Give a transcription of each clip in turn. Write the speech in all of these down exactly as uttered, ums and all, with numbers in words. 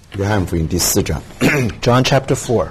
约翰福音第四章 John chapter four,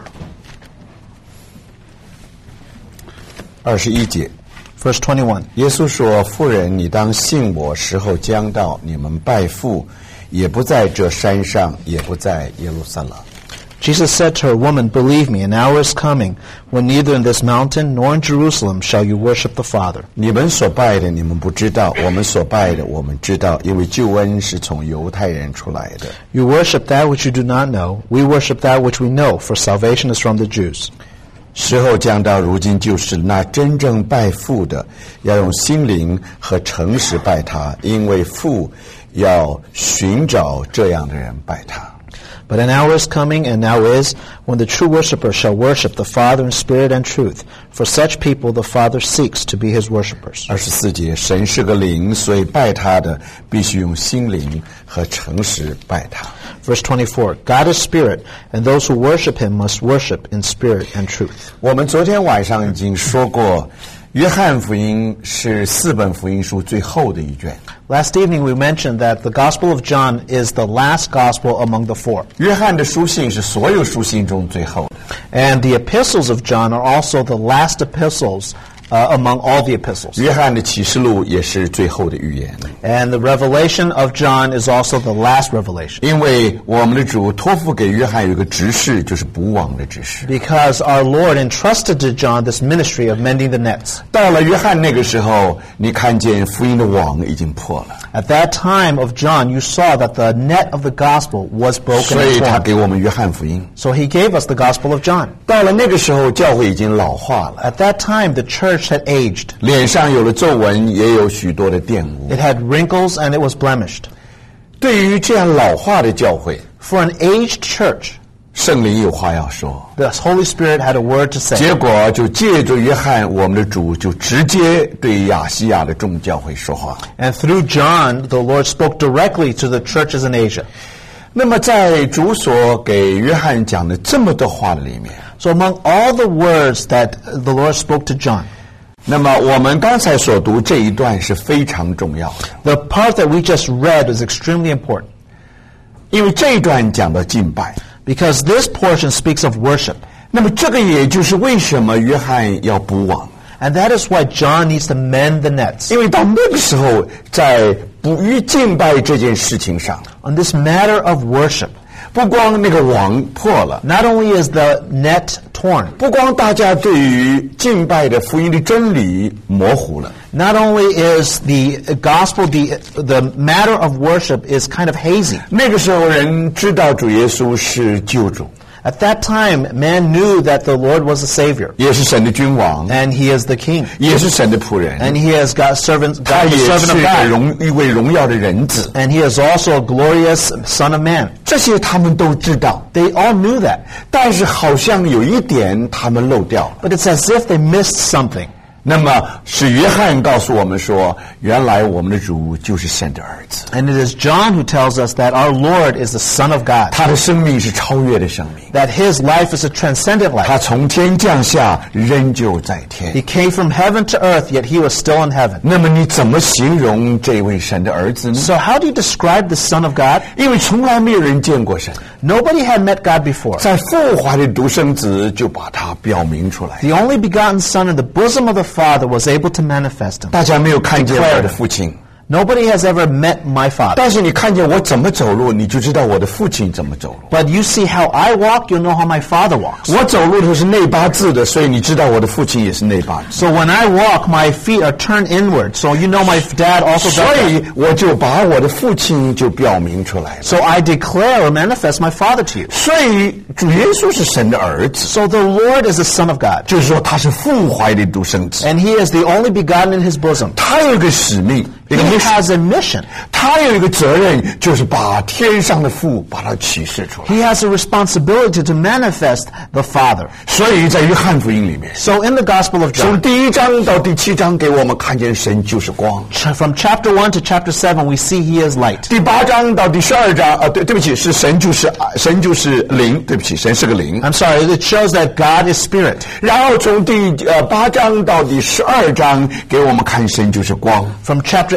二十一节， verse twenty-one. 耶稣说：“妇人，你当信我，时候将到，你们拜父，也不在这山上，也不在耶路撒冷。” Jesus said to her, Woman, believe me, an hour is coming, when neither in this mountain nor in Jerusalem shall you worship the Father. 你们所拜的，你们不知道；我们所拜的，我们知道，因为救恩是从犹太人出来的。 You worship that which you do not know. We worship that which we know, for salvation is from the Jews. 时候将到，如今就是那真正拜父的，要用心灵和诚实拜他，因为父要寻找这样的人拜他。 But an hour is coming, and now is, when the true worshiper shall worship the Father in spirit and truth. For such people the Father seeks to be his worshippers. 二十四节，神是个灵，所以拜他的必须用心灵和诚实拜他。 Verse twenty-four, God is spirit, and those who worship him must worship in spirit and truth. 我们昨天晚上已经说过，约翰福音是四本福音书最后的一卷。 Last evening we mentioned that the Gospel of John is the last Gospel among the four. 约翰的书信是所有书信中最后的。 And the epistles of John are also the last epistles uh, among all the epistles. 约翰的启示录也是最后的预言。 And the revelation of John is also the last revelation. 因为我们的主托付给约翰有一个指示，就是补网的指示。 Because our Lord entrusted to John this ministry of mending the nets. 到了约翰那个时候，你看见福音的网已经破了。 At that time of John, you saw that the net of the gospel was broken 所以 and 他 torn. 给我们约翰福音。 So he gave us the Gospel of John. 到了那个时候，教会已经老化了， At that time, the church had aged. 脸上有了皱纹，也有许多的玷污。 It had wrinkles and it was blemished. 对于这样老化的教会， For an aged church, 圣灵有话要说。 the Holy Spirit had a word to say. 结果就借着约翰，我们的主就直接对亚细亚的众教会说话。 And through John, the Lord spoke directly to the churches in Asia. 那么在主所给约翰讲的这么多话的里面， So among all the words that the Lord spoke to John, 那么我们刚才所读这一段是非常重要的， the part that we just read is extremely important. 因为这一段讲到敬拜。 Because this portion speaks of worship. 那么这个也就是为什么约翰要补网， And that is why John needs to mend the nets. 因为到那个时候，在补于敬拜这件事情上， On this matter of worship, 不光那个网破了， not only is the net torn, 不光大家对于敬拜的福音的真理模糊了， not only is the gospel, the, the matter of worship is kind of hazy. 那个时候人知道主耶稣是救主， At that time, man knew that the Lord was a Savior, 也是神的君王， and He is the King, 也是神的仆人， and He has got servants, 他 God, 也 the 是 servant of 一个 God, 荣一位荣耀的人子， and He is also a glorious Son of Man. 这些他们都知道， They all knew that, 但是好像有一点他们漏掉了。 but it's as if they missed something. 那么是约翰告诉我们说，原来我们的主就是神的儿子， And it is John who tells us that our Lord is the Son of God, 他的生命是超越的生命， that His life is a transcendent 他 life. 从天降下，仍旧在天。 He came from heaven to earth, yet He was still in heaven. 那么你怎么形容这位神的儿子呢？ So how do you describe the Son of God? 因为从来没有人见过神， Nobody had met God before. 在父怀的独生子就把他表明出来。 The only begotten Son in the bosom of the Father was able to manifest Him. 大家没有看见我的父亲， Nobody has ever met my Father. 但是你看见我怎么走路，你就知道我的父亲怎么走路。 But you see how I walk, you'll know how my Father walks. 我走路的时候是内八字的，所以你知道我的父亲也是内八字。 So when I walk, my feet are turned inward. So you know my dad also 所 does that. 以我就把我的父亲就表明出来了。 So I declare or manifest my Father to you. 所以主耶稣是神的儿子， So the Lord is the Son of God. 就是说他是父怀的独生子。 And He is the only begotten in His bosom. 他有一个使命，一 He 个 mission， has a mission. 他有一个责任，就是把天上的父把它启示出来。 He has a responsibility to manifest the Father. 所以在约翰福音里面， So in the Gospel of 从 John, 第一章到第七章，给我们看见神就是光； from chapter one to chapter seven, we see He is light. 第八章到第十二章，啊，对，对不起，是神就是神就是灵，对不起，神是个灵。 I'm sorry, it shows that God is spirit. 然后从第呃八章到第十二章，给我们看神就是光。 From chapter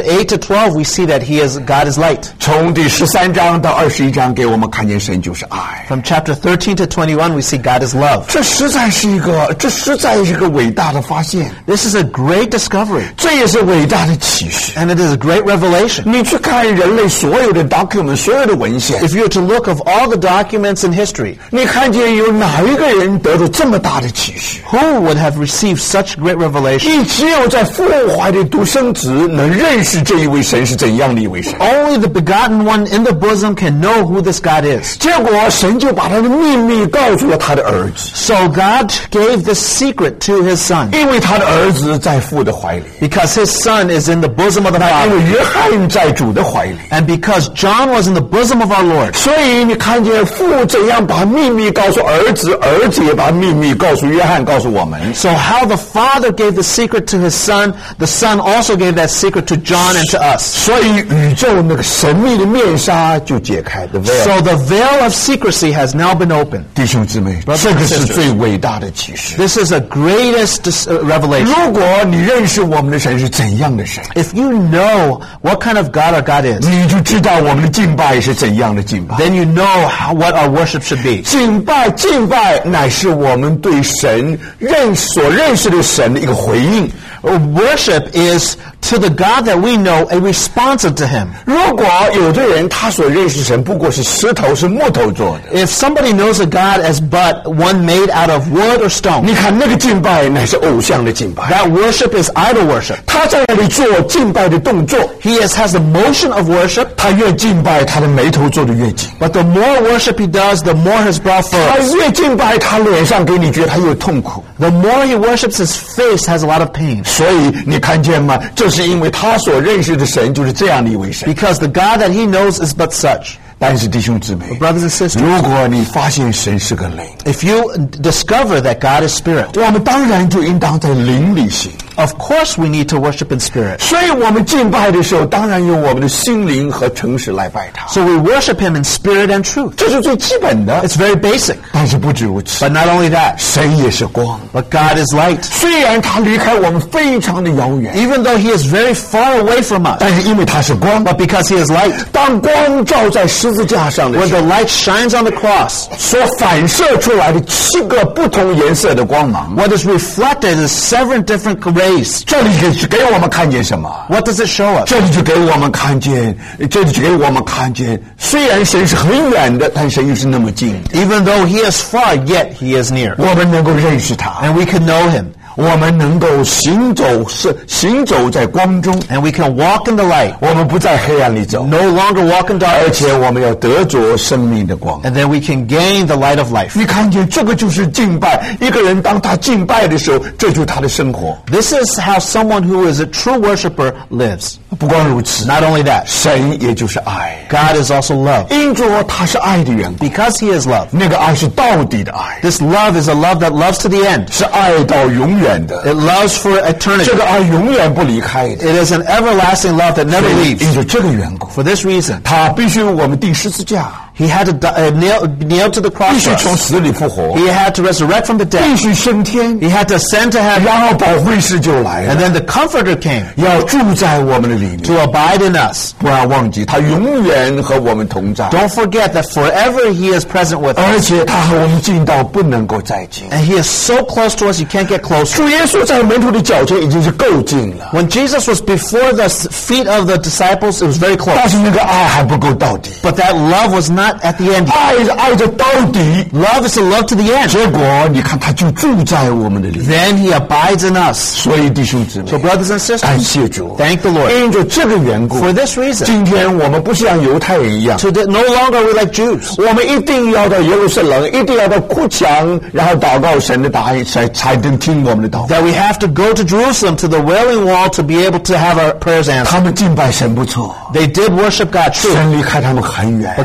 eight to twelve, we see that he is God is light. 从第十三章到二十一章，给我们看见神就是爱。 From chapter thirteen to twenty-one, we see God is love. 这实在是一个，这实在是一个伟大的发现， This is a great discovery, 这也是伟大的启示。 and it is a great revelation. 你去看人类所有的 document， 所有的文献， If you were to look of all the documents in history, 你看见有哪一个人得到这么大的启示？ who would have received such great revelation? 你只有在父怀的独生子能认识这一位神是怎样的一位神。 Only the begotten one in the bosom can know who this God is. 结果神就把他的秘密告诉了他的儿子， So God gave this secret to his son, 因为他的儿子在父的怀里， because his son is in the bosom of the 因 Father, 为约翰在主的怀里。 and because John was in the bosom of our Lord. 所以你看见父怎样把秘密告诉儿子，儿子也把秘密告诉约翰，告诉我们。 So how the Father gave the secret to his son, the Son also gave that secret to John and to us. 所以宇宙那个神秘的面纱就解开的 veil。 So the veil of secrecy has now been opened. 弟兄姊妹， Brothers 这个 and 是 sisters. 最伟大的启示。 This is the greatest dis- uh, revelation. 如果你认识我们的神是怎样的神， If you know what kind of God our God is, 你就知道我们的敬拜是怎样的敬拜。 then you know how, what our worship should be. 敬拜，敬拜乃是我们对神认所认识的神的一个回应。 Worship is to the God that we know a response to him. 如果有的人他所认识神不过是石头是木头做的， If somebody knows a God as but one made out of wood or stone, 你看那个敬拜乃是偶像的敬拜。 that worship is idol worship. 他在那里做敬拜的动作， He is, has the motion of worship, 他越敬拜，他的眉头做得越紧。 but the more worship he does, the more his brow 他 furrows. 越敬拜，他脸上给你觉得他越痛苦。 The more he worships, his face has a lot of pain. 所以你看见吗？这是因为他所认识的神就是这样的一位神。 Because the God that he knows is but such. 但是弟兄姊妹， Brothers and sisters, 如果你发现神是个灵， if you discover that God is spirit, 我们当然就应当在灵里行。 of course we need to worship in spirit. 所以我们敬拜的时候，当然用我们的心灵和诚实来拜他， So we worship him in spirit and truth. 这是最基本的。 It's very basic. 但是不止如此， But not only that, 神也是光。 but God is light. 虽然他离开我们非常的遥远， Even though he is very far away from us, 但是因为他是光， but because he is light, 当光照在十字架上的 when 时候， the light shines on the cross, 所反射出来的七个不同颜色的光芒， what is reflected is seven different rays. 这里给给我们看见什么？ What does it show us? 这里就给我们看见，这里就给我们看见，虽然神是很远的，但神又是那么近的。 Even though he is far, yet he is near. 我们能够认识他， And we can know him. 我们能够行走是行走在光中， And we can walk in the light. 我们不在黑暗里走， No longer walk in 而 darkness. 且我们要得着生命的光。 And then we can gain the light of life. 你看见这个就是敬拜，一个人当他敬拜的时候，这就是他的生活。 This is how someone who is a true worshiper lives. 不光如此， Not only that, 神也就是爱， God is also love. 因着他是爱的缘故， Because he is love. 那个爱是到底的爱， This love is a love that loves to the end. 是爱到永远的， It loves for eternity. 这个爱永远不离开的。 It is an everlasting love that never 因 leaves. 着这个缘故， For this reason, 他必须为我们钉十字架， he had to die, uh, nail, nailed to the 必 cross 须 for 从 us. 死里复活， He had to resurrect from the 必 dead. 须升天， He had to ascend to heaven. 然后保惠师就来 And 了， then the Comforter came 要住在我们的里面。 to abide in us. 不要忘记，他永远和我们同在， Don't forget that forever he is present with us. 而且他和我们近到不能够再近。 And he is so close to us, you can't get closer. 主耶稣在门徒的脚前已经是够近了， When Jesus was before the feet of the disciples, it was very 但 close. 是那个爱还不够到底， But that love was not at the end. 爱是爱着到底。 Love is to love to the end. 结果你看，他就住在我们的里面。 Then he abides in us. 所以弟兄姊妹， So brothers and 感 sisters, 谢主， thank the Lord. 因着这个缘故， For this reason, 今天我们不像犹太人一样， today, no longer are we like Jews. 我们一定要到耶路撒冷，一定要到哭墙，然后祷告神的答案，才才能听我们的祷告。 That we have to go to Jerusalem, to the Wailing Wall, to be able to have our prayers answered. 他们敬拜神不错， They did worship God, true. 神离开他们很远， But God was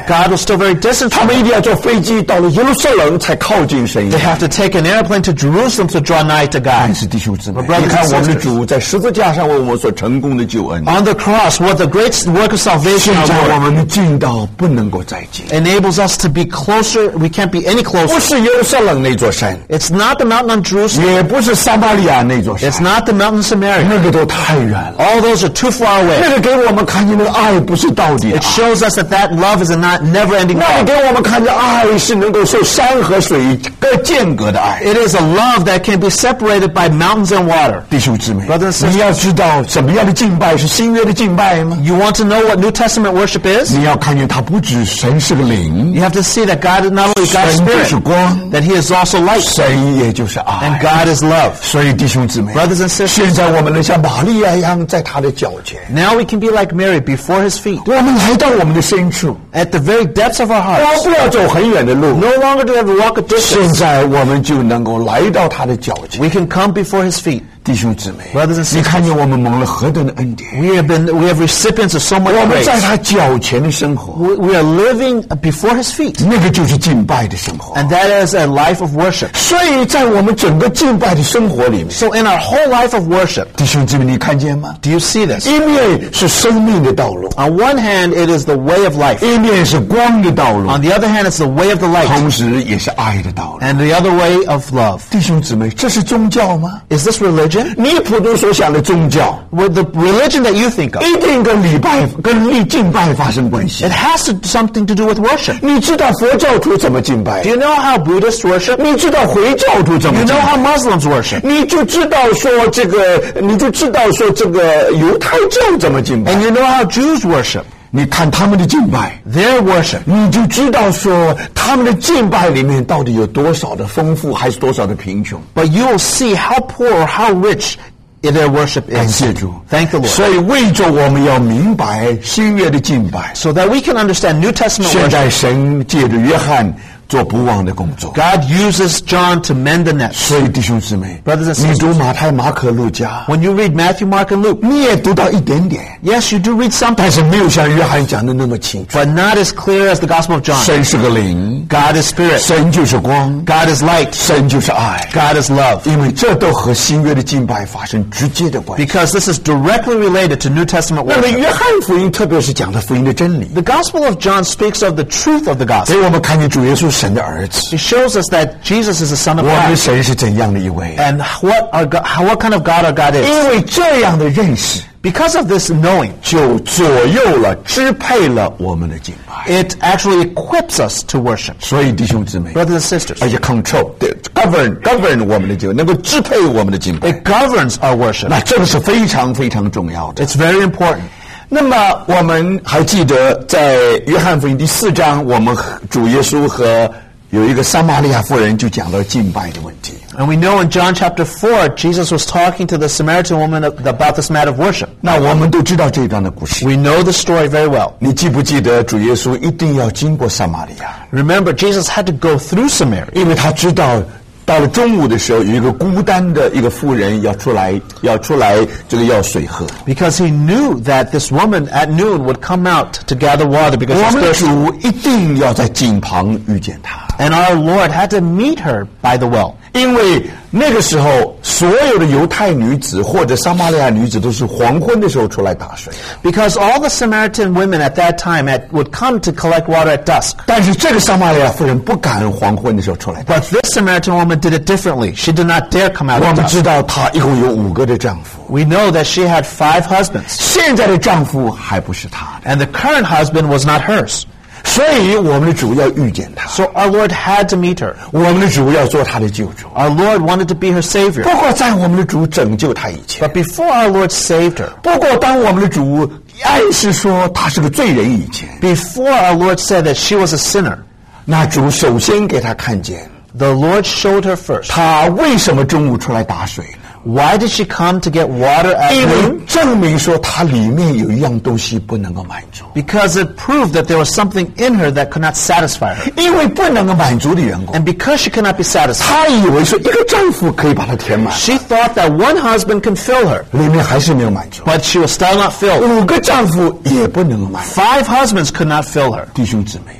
still very distant 他 from 们一 him. 定要坐飞机到了耶路撒冷才靠近神。 They have to take an airplane to Jerusalem to draw nigh to 但 God. 是弟兄姊妹， My brothers 你看 and 我们的 sisters. 主在十字架上为我们所成功的救恩， On the cross, what the great work of salvation 现 our 在我 Lord 们的近到不能够再近， enables us to be closer. We can't be any 不 closer. 是耶路撒冷那座山， It's not the mountain on Jerusalem. 也不是撒玛利亚那座山， It's not the mountain in Samaria. 那个都太远了。 All those are too far 那 away. 个给我们看见那个爱不是到底的 It 爱， shows us that that love is a not never-ending 那个 love. 给我们看见爱是能够受山和水各间隔的爱。 It is a love that can be separated by mountains and water. 弟兄姊妹 Brothers and，sisters 你要知道什么样的敬拜是新约的敬拜吗？ You want to know what New Testament worship is? 你要看见它不止神是个灵， You have to see that God is not only God's 神就是 Spirit, 光， that He is also light, 神也就是爱 and。God is love. 所以弟兄姊妹， Brothers and sisters, 现在我们能像玛利亚一样在他的脚前， now we can be like Mary before His feet, 我们来到我们的深处， at the very depths of our 我 hearts. 不要走很远的路， No longer do we have to walk a 现 distance. 在我们就能够来到他的脚前。 We can come before His feet. 弟兄姊妹 Brothers and sisters 你看见我们蒙了何等的恩典， We have been, we have recipients of so much 我们 grace. 在他脚前的生活， We, we are living before His feet, 那个就是敬拜的生活。 and that is a life of worship. 所以在我们整个敬拜的生活里面， So in our whole life of worship, 弟兄姊妹，你看见吗？ do you see this? 一面是生命的道路， On one hand, it is the way of life. 一面是光的道路， On the other hand, it's the way of the light, 同时也是爱的道路。 and the other way of love. 弟兄姊妹，这是宗教吗？ Is this religion? 你普通所想的宗教， With the religion that you think of, 一定跟礼拜、跟礼敬拜发生关系 it。has to, something to do with worship. 你知道佛教徒怎么敬拜 Do？you know how Buddhists worship? 你知道回教徒怎么 You 敬 know 拜？ how Muslims worship. 你就知道说这个，你就知道说这个犹太教怎么敬拜 And。you know how Jews worship. 你看他们的敬拜， Their worship. 你就知道说他们的敬拜里面到底有多少的丰富，还是多少的贫穷。 But you will see how poor or how rich their worship 感 is. 谢主， Thank the Lord. 所以为着我们要明白新约的敬拜， So that we can understand New Testament 现 worship. 在神借着约翰做不忘的工作。 God uses John to mend the nets. 所以弟兄姊妹， Brothers and sisters 你读马太、马可、路加， When you read Matthew, Mark, and Luke, 你也读到一点点， yes, you do read something, 但是没有像约翰讲的那么清楚。 but not as clear as the Gospel of John. 神是个灵， God is spirit. 神就是光， God is light. 神就是爱， God is love. 因为这都和新约的敬拜发生直接的关系。 Because this is directly related to New Testament 那么 worship. 约翰福音特别是讲的福音的真理， The Gospel of John speaks of the truth of the 给 gospel. 我们看见主耶稣是神的儿子。 It shows us that Jesus is the Son of 我们的 God. 神是怎样的一位？ And what, our God, how, what kind of God our God is. 因为这样的认识， Because of this knowing, 就左右了、支配了我们的敬拜。 it actually equips us to worship. 所以弟兄姊妹， Brothers and sisters, 而且 control、govern、govern 我们的敬拜，能够支配我们的敬拜， it governs our worship. 那这个是非常非常重要的。 It's very important. 那么我们还记得在约翰福音第四章，我们主耶稣和有一个撒玛利亚妇人就讲到敬拜的问题。 And we know in John chapter four, Jesus was talking to the Samaritan woman about this matter of worship. 那我们都知道这一段的故事。 We know the story very well. 你记不记得主耶稣一定要经过撒玛利亚？ Remember, Jesus had to go through Samaria 因为他知道到了中午的时候，有一个孤单的一个妇人要出来，要出来这个要水喝。 because he knew that this woman at noon would come out to gather water because 我 she's 们的 thirsty. 主一定要在井旁遇见她， And our Lord had to meet her by the well. 因为那个时候所有的犹太女子或者撒玛利亚女子都是黄昏的时候出来打水， Because all the Samaritan women at that time at, would come to collect water at dusk. 但是这个撒玛利亚妇人不敢黄昏的时候出来打 But this Samaritan woman did it differently. She did not dare come out 我 at 们 dusk. 知道她一共有五个的丈夫， We know that she had five husbands. 现在的丈夫还不是她的， And the current husband was not hers. 所以我们的主要遇见她， So our Lord had to meet her. 我们的主要做她的救主。 Our Lord wanted to be her Savior. 不过在我们的主拯救她以前， But before our Lord saved her, 不过当我们的主暗示说她是个罪人以前， before our Lord said that she was a sinner, 那主首先给她看见 the Lord showed her first. 她为什么中午出来打水呢？ Why did she come to get water at 因为 noon? 证明说她里面有一样东西不能够满足， Because it proved that there was something in her that could not satisfy her. 因为不能够满足的缘故， And because she could not be satisfied, 她以为说一个丈夫可以把她填满， she thought that one husband can fill her, 里面还是没有满足。 but she was still not filled. 五个丈夫也不能够满足。 Five husbands could not fill her. 弟兄姊妹，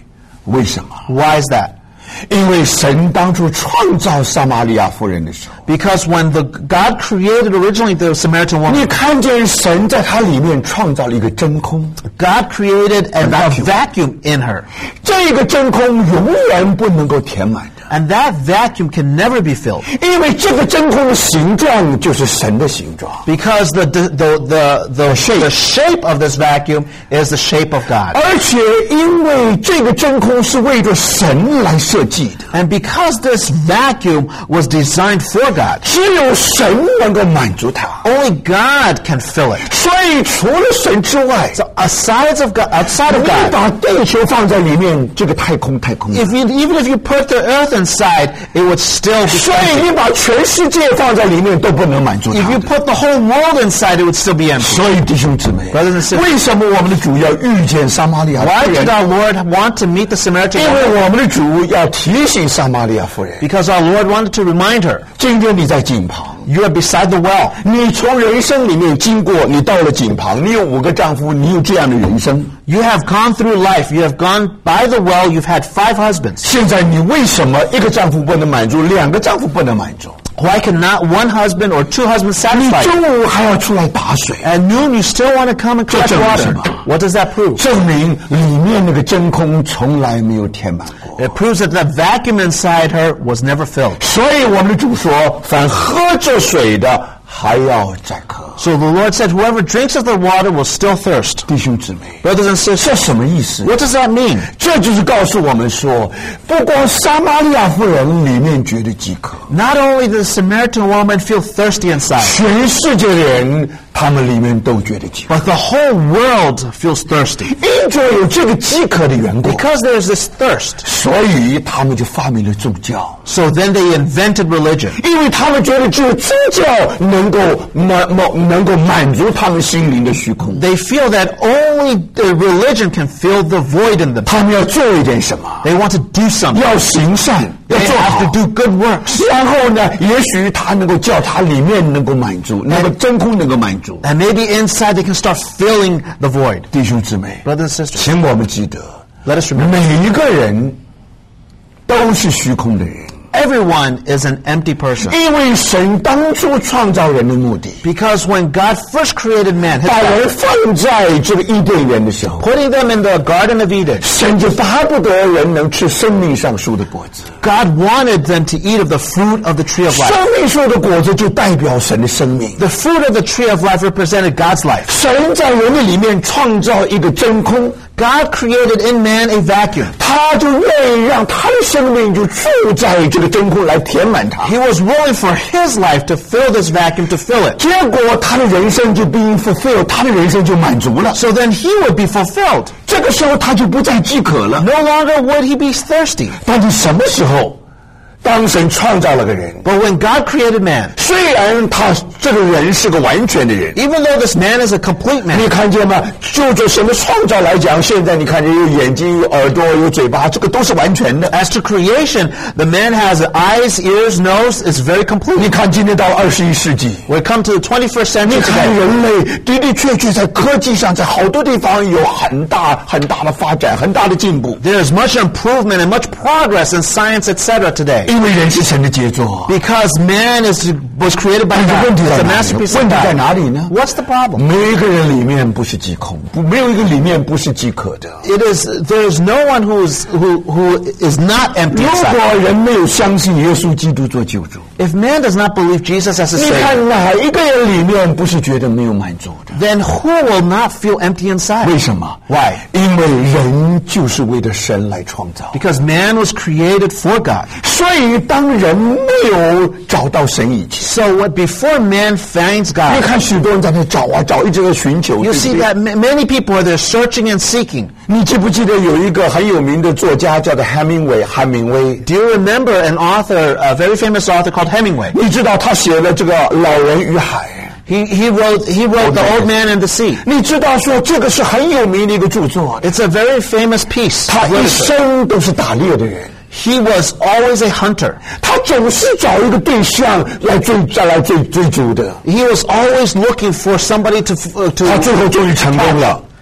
为什么？ Why is that? 因为神当初创造撒玛利亚妇人的时候， Because when the God created originally the Samaritan 你 woman, 看见神在她里面创造了一个真空， God created a, a vacuum. vacuum in her. 这个真空永远不能够填满的。 And that vacuum can never be filled. 因为这个真空的形状就是神的形状， Because the, the, the, the, the, shape. the shape of this vacuum is the shape of God. 而且因为这个真空是为着神来设计的， And because this vacuum was designed for God, 只有神能够满足它。 only God can fill it. 所以除了神之外， So aside of God, outside of 你 God, 把地球放在里面，这个太空太空。 if you, even if you put the earth inside, it would still be 所以 empty. 你把全世界放在里面都不能满足 If 它 you 的。 put the whole world inside, it would still be empty. 所以弟兄姊妹 Brothers and，sisters， 为什么我们的主要遇见撒玛利亚 Why 妇 did 人？ our Lord want to meet the Samaritan 因 woman? 为我们的主要提醒撒玛利亚妇人， Because our Lord wanted to remind her, 今天你在井旁， you are beside the well. 你从人生里面经过，你到了井旁，你有五个丈夫，你有这样的人生。 You have gone through life. You have gone by the well. You've had five husbands. 现在你为什么一个丈夫不能满足，两个丈夫不能满足？ Why can not one husband or two husbands 你 satisfy you? 中午还要出来打水， At noon, you still want to come and collect 这证明 water. 什么？ What does that prove? 证明里面那个真空从来没有填满过。 It proves that the vacuum inside her was never filled. 所以我们的主说，凡喝这水的还要再渴。 So the Lord said, whoever drinks of the water will still thirst. 弟兄姊妹， Brothers and sisters, 这什么意思？ what does that mean? 这就是告诉我们说，不光撒玛利亚妇人里面觉得饥渴， Not only does the Samaritan woman feel thirsty inside, 全世界的人他们里面都觉得饥渴， but the whole world feels thirsty. 因着有这个饥渴的缘故， Because there's this thirst, 所以他们就发明了宗教。 so then they invented religion. 因为他们觉得只有宗教能够满满能够满足他们心灵的虚空， They feel that only the religion can fill the void in them. 他们要做一点什么， They want to do something. 要行善，要 They 做 have 好 to。do good works. 然后呢，也许他能够叫他里面能够满足，那个真空能够满足。 And maybe inside they can start filling the void. 弟兄姊妹， Brothers and sisters, 请我们记得， let us remember, 每一个人都是虚空的人， everyone is an empty person. 因为神当初创造人的目的， Because when God first created man, his 把 God, 人放在这个伊甸园的时候， putting them in the Garden of Eden, 神就巴不得人能吃生命上树的果子。 God wanted them to eat of the fruit of the tree of life. 生命树的果子就代表神的生命。 The fruit of the tree of life represented God's life. 神在人的里面创造一个真空， God created in man a vacuum. 他就愿意让他的生命就住在这个真空来填满它。 He was willing for his life to fill this vacuum, to fill it. 结果他的人生就 being fulfilled， 他的人生就满足了。 So then he would be fulfilled. 这个时候他就不再饥渴了。 No longer would he be thirsty. 但是什么时候，当神创造了个人， But when God created man, 虽然他这个人是个完全的人， even though this man is a complete 你 man, 看见吗？就着神的创造来讲，现在你看见有眼睛、有耳朵、有嘴巴，这个都是完全的。 as to creation, the man has eyes, ears, nose, is very 你 complete. 看今天到二十一世纪， We come to the twenty-first 你 century 看 today. 人类的的确确在科技上，在好多地方有很大很大的发展，很大的进步。 There is much improvement and much progress in science, et cetera today. 因为人是神的杰作。 Because man is was created by 但是 God. 问题 It's 在 a 哪里？ masterpiece 问 of 题在 God. 哪里呢？ What's the problem? 没有一个人里面不是饥空，不，没有一个里面不是饥渴的。 It is there is no one who is who who is not empty 如 inside. 果人没有相信耶稣基督做救主， If man does not believe Jesus as a 你 savior, 看哪一个人里面不是觉得没有满足的？ then who will not feel empty inside? 为什么 Why? 因为人就是为了神来创造， Because man was created for God. 所以当人没有找到神以前， So what before man finds 你 God, 看许多人在那找啊找，一直在寻求。 you 对不 see 对 that ma- many people are there searching and seeking. 你记不记得有一个很有名的作家叫做汉明威？汉明威， Do you remember an author, a very famous author called Hemingway? 你知道他写了这个《老人与海》。 He he wrote he wrote The Old Man and the Sea. 你知道说这个是很有名的一个著作， It's a very famous piece. 他 of 一 literature. 生都是打猎的人， He was always a hunter. 他总是找一个对象来追再来追追逐的， He was always looking for somebody to uh, 他 to. 最后终于成功了。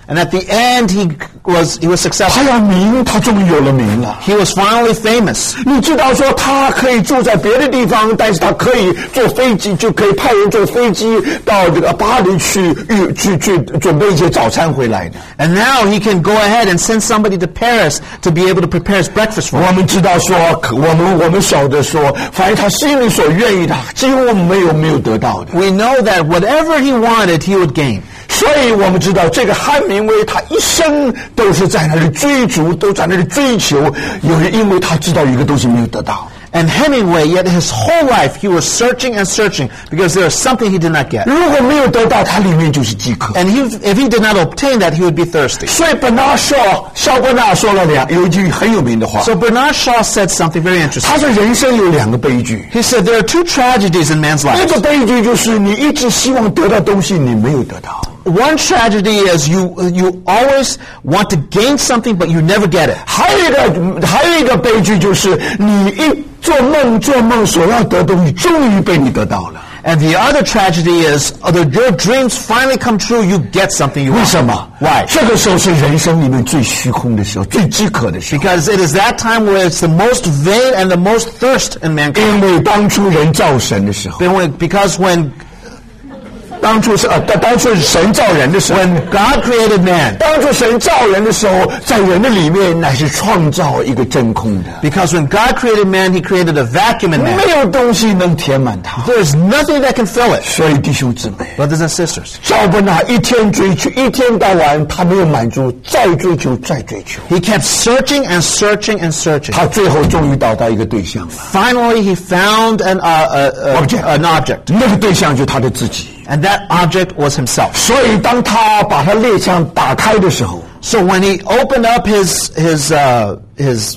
And at the end, he was he was 他 successful. 要名，他终于有了名了。 He was finally famous. 你知道说他可以住在别的地方，但是他可以坐飞机，就可以派人坐飞机到这个巴黎去去去准备一些早餐回来的。 And now he can go ahead and send somebody to Paris to be able to prepare his breakfast for 我 him. 们知道说，我们我们晓得说，凡是他心里所愿意的，几乎没有没有得到的。 We know that whatever he wanted, he would gain. 所以我们知道，这个汉明威他一生都是在那里追逐，都在那里追求，有人因为他知道有一个东西没有得到。 And Hemingway, yet his whole life, he was searching and searching because there was something he did not get. 如果没有得到，他里面就是饥渴。 And he, if he did not obtain that, he would be thirsty. 所以本纳绍肖伯纳说了两有一句很有名的话， So Bernard Shaw said something very interesting. 他说人生有两个悲剧。 He said there are two tragedies in man's 一 life. 个悲剧就是你一直希望得到东西，你没有得到。 One tragedy is you you always want to gain something, but you never get it. 还有一个还有一个悲剧就是你一做梦做梦所要得东西，终于被你得到了。 And the other tragedy is uh, that your dreams finally come true, you get something you 为 want. 什么 Why? 这个时候是人生里面最虚空的时候，最饥渴的时候。 Because it is that time where it's the most vain and the most thirst in mankind. 因为当初人造神的时候， Because when 当初是呃，当当初是神造人的时候， when God created man, 当初神造人的时候，在人的里面乃是创造一个真空的， because when God created man, he created a vacuum in man. 没有东西能填满它。 There's nothing that can fill it. 所以弟兄姊妹， Brothers and sisters, 赵伯纳一天追求，一天到晚他没有满足，再追求，再追求， he kept searching and searching and searching. 他最后终于找到一个对象了。 Finally, he found an, uh, uh, uh, Object. an object. 那个对象就是他的自己。 And that object was himself. 所以当他把他猎枪打开的时候， So when he opened up his his uh, his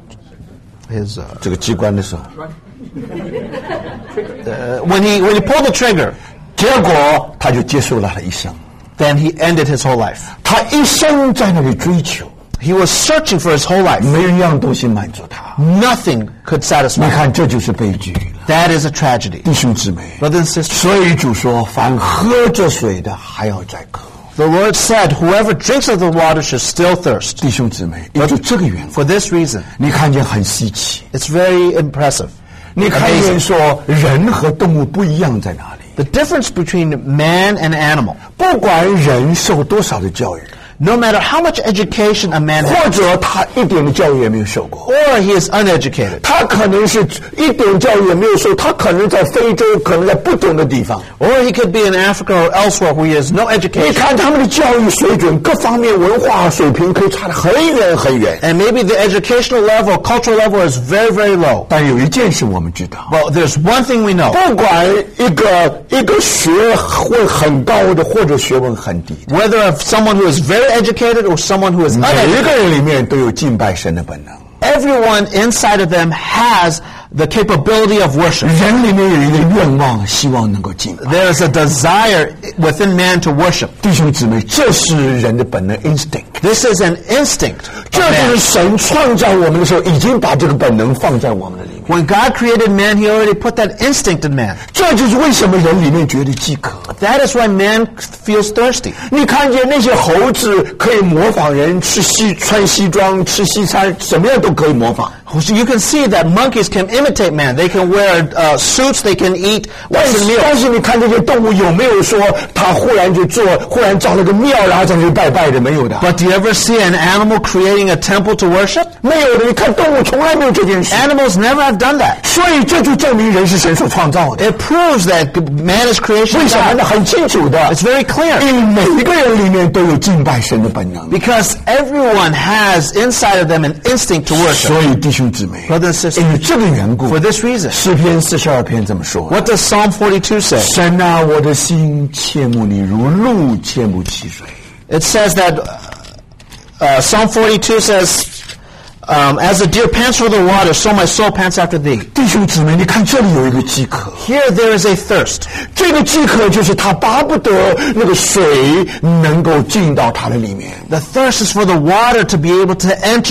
his uh, 这个机关的时候， uh, when he when he pulled the trigger, 结果他就结束了他一生。 then he ended his whole life. 他一生在那里追求， He was searching for his whole life. 没有一样东西满足他。 Nothing could 你 satisfy him. 看，这就是悲剧了， That is a tragedy. 弟兄姊妹。 Brothers and sisters, 所以主说：“凡喝这水的，还要再渴。 the Lord said, whoever drinks of the water should still ” thirst. 弟兄姊妹，因为这个缘故， For this reason, 你看见很稀奇。 it's very impressive. 你看见说人和动物不一样在哪里？ The difference between man and animal, 不管人受多少的教育， no matter how much education a man has, 或者他一点的教育也没有受过， or he is uneducated, 他可能是一点教育也没有受，他可能在非洲，可能在不同的地方。 or he could be in Africa or elsewhere where he has no 你 education. 看他们的教育水准，各方面文化水平可以差得很远很远。 And maybe the educational level, cultural level is very, very low. 但有一件事我们知道， Well, there's one thing we know. 不管一个一个学问很高的，或者学问很低的， Whether of someone who is very educated or someone who is 每一 uneducated, 个人里面都有敬拜神的本能。 everyone inside of them has the capability of worship. 人里面有一个愿望，希望能够敬拜。 There is a desire within man to worship. 弟兄姊妹，这是人的本能 instinct。 This is an instinct 这 of 就 man. 是神创造我们的时候，已经把这个本能放在我们的里面。 When God created man, he already put that instinct in man. 这就是为什么人里面觉得饥渴。 That is why man feels thirsty. 你看见那些猴子可以模仿人吃西穿西装吃西餐，什么样都可以模仿。 You can see that monkeys can imitate man. They can wear uh, suits. They can eat 但 Western 是 meals. 但是你看这些动物有没有说他忽然就做，忽然造了个庙，然后在那里拜拜的？没有的， But do you ever see an animal creating a temple to worship? 没有的。你看动物从来没有这件事， Animals never have done that. 所以这就证明人是神所创造的。 It proves that man is creation 为 of 什么呢？ God. 很清楚的， It's very clear. 因为每一个人里面都有敬拜神的本能。 Because everyone has inside of them an instinct to worship. 所以弟兄姊妹， Brothers and sisters, 因为这个缘故， for this reason, 诗篇四十二篇这么说： what does Psalm forty-two say? 神啊，我的心切慕你，如鹿切慕溪水。 It says that uh, Psalm forty-two says, um, as the deer pants for the water, so my soul pants after thee. 弟兄姊妹，你看这里有一个饥渴， Here there is a thirst. 这个饥渴就是他巴不得那个水能够进到他的里面。 The thirst is for the water to be able to enter it.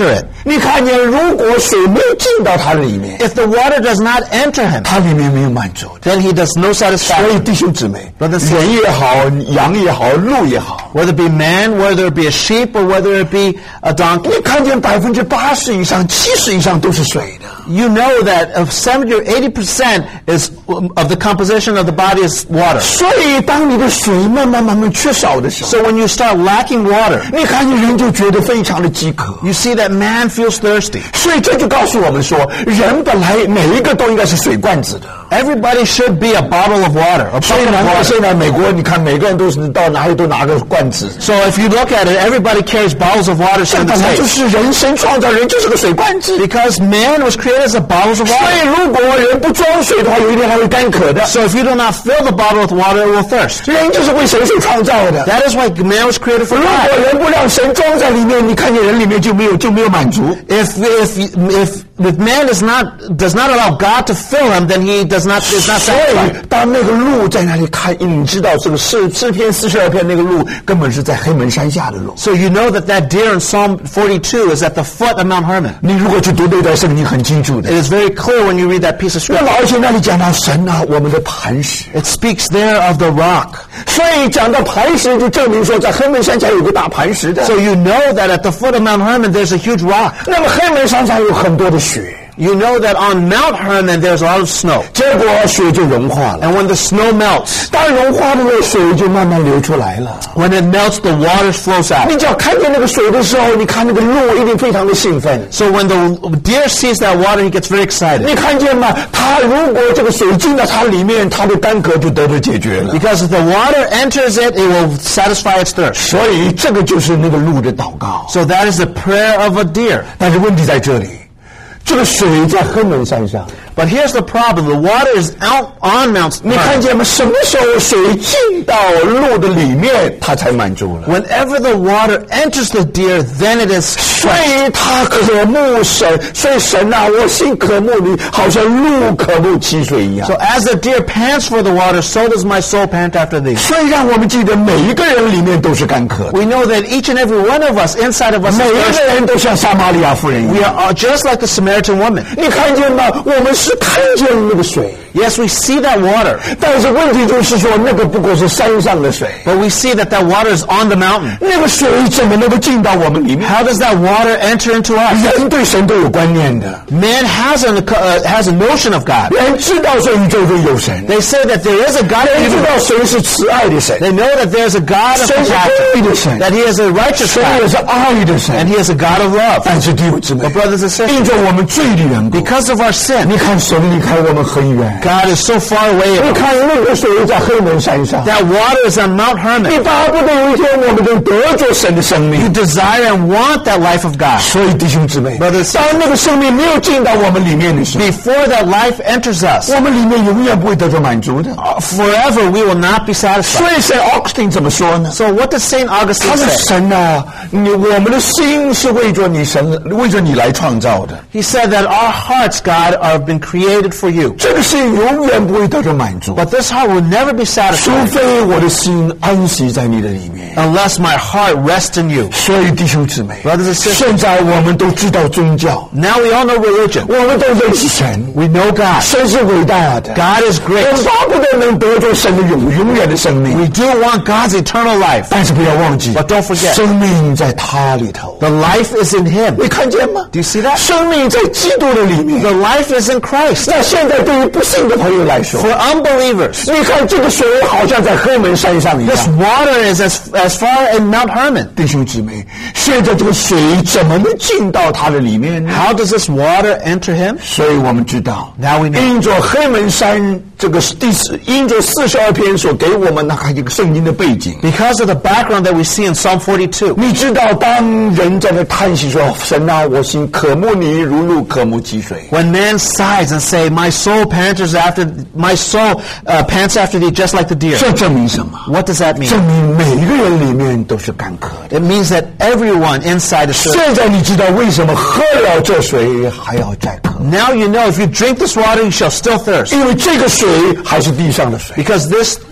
你看见，如果水没有进到他里面 If the water does not enter him, 他里面没有满足的。 then he does no 所以 satisfaction. 弟兄姊妹， Brothers and 人也好，羊也好，鹿也好， Whether it be man, whether it be a sheep, or whether it be a donkey, 你看见百分之八十以上、七十以上都是水的。 you know that of seventy or eighty percent is of the composition of the body is water. 所以，当你的水慢慢慢慢缺少的时候， So when you start lacking water, 你看见人就觉得非常的饥渴。 you see that man feels thirsty. 所以这就告诉我们说，人本来每一个都应该是水罐子的。 Everybody should be a bottle of water, a 所以 bucket 难 of 怪 water. 现在美国，你看每个人都是到哪里都拿个罐子。 So if you look at it, everybody carries bottles of water 这 in the 本来就 States. 是人生创造人就是个水罐子。 Because man was created as a bottles of 所 water. 以如果人不装水的话，有一天还会干渴的。 So if you do not fill the bottle with water, it will thirst. 人就是为神所创造的。 That is why man was created for 如果 God. 人不让神装在里面，你看见人里面就没有就没有满足。 If if if if man is not does not allow God to fill him, then he does not is not 所 satisfied. 以当那个鹿在那里看，你知道这个诗诗篇四十二篇那个鹿根本是在黑门山下的鹿。 So you know that that deer in Psalm forty-two is at the foot of Mount Hermon. 你如果去读那段圣经，很清楚的。 It is very clear when you read that piece of 那 scripture. 么而且那里讲到神啊，我们的磐石。 It speaks there of the rock. 所以讲到磐石，就证明说在黑门山下有个大磐石的。 So you know that at the foot of Mount Hermon there's a huge rock. 那么黑门山上有很多的雪， You know that on Mount Hermon there's a lot of snow. 结果雪就融化了。 And when the snow melts, 当融化了，那个水就慢慢流出来了。 when it melts, the water flows out. 你只要看见那个水的时候，你看那个鹿一定非常的兴奋。 So when the deer sees that water, he gets very excited. 你看见吗？它如果这个水进到它里面，它的干渴就得到解决了。 Because if the water enters it, it will satisfy its thirst. 所以这个就是那个鹿的祷告。 So that is the prayer of a deer. 但是问题在这里，这个水在黑门山上。 But here's the problem. The water is out on Mount 你看 Hermon. 见吗？什么时候水进到鹿的里面，它才满足了。 Whenever the water enters the deer, then it is 所以它渴慕神，所以神啊，我心渴慕你，好像鹿渴慕溪水一样。 So as the deer pants for the water, so does my soul pant after thee. 所以让我们记得，每一个人里面都是干渴的， We know that each and every one of us, inside of us, is 每一 thirsty. 个人都像撒玛利亚妇人一 We 样。 are just like the Samaritan woman. 你看见吗？我们是看见那个水， Yes, we see that water, 但是问题就是说，那个不过是山上的水， but we see that that water is on the mountain. 那个水怎么能够进到我们里面？ How does that water enter into us? 人对神都有观念的， Man has a, uh, has a notion of God. 人知道说宇宙中有神， They say that there is a God 人 of 知 evil. 道神是慈爱的神， They know that there is a God of 神是公义的 compassion, 神， that He is a righteous 神也 God, 是爱的神 and。He is a God of love. 但是弟兄姊妹 But brothers and sisters, 因着我们罪的缘故， because of our sin, 你看神离开我们很远， God is so far away. 你 of us. 看那个水在黑门山上， That water is on Mount 你 Hermon. 巴不得有一天我们能得着神的生 You 命。 desire and want that life of God. 所以弟兄姊妹， Brothers, 当那个生命没有进到我们里面的时候， before that life enters us, 我们里面永远不会得到满足的。 forever we will not be satisfied. 所以圣奥古斯丁怎么说呢？ So what does Saint 他 Augustine 说：“ say? 神啊，你我们的心是为着你神，为着你来创造的。 He said that our hearts, God, are been created for you. 这个心永远不会得到满足， But this heart will never be 除 satisfied 非我的心安息在你的里面。 unless my heart rests in you. 所以弟兄姊妹， Brothers and sisters, 现在我们都知道宗教， now we all know religion. 我们都认识神， We know God. 神是伟大的， God is 我 great. 们巴不得能得着神的永永远的生命。 We do want God's eternal life. 但是不要忘记， But don't forget, 生命在他里头。 the life is in Him. 你看见吗？ Do you see that? 生命在基督的里面。 The life is in Christ. 那现在对于不信的朋友来说， For unbelievers, 你看这个水好像在黑门山上一样 this。water is as, as far in Mount Hermon. 弟兄姊妹，现在这个水怎么能进到它的里面呢？ How does this water enter Him? 所以我们知道， Now we know. 因着黑门山这个第四，因着四十二篇所给我们那个一个圣经的背景， Because of the background that we see in Psalm forty-two. 你知道，当人在那叹息说：“神啊，我心渴慕你，如鹿渴慕溪水。” When man sighs and say, "My soul pants after my soul uh, pants after thee, just like the deer." 这证明什么？ What does that mean? 证明每一个人里面都是干渴的。 It means that everyone inside is thirsty. 现在你知道为什么喝了这水还要再渴？ Now you know if you drink this water, you shall still thirst. 因为这个水还是地上的水， Because this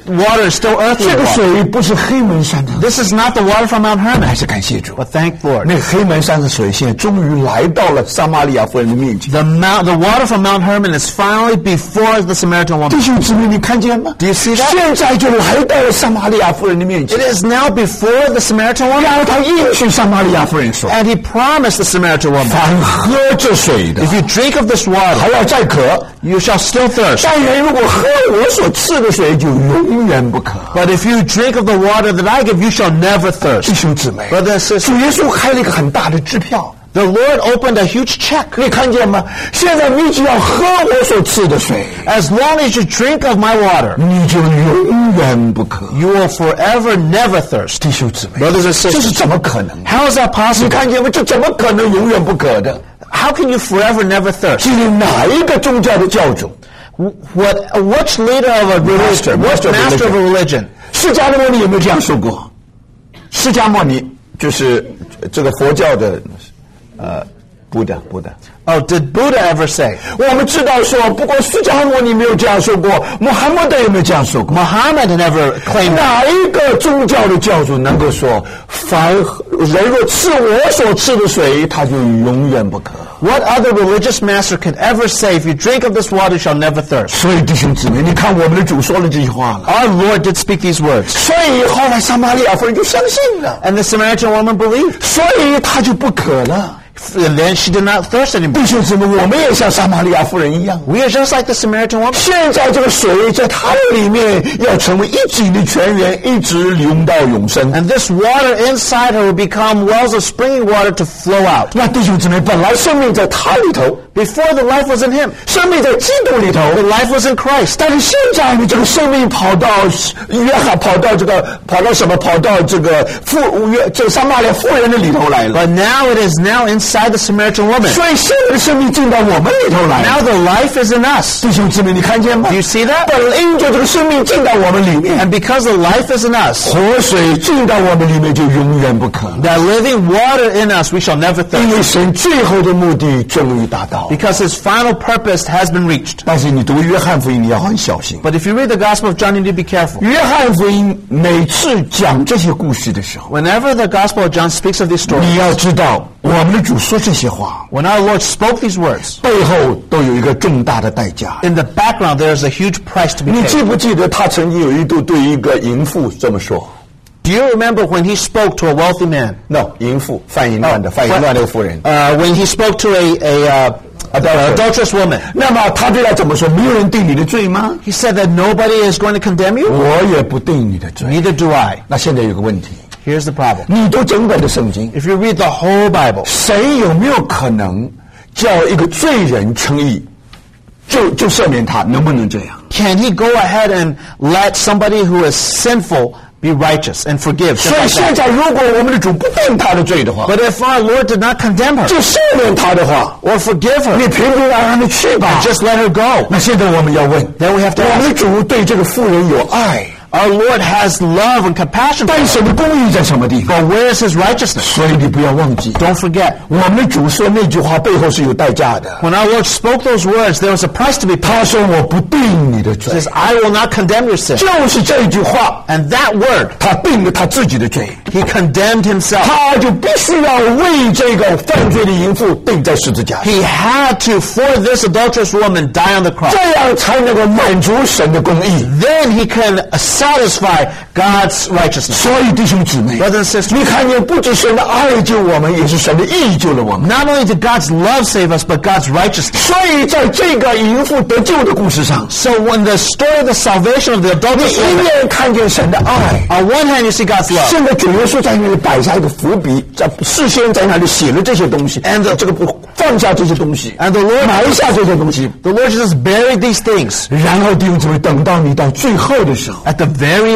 water is still earthly 这个 water. 水不是黑门山的， This is not the water from Mount 还 Hermon. 是感谢主。 But thank Lord. 那个黑门山的水现在终于来到了撒玛利亚妇人的面前。 The, mount, the water from Mount Hermon is finally before the Samaritan 弟 woman. 兄姊妹，你看见吗？ Do you see that? 现在就来到了撒玛利亚妇人的面前 It，is now before the Samaritan 然 woman. 后他应许撒玛利亚妇人说 And he promised the Samaritan woman, 凡喝这水的 if you drink of this 还 water, 要再渴， you shall still thirst. 但人如果喝我所赐的水，就永远不渴。 But if you drink of the water that I give, you shall never 弟 thirst. 兄姊妹， Brothers and sisters, 主耶稣开了一个很大的支票， the Lord opened a huge check. 你看见吗？现在你只要喝我所赐的水， As long as you drink of my water, 你就永远不渴。 you will forever never thirst. 弟兄姊妹， Brothers and 这是 sisters, 怎么可能？ how is that 你 possible? 看见吗？这怎么可能永远不渴的？ How can you forever never thirst? 是哪一个宗教的教主？ What, which leader of a religion, what Master of master of a religion? 释迦牟尼有没有这样说过？释迦牟尼就是这个佛教的呃布达布达。 Oh, did Buddha ever say? 我们知道说，不过释迦牟尼没有这样说过，穆罕默德有没有这样说过？ Muhammad never claimed that. 哪一个宗教的教主能够说，凡人若吃我所吃的水，他就永远不渴？ What other religious master could ever say, if you drink of this water, you shall never thirst? 所以弟兄姊妹，你看我们的主说了这句话了， Our Lord did speak these words. 所以后来撒玛利亚妇人就相信了， And the Samaritan woman believed. 所以他就不渴了。 And then she did not thirst anymore. 弟兄姊妹，我们也像撒玛利亚妇人一样。 We are just like the Samaritan woman. 现在这个水在它的里面要成为一井的泉源，一直流到永生。 And this water inside her will become wells of springing water to flow out. 那弟兄姊妹，本来生命在他里头， Before, the life was in him. 生命在基督里头， The life was in Christ. 但是现在呢，这个生命跑到约翰，跑到这个，跑到什么？跑到这个妇约这个撒玛利亚妇人的里头来了。 But now it is now inside the Samaritan woman. 所以现在的生命进到我们里头来 Now 了。 the life is in us. 弟兄姊妹，你看见吗 Do you see that? 本因着这个生命进到我们里面， And because the life is in us, 活水进到我们里面就永远不渴。 that living water in us, we shall never 因 thirst. 为神最后的目的终于达到。 Because his final purpose has been reached. 但是你读约翰福音，你要很小心。 But if you read the Gospel of John, you need to be careful. 约翰福音每次讲这些故事的时候， Whenever the Gospel of John speaks of these stories, 你要知道，我们的主说这些话 when our Lord spoke these words, 背后都有一个重大的代价。 in the background there is a huge price to be 你记 paid. 不记得他曾经有一度对一个淫妇这么说 Do you remember when he spoke to a wealthy man? ？No，淫妇，犯淫乱的，犯淫乱那个妇人。 Uh, when he spoke to a, a uh, adulterous woman, 那么他对他怎么说？没有人定你的罪吗？ he said that nobody is going to condemn you. 我也不定你的罪。 Neither do I. 那现在有个问题， Here's the problem. 你读整本的圣经， If you read the whole Bible, 神有没有可能叫一个罪人称义，就就赦免他？能不能这样？ can he go ahead and let somebody who is sinful be righteous and forgive? just 所以 like 现 that? 在，如果我们的主不定他的罪的话， But if our Lord did not condemn her 就赦免他的话， or forgive her, 你平平安安的去吧。 just let her go. 那现在我们要问， Then we have to 我们 ask, 的主对这个妇人有爱， our Lord has love and compassion for 但 her, 神的公义在什么地方？ but where is his righteousness? 所以你不要忘记， Don't forget, 我们的主说那句话背后是有代价的。 when our Lord spoke those words, there was a price to be paid. 他说：“我不定你的 He 罪。 says, I will not condemn your ” sin. 就是这句话， And that word, 他定了他自己的罪， he condemned himself. 他就必须要为这个犯罪的淫妇钉在十字架上， He had to, for this adulterous woman, die on the cross. 这样才能够满足神的公义。 Then he can satisfy God's righteousness. 所以弟兄姊妹， Brothers and sisters, 你看见不止神的爱救我们，也是神的义救了我们。 not only did God's love save us, but God's righteousness. 所以在这个淫妇得救的故事上， So when the story of the salvation of the 你 adulterous 一 woman, 面看见神的爱， on one hand you see God's love, 现在主耶稣在那里摆下一个伏笔，在事先在那里写了这些东西， And the- 这个不放下这些东西， and the Lord, 埋下这些东西， the Lord Jesus buried these things. 然后弟兄姊妹，等到你到最后的时候， At the very end, 你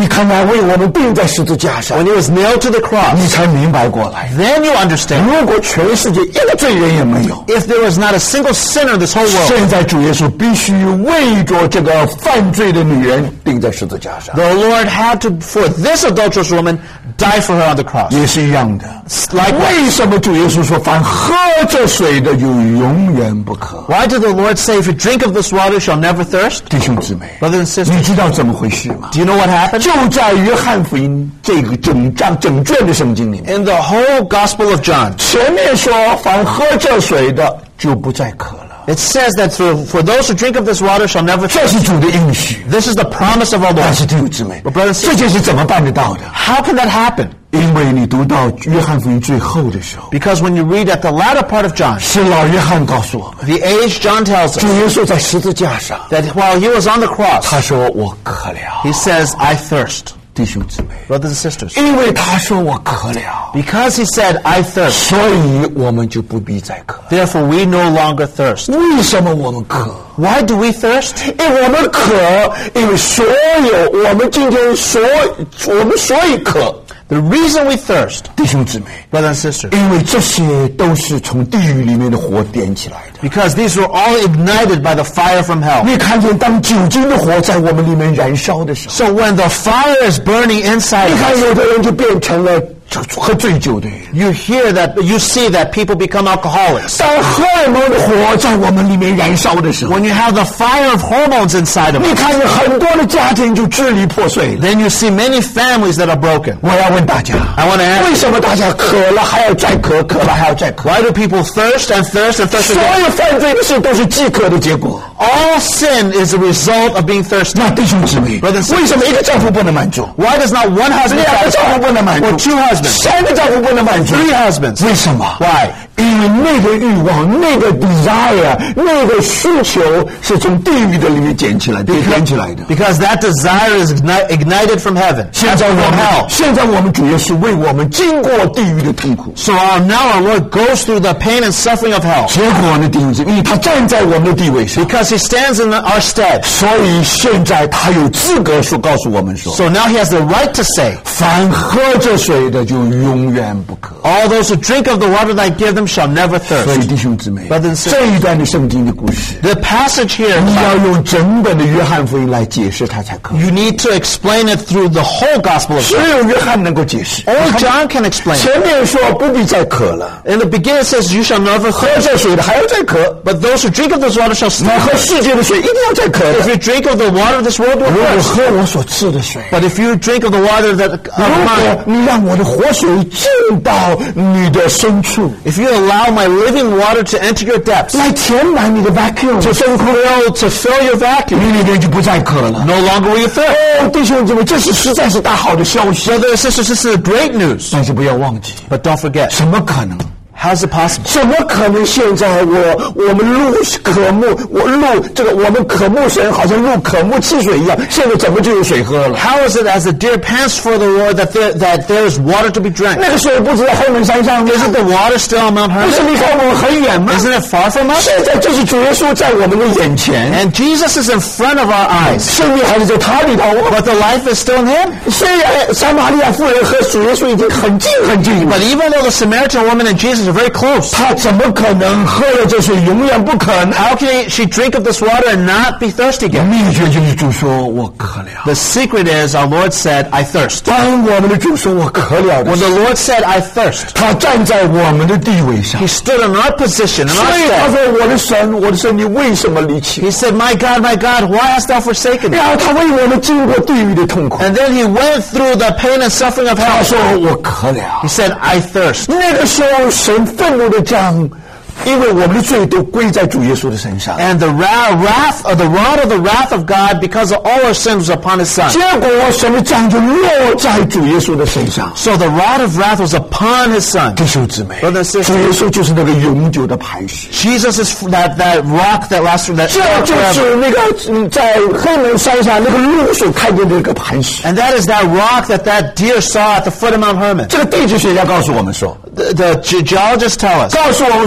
看他为我们钉在十字架上， when he was nailed to the cross, 你才明白过来。 then you understand. 如果全世界一个罪人也没有， If there was not a single sinner in this whole world, 现在主耶稣必须为着这个犯罪的女人钉在十字架上， the Lord had to, for this adulterous woman, die for her on the cross. 也是一样的。 Likewise, 为什么主耶稣说凡喝这水的就永远不渴？ why did the Lord say, if you drink of this water, you shall never thirst? 弟兄姊妹， Brothers and sisters, 你知道怎么回事吗？ do you know what happened? 就在约翰福音这个整章整卷的圣经里面， In the whole Gospel of John, 前面说凡喝这水的就不再渴了， it says that for, for those who drink of this water shall never 这 thirst. 是主的应许。 This is the promise of our 但 Lord. 是弟兄姊妹， But brothers and sisters, 这件事怎么办得到的？ how can that happen? 因为你读到约翰福音最后的时候， Because when you read at the latter part of John, 是老约翰告诉我们， the age John tells 主 us 耶稣在十字架上， that while he was on the cross, 他说我渴了。 he says, I thirst. 弟兄姊妹， Brothers and sisters, 因为他说我渴了， because he said, I thirst, 所以我们就不必再渴。 therefore we no longer thirst. 为什么我们渴？ Why do we thirst? 因为我们渴，因为所有我们今天所我们所以渴， The reason we thirst, 弟兄姊妹， brothers and sisters, 因为这些都是从地狱里面的火点起来的。 because these were all ignited by the fire from hell. 你看见当酒精的火在我们里面燃烧的时候， So when the fire is burning inside 你 of 看 us, 有的人就变成了喝醉酒的人。 you hear that, you see that people become alcoholics. 当荷尔蒙的火在我们里面燃烧的时候， When you have the fire of hormones inside of 你 us, 看见很多的家庭就支离破碎了。 then you see many families that are broken. 我要问大家， I want to ask, 为什么大家渴了还要再渴，渴了还要再渴？ why do people thirst and thirst and thirst 所 again? 有犯罪的事都是饥渴的结果。 All sin is a result of being thirsty. 那弟兄姊妹， Brothers and sisters, 为什么一个丈夫不能满足？ why does not one husband 两个丈夫 satisfy? 不能满 Or 足？ two husbands? 三个丈夫不能满足？ Three husbands? 为什么 Why? 因为那个欲望、那个 desire、那个需求是从地狱的里面捡起来的、点起来的。 Because that desire is igni- ignited from heaven. 现 That's 在我 from 们 hell. 现在我们主耶稣为我们经过地狱的痛苦， So our, now our Lord goes through the pain and suffering of hell. 结果呢，弟兄姊妹，因为他站在我们的地位上， Because he stands in our stead. 所以现在他有资格说告诉我们说， So now he has the right to say, 凡喝这水的就永远不渴。 all those who drink of the water that I give them shall never 所以 thirst. 弟兄姊妹， Brothers and sisters, 这一段的圣经的故事， the passage here, 你要用整本的约翰福音来解释它才可以。 you need to explain it through the whole Gospel of 只 John. 有约翰能够解释。 Only John can explain it. 前面说不必再渴了， In the beginning it says, you shall never 喝 thirst. 这水的还要再渴， But those who drink of this water shall 你 still 喝 thirst. 世界的水一定要再渴 If 的。 you drink of the water of this world, you'll 如果 thirst. 喝我所赐的水， But if you drink of the water that 如 of 果 mine, 你让我的活水进到你的深处， if you allow my living water to enter your depths, 来填满你的 vacuum， to fill, to fill your vacuum, 你里面就不再渴了。 no longer will you thirst. 哦，弟兄姊妹，这是实在是大好的消息， Brothers and sisters, this is great news. 但是不要忘记， But don't forget, 什么可能？ how's it possible? 怎么可能现在我我们入渴慕，我入这个我们渴慕神，好像入渴慕汽水一样，现在怎么就有水喝了？ How is it as the deer pants for the Lord that there, that there is water to be drank? 那个水不是在黑门山上吗？ Isn't the water still on Mount 不是 Hermon? 离开我们很远吗？ Isn't it far from us? 现在就是主耶稣在我们的眼前， And Jesus is in front of our eyes, 生命还是在他里头。 but the life is still in Him. 虽然撒玛利亚妇人和主耶稣已经很近很近， But even though the Samaritan woman and Jesus are very close, 他怎么可能喝了这水永远不渴呢？ how can she drink of this water and not be thirsty again? 秘诀就是主说我渴了。 The secret is our Lord said, I thirst. 当我们的主说我渴了的 When 时候， the Lord said, I thirst, 他站在我们的地位上 He，stood in our position, in 所 our 以他 stead. 说我的神，我的神，你为什么离弃 He said, My God, my God, why hast thou forsaken 我？ me? 然后他为我们经过地狱的痛苦， And then He went through the pain and suffering of 他 hell. 说我渴了 He。said, I thirst. 那个时候神愤怒的将，因为我们的罪都归在主耶稣的身上， And the ra- wrath, or the rod of the wrath of God, because of all our sins, was upon His Son. 结果神的杖就落在主耶稣的身上。 So the rod of wrath was upon His Son. 弟兄姊妹， Brothers and sisters, 主耶稣就是那个永久的磐石， Jesus is that, that rock that lasts for that 这就 forever. 是那个嗯在黑门山上那个鹿所看见的那个磐石。 And that is that rock that that deer saw at the foot of Mount Hermon. 这个地质学家告诉我们说， The, the ge- geologists tell us 告诉我们说黑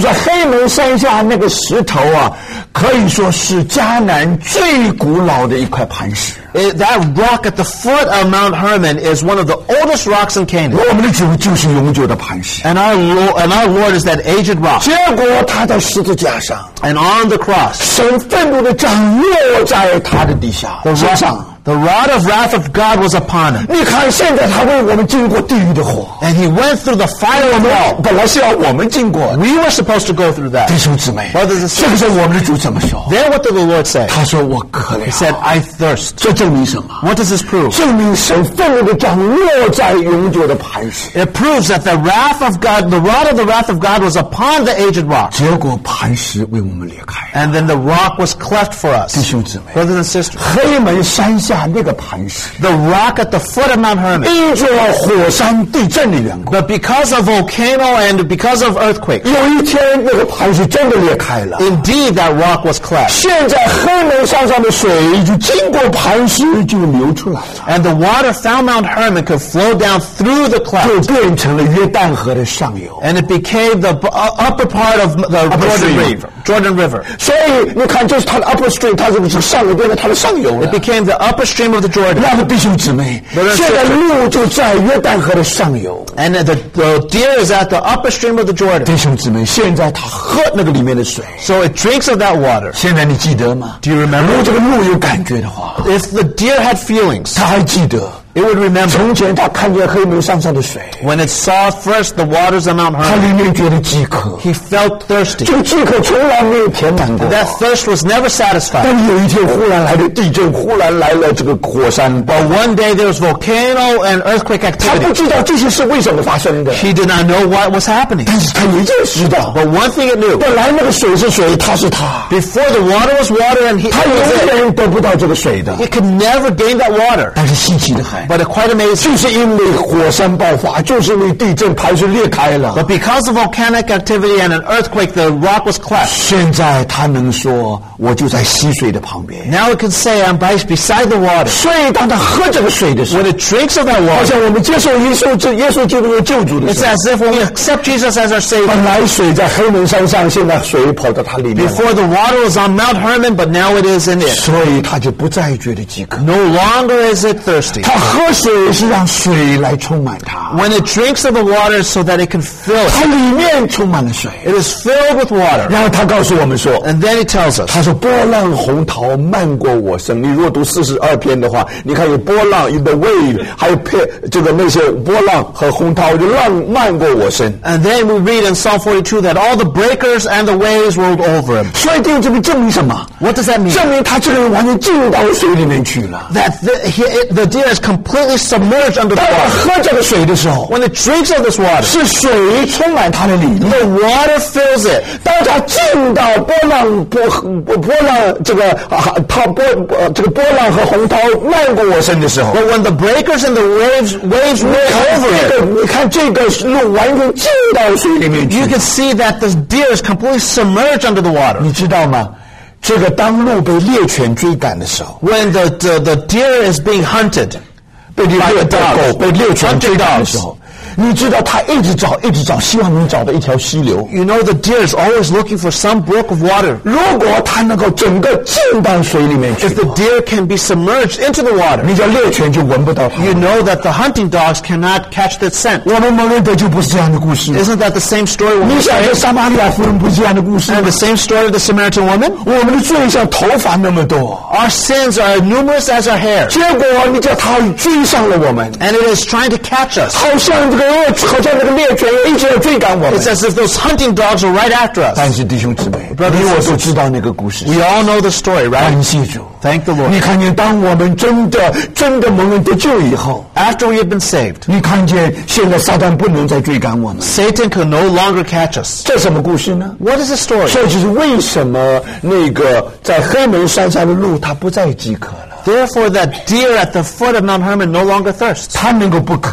黑门山下那个石头啊，可以说是迦南最古老的一块磐石。 It, that rock at the foot of Mount Hermon is one of the oldest rocks in Canaan. 我们的主就是永久的磐石。 And our Lord, and our Lord is that aged rock. 结果他在十字架上， And on the cross, 神愤怒的掌落在他的底下 the 身 rod, 上。 the rod of wrath of God was upon him. 你看，现在他为我们经过地狱的火， And he went through the fire 我 of 们 hell. 本来是要我们经过的。 We were supposed to go through that. 弟兄姊妹， Brothers and 这个 sisters, 时候我们的主怎么说？ then what did the Lord say? 他说：“我渴了。” He said, I thirst. 这证明什么？ What does this prove? 证明神愤怒的掌落在永久的磐石。 It proves that the wrath of God, the rod of the wrath of God was upon the aged rock. 结果磐石为我们裂开。 And then the rock was cleft for us. 弟兄姊妹， Brothers and sisters, 黑门山下那个磐石， the rock at the foot of Mount Hermon. 因着火山地震的缘故， But because of volcano and because of earthquake, 有一天那个磐石真的裂开了。 indeed that rock was cleft. 现在黑门山上的水就经过磐石就流出来了， And the water found Mount Hermon could flow down through the 就 cleft. 变成了约旦河的上游。 And it became the bu- uh, upper part of the Jordan stream. River. Jordan River. 所以你看，这是它的 upper stream， 它是上游变成它的上游了 It。became the upper stream of the Jordan. 那么弟兄姊妹， Brothers and 现在路就在约旦河的上游。 And the, the deer is at the upper stream of the Jordan. 弟兄姊妹，现在他喝那个里面的水， So it drinks of that water. 现在你记得吗？ Do you remember? 如果这个鹿有感觉的话， If the deer had feelings, 他还记得 it would remember 从前他看见黑门山上的水， when it saw first the waters of Mount 他 Hermon. 里面觉得饥渴， He felt thirsty. 这个饥渴从来没有填满过。 That thirst was never satisfied. 但有一天忽然来了地震，忽然来了这个火山爆 But one day there was volcano and earthquake 他不 activity. 知道这些是为什么发生的， He did not know what was happening. 但是他有一件事知道， But one thing it knew, 本来那个水是水，他是他， before the water was water and he 他 it 永 was it. 远得不到这个水的。 He could never gain that water. 但是稀奇的很， But it quite amazing. 就是因为火山爆发，就是因为地震，磐石裂开了。 But because of volcanic activity and an earthquake, the rock was cleft. 现在他能说，我就在溪水的旁边。 Now it can say, I'm by, beside the water. 所以当他喝这个水的时候 When，it drinks of that 好 water, 像我们接受耶稣这耶稣基督的救主的 it's 时候， as if when we accept Jesus as our Savior. 本来水在黑门山上，现在水跑到他里面了， Before the water was on Mount Hermon, but now it is in it. 所以他就不再觉得饥渴。 No longer is it thirsty. 他喝水是让水来充满他， When it drinks of the water so that it can fill it. 他里面充满了水。 It is filled with water. 然后他告诉我们说， And then he tells us, 他说波浪洪涛漫过我身。你如果读四十二篇的话，你看有波浪，有 the wave， 还有片这个那些波浪和洪涛就浪漫过我身。 and then we read in Psalm forty-two that all the breakers and the waves rolled over him. 所以这这个证明什么？ What does that mean? 证明他这个人完全进到水里面去了。 That the, he, it, the deer is completely submerged under the 当他 water. 喝这个水的时候， When it drinks of this water, 是水充满他的里面。 the water fills it. 当他进到波浪波波波浪这个啊，他波呃这个波浪和洪涛漫过我身的时候， But when the breakers and the waves waves 你 roll 看 over 这 it, 个，你看这个路完全进到水里面去 you。can see that the deer is completely submerged under the water. 你知道吗？这个当鹿被猎犬追赶的时候， When the, the, the deer is being hunted, 被猎 By the 狗 dogs. 被猎犬追赶的时候，你知道他一直找，一直找，希望能找到一条溪流。 you know the deer is always looking for some brook of water. 如果他能够整个进到水里面去 If，the deer can be submerged into the water, 你叫猎犬就闻不到它。 you know that the hunting dogs cannot catch that scent. 我们蒙恩得救不是这样的故事。 Isn't that the same story? When 你 we 想 say, 这撒玛利亚妇人不是这样的故事 and 吗 the？same story of the Samaritan woman? 我们的罪像头发那么多， Our sins are numerous as our hair, 结果你叫他追上了我们， and it is trying to catch us. 好像这个恶，好像这个猎犬一直要追赶我们 It's。as if those hunting dogs are right after us. 但是弟兄姊妹， Brothers 你 and 我都知道那个故事。 We all know the story, right? 感谢主， Thank the 你 Lord. 看见当我们真的真的蒙恩得救以后， After we have been saved, 你看见现在撒旦不能再追赶我们， Satan can no longer catch us. 这什么故事呢？ What is the story? 这就是为什么那个在黑门山上的鹿，它不再饥渴了， Therefore, that deer at the foot of Mount Hermon no longer thirsts. 它能够不渴，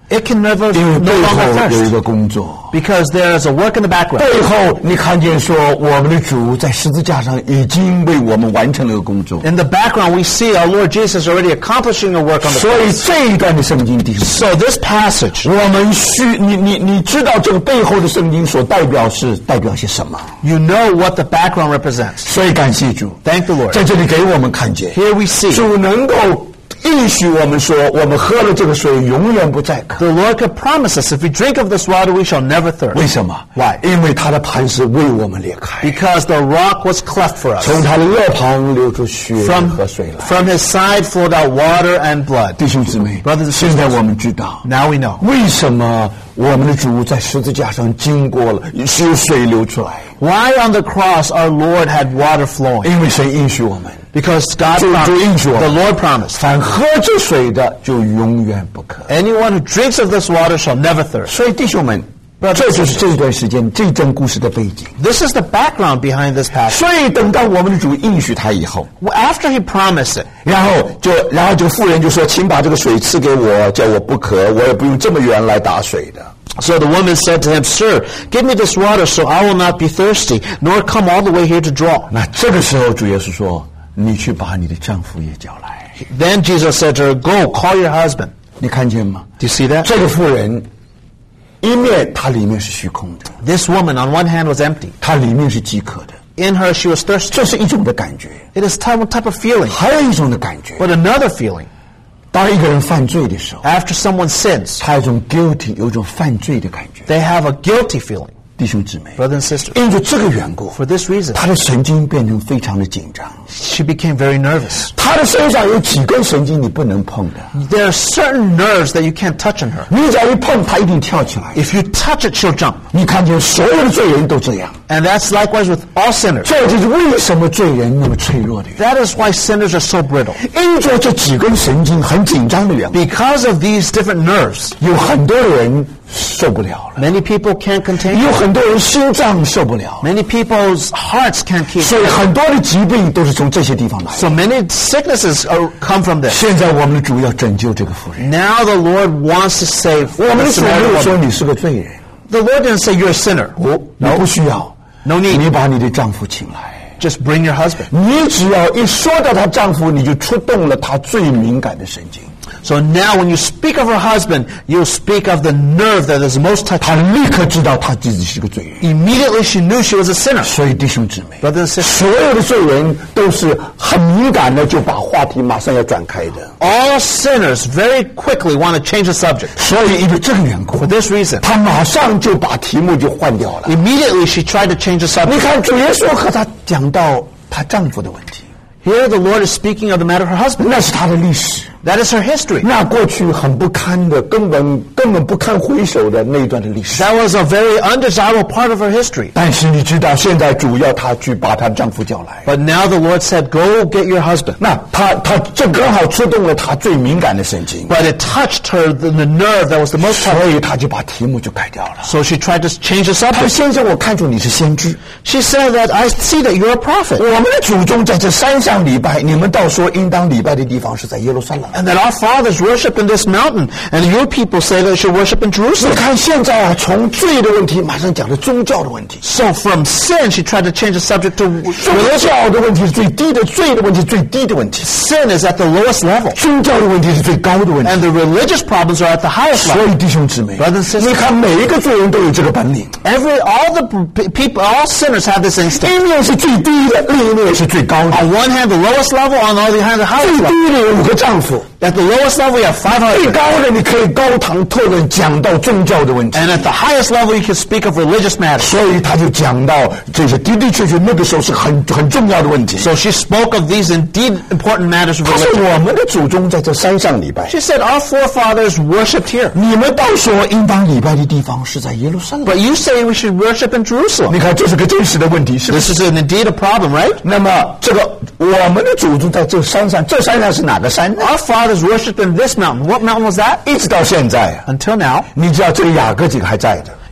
it can never 因为 no 背 longer 后有一 thirst 个工作。 because there is a work in the background. 背后你看见说，我们的主在十字架上已经为我们完成了工作。 In the background, we see our Lord Jesus already accomplishing a work on the 所以 cross. 这一段的圣经弟兄， So this passage, 我们需你你你知道这个背后的圣经所代表是代表些什么？ you know what the background represents. 所以感谢主， Thank the Lord. 在这里给我们看见， Here we see 主能够应许我们说，我们喝了这个水永远不再渴。 the Lord could promise us, if we drink of this water, we shall never thirst. 为什么 Why? 因为他的磐石为我们裂开， Because the rock was cleft for us. 从他的肋旁流出血 From, 和水来。 from his side flowed out water and blood. 弟兄姊妹， Brothers and 现在我们知道 Now we know. 为什么我们的主在十字架上经过了，是有水流出来， Why on the cross our Lord had water flowing? 因为神应许我们， Because God 主主应许我 promised, 们 the Lord promised, 凡喝这水的就永远不渴。 anyone who drinks of this water shall never thirst. 所以弟兄们，这就是这段时间这段故事的背景。 This is the background behind this passage. 所以等到我们的主应许他以后， After he promised it, 然后就然后这个妇人就说：“请把这个水赐给我，叫我不渴，我也不用这么远来打水的。” so the woman said to him, Sir, give me this water so I will not be thirsty, nor come all the way here to draw. 那这个时候主耶稣说：“你去把你的丈夫也叫来。” Then Jesus said to her, Go, call your husband. 你看见吗？ Do you see that? 这个妇人，一面她里面是虚空的， This woman on one hand was empty. 她里面是饥渴的， In her she was thirsty. 这是一种的感觉。 It is type, type of feeling. 还有一种的感觉， But another feeling, 当一个人犯罪的时候， after someone sins, 他有一种 guilty， 有一种犯罪的感觉。 they have a guilty feeling. 弟兄姊妹， Brothers and sisters, 因着这个缘故， for this reason, 他的神经变成非常的紧张。 she became very nervous. 他的身上有几根神经你不能碰的， There are certain nerves that you can't touch on her. 你只要一碰，他一定跳起来。 If you touch it, she'll jump. 你看见所有的罪人都这样， And that's likewise with all sinners. 这就是为什么罪人那么脆弱的原 That is why sinners are so brittle. 因。因着这几根神经很紧张的缘故， Because of these different nerves, 有很多人受不了了， many people can't contain 有 it. 很多人心脏受不了， Many people's hearts can't keep 所以 it. 很多的疾病都是从这些地方来的。 So many sicknesses are, come from this. 现在我们的主要拯救这个妇人， Now the Lord wants to save 我 the 们的主没 Samaritan 有说 woman. 你是个罪人， The Lord didn't say you're a sinner. 我你不需要 No need. 你把你的丈夫请来。 Just bring your husband. 你只要一说到她丈夫，你就触动了她最敏感的神经， So now when you speak of her husband, you speak of the nerve that is most 她 touching. 立刻知道她自己是个罪人。 Immediately she knew she was a sinner. 所以弟兄姊妹， Brothers and sisters, 所有的罪人都是很敏感的，就把话题马上要转开的。 all sinners very quickly want to change the subject. 所以因为这个缘故 For，this reason, 她马上就把题目就换掉了。 immediately she tried to change the 你 subject. 看主耶稣和她讲到她丈夫的问题， Here the Lord is speaking of the matter of her husband. 那是她的历史。 That is her history. 那过去很不堪的，根本根本不堪回首的那一段的历史。 That was a very undesirable part of her history. 但是你知道，现在主要她去把她丈夫叫来， But now the Lord said, Go get your husband. 那她她这刚好触动了她最敏感的神经， But it touched her, the, the nerve that was the most 所 touching. 以她就把题目就改掉了。 So she tried to change the 她说 subject. 先生，我看出你是先知， She said that, I see that you're a prophet. 我们的祖宗在这山上礼拜，你们倒说应当礼拜的地方是在耶路撒冷。 And that our fathers worship in this mountain. And your people say that they should worship in 你 Jerusalem. 看现在啊，从罪的问题马上讲到宗教的问题。 So from sin, she tried to change the subject to 宗 religion. 教的问题是最低的，罪的问题是最低的问题， Sin is at the lowest level. 宗教的问题是最高的问题。 And the religious problems are at the highest 所 level. 以弟兄姊妹， Brothers and sisters 你看每一个罪人都有这个本领， Every, all the p- people, all sinners have this instinct. 一面是最低的，另一面是最高的。 On one hand, the lowest level, on the other hand, the 最 highest level. 低的有五个丈夫， At the lowest level, you have five 最 husbands. 高的你可以高谈特论讲到宗教的问题。 And at the highest level, you can speak of religious matters. 所以他就讲到这些的的确确那个时候是很很重要的问题。 So she spoke of these indeed important matters of 他说 religion. 我们的祖宗在这山上礼拜， She said, our forefathers worshipped here. 你们倒说应当礼拜的地方是在耶路撒冷。 But you say we should worship in Jerusalem. 你看这是个真实的问题，是不是？ This is an, indeed a problem, right? 那么这个我们的祖宗在这山上，这山上是哪个山呢？ Our fathers worshipped in this mountain. What mountain was that? 一直到现在啊， Until now, 你知道这个雅各几个还在的，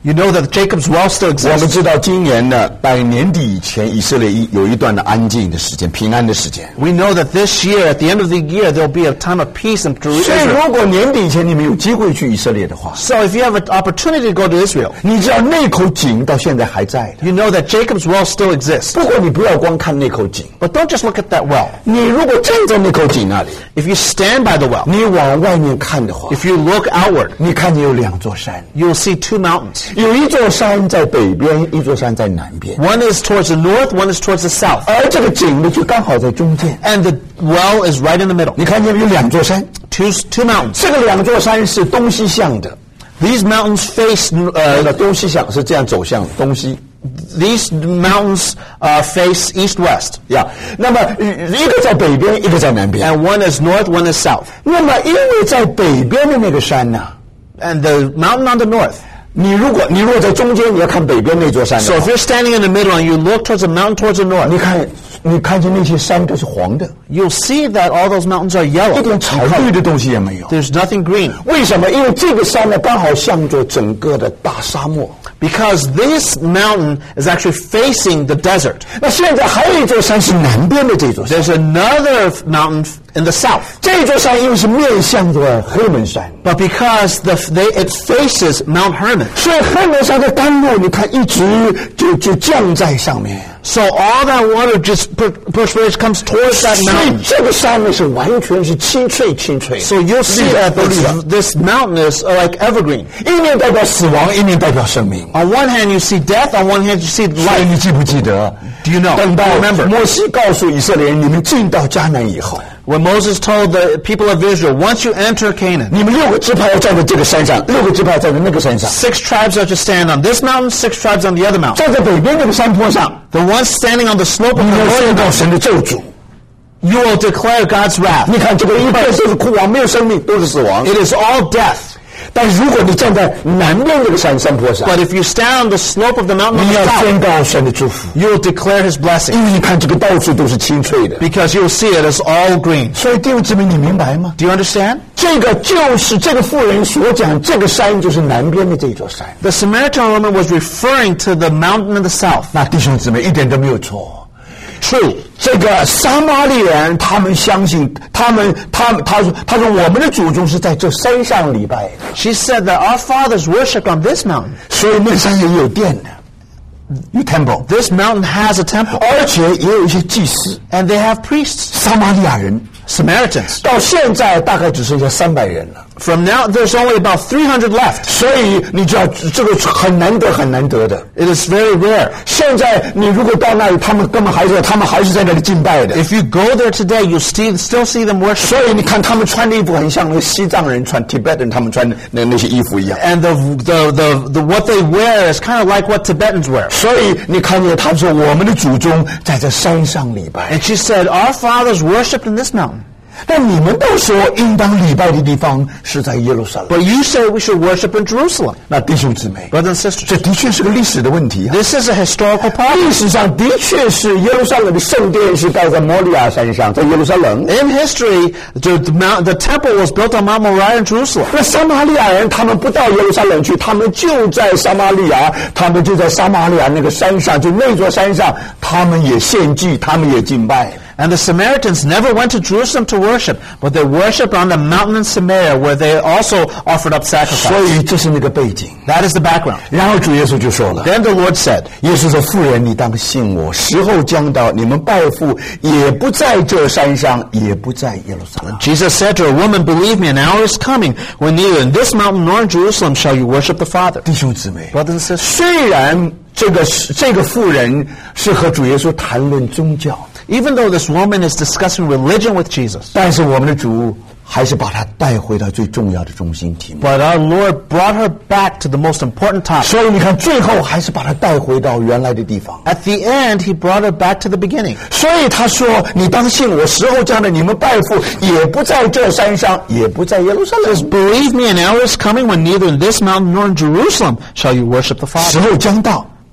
You know that Jacob's well still 我们 exists. 知道今年呢，在年底以前，以色列一有一段的安静的时间，平安的时间。 We know that this year, at the end of the year, there will be a time of peace in 所以 Israel. 如果年底以前你们有机会去以色列的话， So if you have an opportunity to go to Israel, 你知道那口井到现在还在的。 you know that Jacob's well still exists. 不过你不要光看那口井， But don't just look at that well. 你如果站在那口井那里， If you stand by the well, 你往外面看的话， if you look outward, 你看见有两座山， you'll see two mountains. 有一座山在北边，一座山在南边， One is towards the north, one is towards the south. 而这个井呢就刚好在中间。 And the well is right in the middle. 你看见有两座山， Two, two mountains. 这个两座山是东西向的， These mountains face, 呃， uh, 东西向是这样走向东西。 these mountains uh, face east-west. 呀，那么呃一个在北边，一个在南边。 And one is north, one is south. 那么因为在北边的那个山呢、 And the mountain on the north. 你如果你如果在中间，你要看北边那座山的 So 话 if you're standing in the middle and you look towards the mountain towards the 你 north, 看你看见那些山都是黄的， you'll see that all those mountains are 一 yellow. 点草绿的东西也没有。 There's nothing green. 为什么？因为这个山呢，刚好向着整个的大沙漠。 Because this mountain is actually facing the desert. 那现在还有一座山是南边的这座山， There's another mountain in the south. 这座山因为是面向着黑门山， But because the, they, it faces Mount Hermon. 所以黑门山的甘露，你看一直就就降在上面。 So all that water just per- perspiration comes towards that 所以 mountain. 这个山呢是完全是清翠清翠。 So you'll see 绿的 that 都绿的 this, this mountain is uh, like evergreen. 一面代表死亡，一面代表生命。 On one hand you see death, on one hand you see 所以 life. 你记不记得 Do you know? 等到 Remember. 摩西告诉以色列人，你们进到迦南以后， When Moses told the people of Israel, once you enter Canaan, 你们六个支派要站在这个山上，六个支派要站在那个山上。 six tribes are to stand on this mountain, six tribes on the other mountain. 站在北边那个山坡上， The ones standing on the slope of 你 the 要宣 northern 告 mountain, 神的咒诅。 you will declare God's wrath. 你看这个一片都是哭亡，没有生命，都是死亡。 It is all death. 但是如果你站在南边这个山山坡上， But if you stand on the slope of the mountain on 你 the 要 south, 宣告神的祝福， you will declare His blessing. 因为你看这个到处都是清脆的。 Because you will see it as all green. 所以弟兄姊妹，你明白吗？ Do you understand? 这个就是这个妇人所讲，这个山就是南边的这座山。 The Samaritan woman was referring to the mountain in the south. 那弟兄姊妹一点都没有错。 True. 这个撒玛利亚人，他们相信，他们，他们，他说，他说，我们的祖宗是在这山上礼拜的， She said that our fathers worshipped on this mountain. 所以那山也有殿的，有 temple， This mountain has a temple. 而且也有一些祭司。 And they have priests. 撒玛利亚人 Samaritans. 到现在大概只剩下三百人了， From now, there's only about three hundred left. 所以你知道这个很难得，很难得的。 It is very rare. 现在你如果到那里，他们根本还是，他们还是在那里敬拜的。 If you go there today, you still still see them worship. 所以你看，他们穿的衣服很像那个西藏人穿 Tibetan 他们穿的那那些衣服一样。 And the, the, the, the, what they wear is kind of like what Tibetans wear. 所以你看见他说，我们的祖宗在这山上礼拜。 And she said, our fathers worshipped in this mountain. 但你们都说应当礼拜的地方是在耶路撒冷。 But you say we should worship in Jerusalem. 那弟兄姊妹， Brothers and sisters, 这的确是个历史的问题啊。 this is a historical problem. 历史上的确是耶路撒冷的圣殿是盖在摩利亚山上，在耶路撒冷。 In history, the, the, mount, the temple was built on Mount Moriah in Jerusalem. 那撒玛利亚人他们不到耶路撒冷去，他们就在撒玛利亚，他们就在撒玛利亚那个山上，就那座山上，他们也献祭，他们也敬拜。 And the Samaritans never went to Jerusalem to worship, but they worshipped on the mountain in Samaria, where they also offered up 所 sacrifice. 以这是那个背景。 That is the background. 然后主耶稣就说了。 Then the Lord said, 耶稣说：“妇人，你当信我，时候将到，你们拜父也不在这山上，也不在耶路撒冷。 Jesus said to her, Woman, believe me, an hour is coming when neither in this mountain nor in Jerusalem shall you worship the Father. ” 弟兄姊妹， Brothers and sisters, 虽然这个这个妇人是和主耶稣谈论宗教， even though this woman is discussing religion with Jesus, 但是我们的主还是把她带回到最重要的中心题目。 but our Lord brought her back to the most important topic. 所以你看，最后还是把她带回到原来的地方。 At the end, he brought her back to the beginning. 所以他说：“你当信我，时候将来，你们拜父也不在这山上，也不在耶路撒冷。 Believe me, an hour is coming when neither in this mountain nor in Jerusalem shall you worship the 时 Father. 候将到。”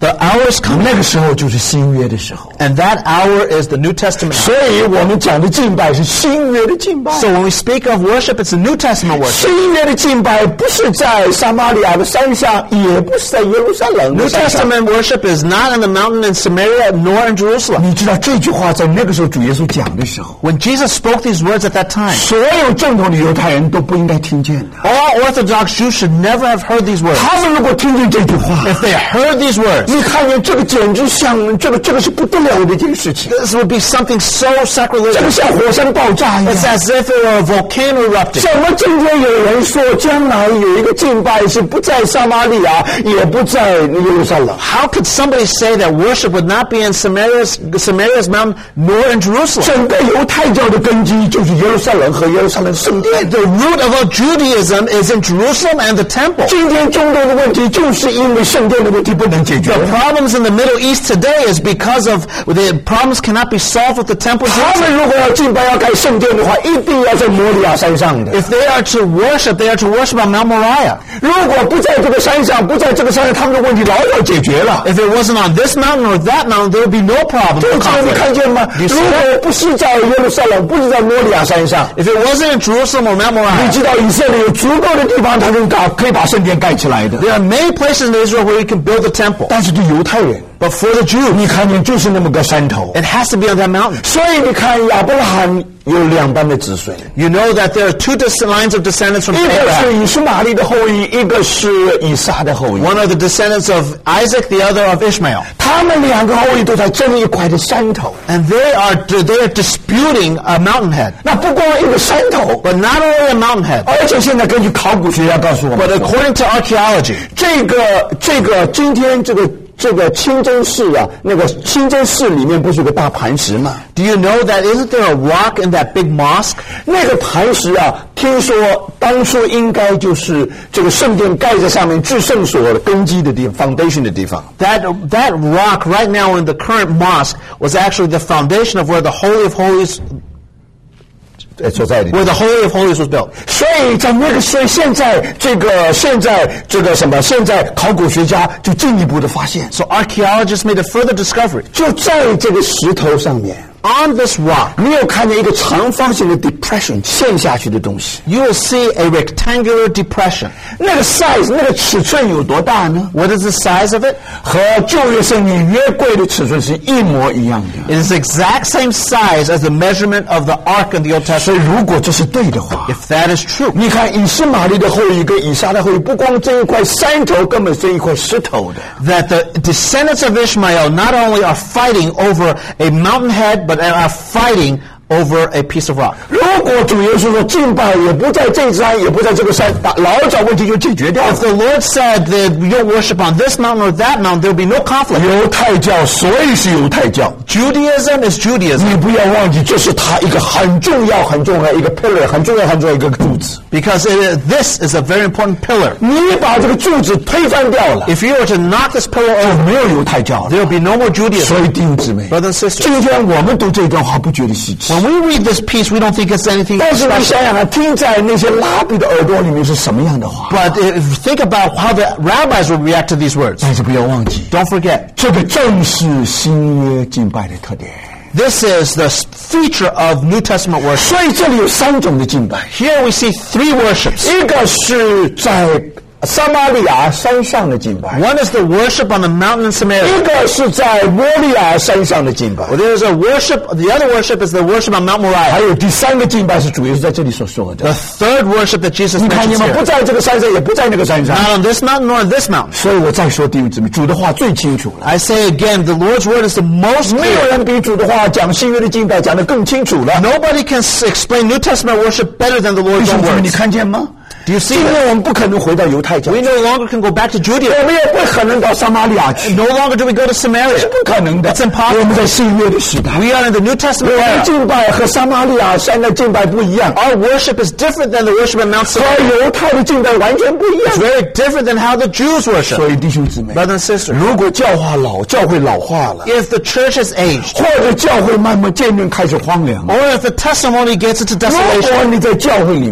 The hour is coming. 那个时候就是新约的时候。 And that hour is the New Testament hour. 所以我们讲的敬拜是新约的敬拜。 So when we speak of worship, it's a New Testament worship. 新约的敬拜不是在撒玛利亚的山上，也不是在耶路撒冷 New 的山上。 Testament worship is not in the mountain in Samaria nor in Jerusalem. 你知道这句话在那个时候主耶稣讲的时候， When Jesus spoke these words at that time, 所有正统的犹太人都不应该听见的。 all Orthodox Jews should never have heard these words. 他们如果听见这句话， If they heard these words, 你看见这个简直像这个这个是不得了的一件事情， this would be something so 这个 sacrilegious. 像火山爆炸一样。 It's as if it were a volcano erupting. 怎么今天有人说将来有一个敬拜是不在撒玛利亚，也不在耶路撒冷？ How could somebody say that worship would not be in Samaria's, Samaria's mountain nor in Jerusalem? 整个犹太教的根基就是耶路撒冷和耶路撒冷圣殿。 The root of all Judaism is in Jerusalem and the temple. 今天中东的问题就是因为圣殿的问题不能解决。 The problems in the Middle East today is because of the problems cannot be solved with the temple. 他们如果要敬拜要盖圣殿的话，一定要在摩利亚山上的。 If they are to worship, they are to worship on Mount Moriah. 如果不在这个山上，不在这个山上，他们的问题老早解决了。 If it wasn't on this mountain or that mountain, there would be no problem. 这 No 个你 conflict. 看见吗？ You 如 see 果 that? 不是在耶路撒冷，不是在摩利亚山上， If it wasn't in Jerusalem or Mount 你 Moriah, 知道以色列有足够的地方，他能搞可以把圣殿盖起来的。 there are many places in Israel where you can build a temple. 但是对犹太人， But for the Jews, 你看见就是那么个山头。 it has to be on that mountain. 所以你看亚伯拉罕有两班的子孙， You know that there are two des- lines of descendants from 一个 Abraham. 是以实玛利的后裔，一个是以撒的后裔。 One of the descendants of Isaac, the other of Ishmael. 他们两个后裔都在争一块的山头。 And they are they are disputing a mountainhead. 那不光一个山头， But not only a mountainhead, 而且现在根据考古学家告诉我们 but，according to archaeology, 这个这个今天这个这个清真寺啊，那个清真寺里面不是有个大磐石吗？ do you know that isn't there a rock in that big mosque? 那个磐石啊，听说当初应该就是这个圣殿盖在上面至圣所的根基的地方 ，foundation 的地方。 That that rock right now in the current mosque was actually the foundation of where the Holy of Holies 呃，所在的地方 where the Holy of Holies was built. 所以在那个，所以现在这个现在这个什么，现在考古学家就进一步的发现， So archaeologists made a further discovery. 就在这个石头上面， On this rock, 你有看见一个长方形的 depression 陷下去的东西。 you will see a rectangular depression. 那个 size 那个尺寸有多大呢？ What is the size of it? 和旧约圣经约柜的尺寸是一模一样的。 It is the exact same size as the measurement of the ark in the Old 所以 Testament. 如果这是对的话， If that is true, 你看以实玛利的后裔跟以撒的后裔，不光争一块山头，根本争一块石头的。 that the descendants of Ishmael not only are fighting over a mountainhead, but are fighting over a piece of rock. 如果主耶稣说敬拜也不在这山，也不在这个山，把老早问题就解决掉 If 了。 the Lord said that you don't worship on this mountain or that mountain, there will be no conflict. 犹太教所以是犹太教， Judaism is Judaism 你不要忘记，这是他一个很重要、很重要一个 pillar， 很重要、很重要一个柱子。 because it is, this is a very important pillar. 你把这个柱子推翻掉了， If you were to knock this pillar 就 over, 没有犹太教了。 there will be no more Judaism. 所以弟兄姊妹， Brothers and sisters, 今天我们读这段话不觉得稀奇， when we read this piece, we don't think it's anything 但是你 special. 想想看，听在那些拉比的耳朵里面是什么样的话？ But if you think about how the rabbis would react to these words. 但是不要忘记， Don't forget, 这个正是新约敬拜的特点。 this is the feature of New Testament worship. 所以这里有三种的敬拜， Here we see three worships. 一个是在撒玛利亚山上的敬拜， One is the worship on the mountain in Samaria. 一个是在摩利亚山上的敬拜， Well, there's a worship. The other worship is the worship on Mount 还 Moriah. 有第三个敬拜是主耶稣在这里所说的。 The third worship that Jesus 你看 mentions 见吗？不 here. 在这个山上，也不在那个山上。 Not on this mountain nor on this mountain. 所以我再说弟兄姊妹，主的话最清楚了。 I say again, the Lord's word is the most 没有 clear. 人比主的话讲新约的敬拜讲得更清楚了。 Nobody can s- explain New Testament worship better than the 弟 Lord's 兄 own 姊妹，你 words. 看见吗？ Do you see 今 that? 天我们不可能回到犹太教， We no longer can go back to 我 Judaism. 们也不可能到撒玛利亚去， No longer do we go to 是 Samaria. 不可能的。 That's impossible. 我们在新约的时代， We are in the New Testament 我们 era. 敬拜和撒玛利亚山的敬拜不一样， Our worship is different than the worship at Mount 和 Samaria. 犹太的敬拜完全不一样 It's。very different than how the Jews worship. 所以弟兄姊妹， Brothers and sisters, 如果教化老，教会老化了， if the church has aged, 或者教会慢慢渐渐开始荒凉， or if the testimony gets into 如 desolation, 果你在教会里面，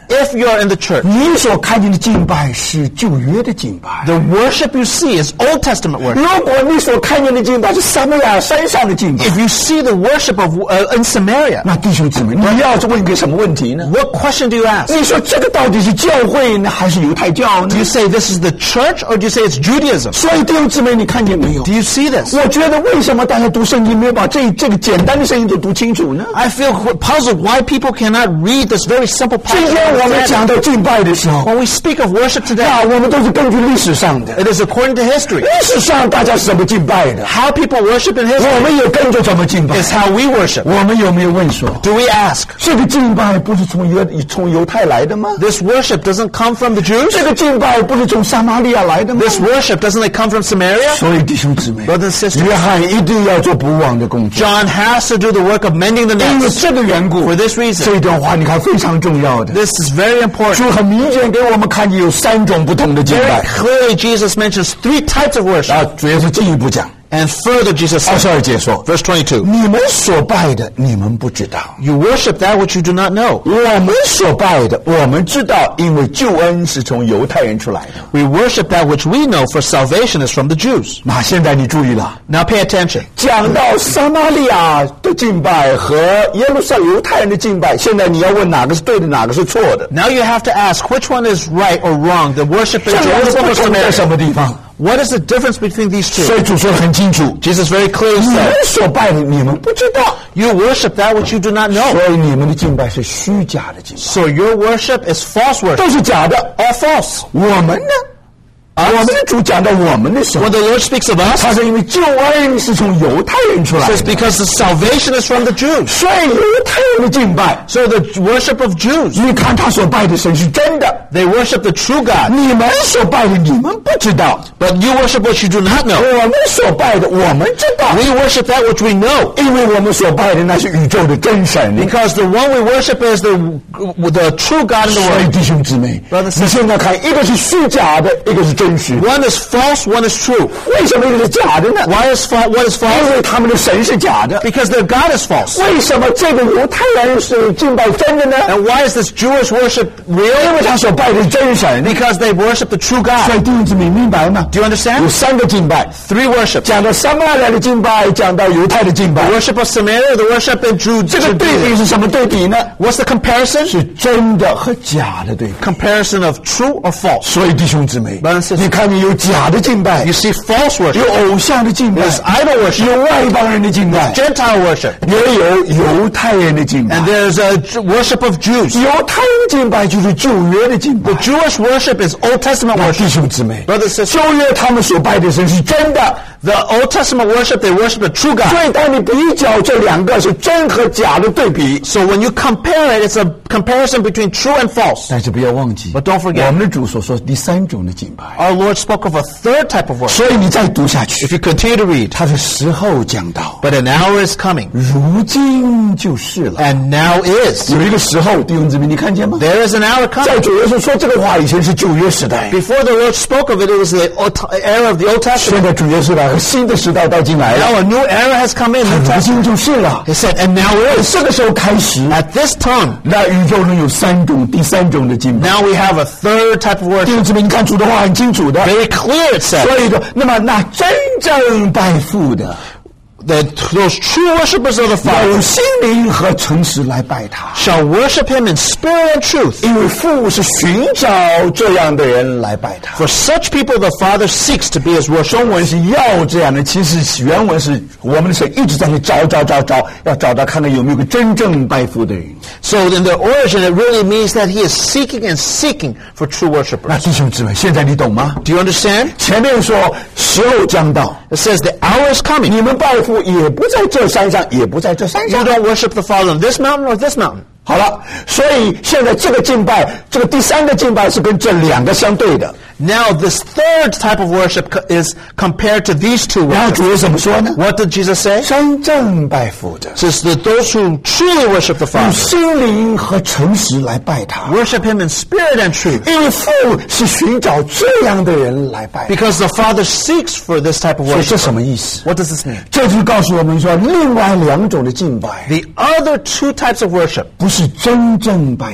If you're in the church, 你所看见的敬拜是旧约的敬拜。 the worship you see is Old Testament worship. 如果你所看见的敬拜是撒玛利亚山上的敬拜， If you see the worship of uh, in Samaria, 那弟兄姊妹，你要问一个什么问题呢？ what question do you ask? 你说这个到底是教会呢，还是犹太教 Do 呢 you？ say this is the church or do you say it's Judaism? 所以弟兄姊妹，你看见没有？ Do you see this? 我觉得为什么大家读圣经没有把这这个简单的圣经都读清楚呢？ I feel puzzled why people cannot read this very simple 今 passage. 天我们讲到敬拜的时候， When we speak of worship 那 today, 我们都是根据历史上的。 it is according to history. 历史上大家是怎么敬拜的？ How people worship in 我 history 们也跟着怎么敬拜。 is how we worship. 我们有没有问说， Do we ask? 这个敬拜不是从犹从犹太来的吗？ This worship doesn't come from the Jews? 这个敬拜不是从撒玛利亚来的吗？ This worship doesn't it come from Samaria? 所以弟兄姊妹， Brothers and sisters, 约翰一定要做补网的工作， John has to do the work of mending the 因为 nets. 这个缘故。 For this reason, 这段话你看非常重要的， this is very important. 就很明显给我们看见有三种不同的敬 Very 拜。 clearly, Jesus mentions three types of worship. 啊，主要是进一步讲， And further, Jesus 二 says, 十二节说， verse twenty-two, 你们所拜的，你们不知道； you worship that which you do not know. 我们所拜的，我们知道，因为救恩是从犹太人出来的。 We worship that which we know, for salvation is from the Jews. 那现在你注意了， Now pay attention. 讲到撒玛利亚的敬拜和耶路撒犹太人的敬拜，现在你要问哪个是对的，哪个是错的？ Now you have to ask which one is right or wrong, the worship 这 in 两个 Jerusalem 不 or 同在 Samaria. 什么地方？ What is the difference between these 所 two? 以主说得很清楚， Jesus very clearly 你们 said, 所拜的，你们不知道， you worship that which you do not know. 所以你们的敬拜是虚假的敬拜， So your worship is false worship. 都是假的。 All false. 我们呢？我们的主讲到我们的时候 When，the Lord speaks of us, 他是因为救恩是从犹太人出来 it says 的， because the salvation is from the Jews. 所以犹太人的敬拜， So the worship of Jews, 你看他所拜的神是真的， they worship the true God. 你们所拜的你们不知道， But you worship what you do not know. 我们所拜的我们知道， We worship that which we know. 因为我们所拜的那是宇宙的真神。 Because the one we worship is the, the true God in the 所以 world. 弟兄姊妹， Brothers and 你现在看，一个是虚假的，一个是真实。 One is false, one is true. 为什么一个是假的呢？ Why is fa- what is 因 false? 为他们的神是假的。 Because their God is false. 为什么这个犹太人是敬拜真的呢？ And why is this Jewish worship 因 real? 为他所拜的是真神。 Because they worship the true 所 God. 以弟兄姊妹明白吗？ Do you understand? 有三个敬拜， Three worships. 讲到撒玛利亚的敬拜，讲到犹太的敬 The 拜。 worship of Samaria, the worship in Jude. 这个对比是什么对比呢？ What's the comparison? 是真的和假的对比。 Comparison of true or false. 所以弟兄姊妹 Brothers and，sisters， 你看见有假的敬拜 You，see false 有 worship. 偶像的敬拜， There's idol worship. 有外邦人的敬拜， Gentile worship. 也有犹太人的敬拜 And。there's a J- worship of Jews. 犹太人的敬拜就是旧约的敬拜 The。Jewish worship is Old Testament 那 worship. 弟兄姊妹， Brothers and sisters, 旧约他们所拜的神是真的， the Old Testament worship, they worship the true God. 所以当你比较这两个是真和假的对比， So when you compare it, it's a comparison between true and false. 但是不要忘记， But don't forget, 我们的主所说第三种的敬拜。 our Lord spoke of a third type of worship. 所以你再读下去 If，you continue to read, 他的时候讲到， but an hour is coming, 如今就是了。 and now is. 有一个时候，弟兄姊妹，你看见吗？ There is an hour 在 coming. 主耶稣说这个话以前是旧约时代， Before the Lord spoke of it, it was the old t- era of the Old 现 Testament. 在主耶稣来和新的时代到进来了， Now a new era has come in. New 如 Testament. 今就是了。 He said, and now is. 这个时候开始， At this time, 那宇宙中有三种，第三种的敬拜。 now we have a third type of 弟 worship. 兄姊妹，你看主的话很清楚的， Very clear, it says. 所以说，那么那真正拜父的， The, those true worshippers of the 要 Father 用心灵和诚实来拜他， shall worship him in spirit and truth. 因为父是寻找这样的人来拜他。 For such people the Father seeks to be his 中 worship. 文是要这样的，其实原文是我们的神一直在那找找找找，要找到看看有没有个真正拜父的人。 So in the origin, it really means that he is seeking and seeking for true 那 worshippers. 弟兄姊妹，现在你懂吗？ Do you understand? 前面说时候将到， It says the hour is coming. 你们拜父也不在这山上，也不在这山 You 上。 don't worship the Father on this mountain or this mountain. 好了，所以现在这个敬拜，这个第三个敬拜是跟这两个相对的。 Now this third type of worship co- is compared to these two 然后 worships. 主耶稣怎么说呢？ What did Jesus say? 真正拜父的， It says that those who truly worship the 用 Father 心灵和诚实来拜他， worship him in spirit and truth. 因为父是寻找这样的人来拜他。 Because the Father seeks for this type of 所以 worship. 这什么意思？ What does this mean? 这就是告诉我们说，另外两种的敬拜 The other two types of worship 不是真正拜父的。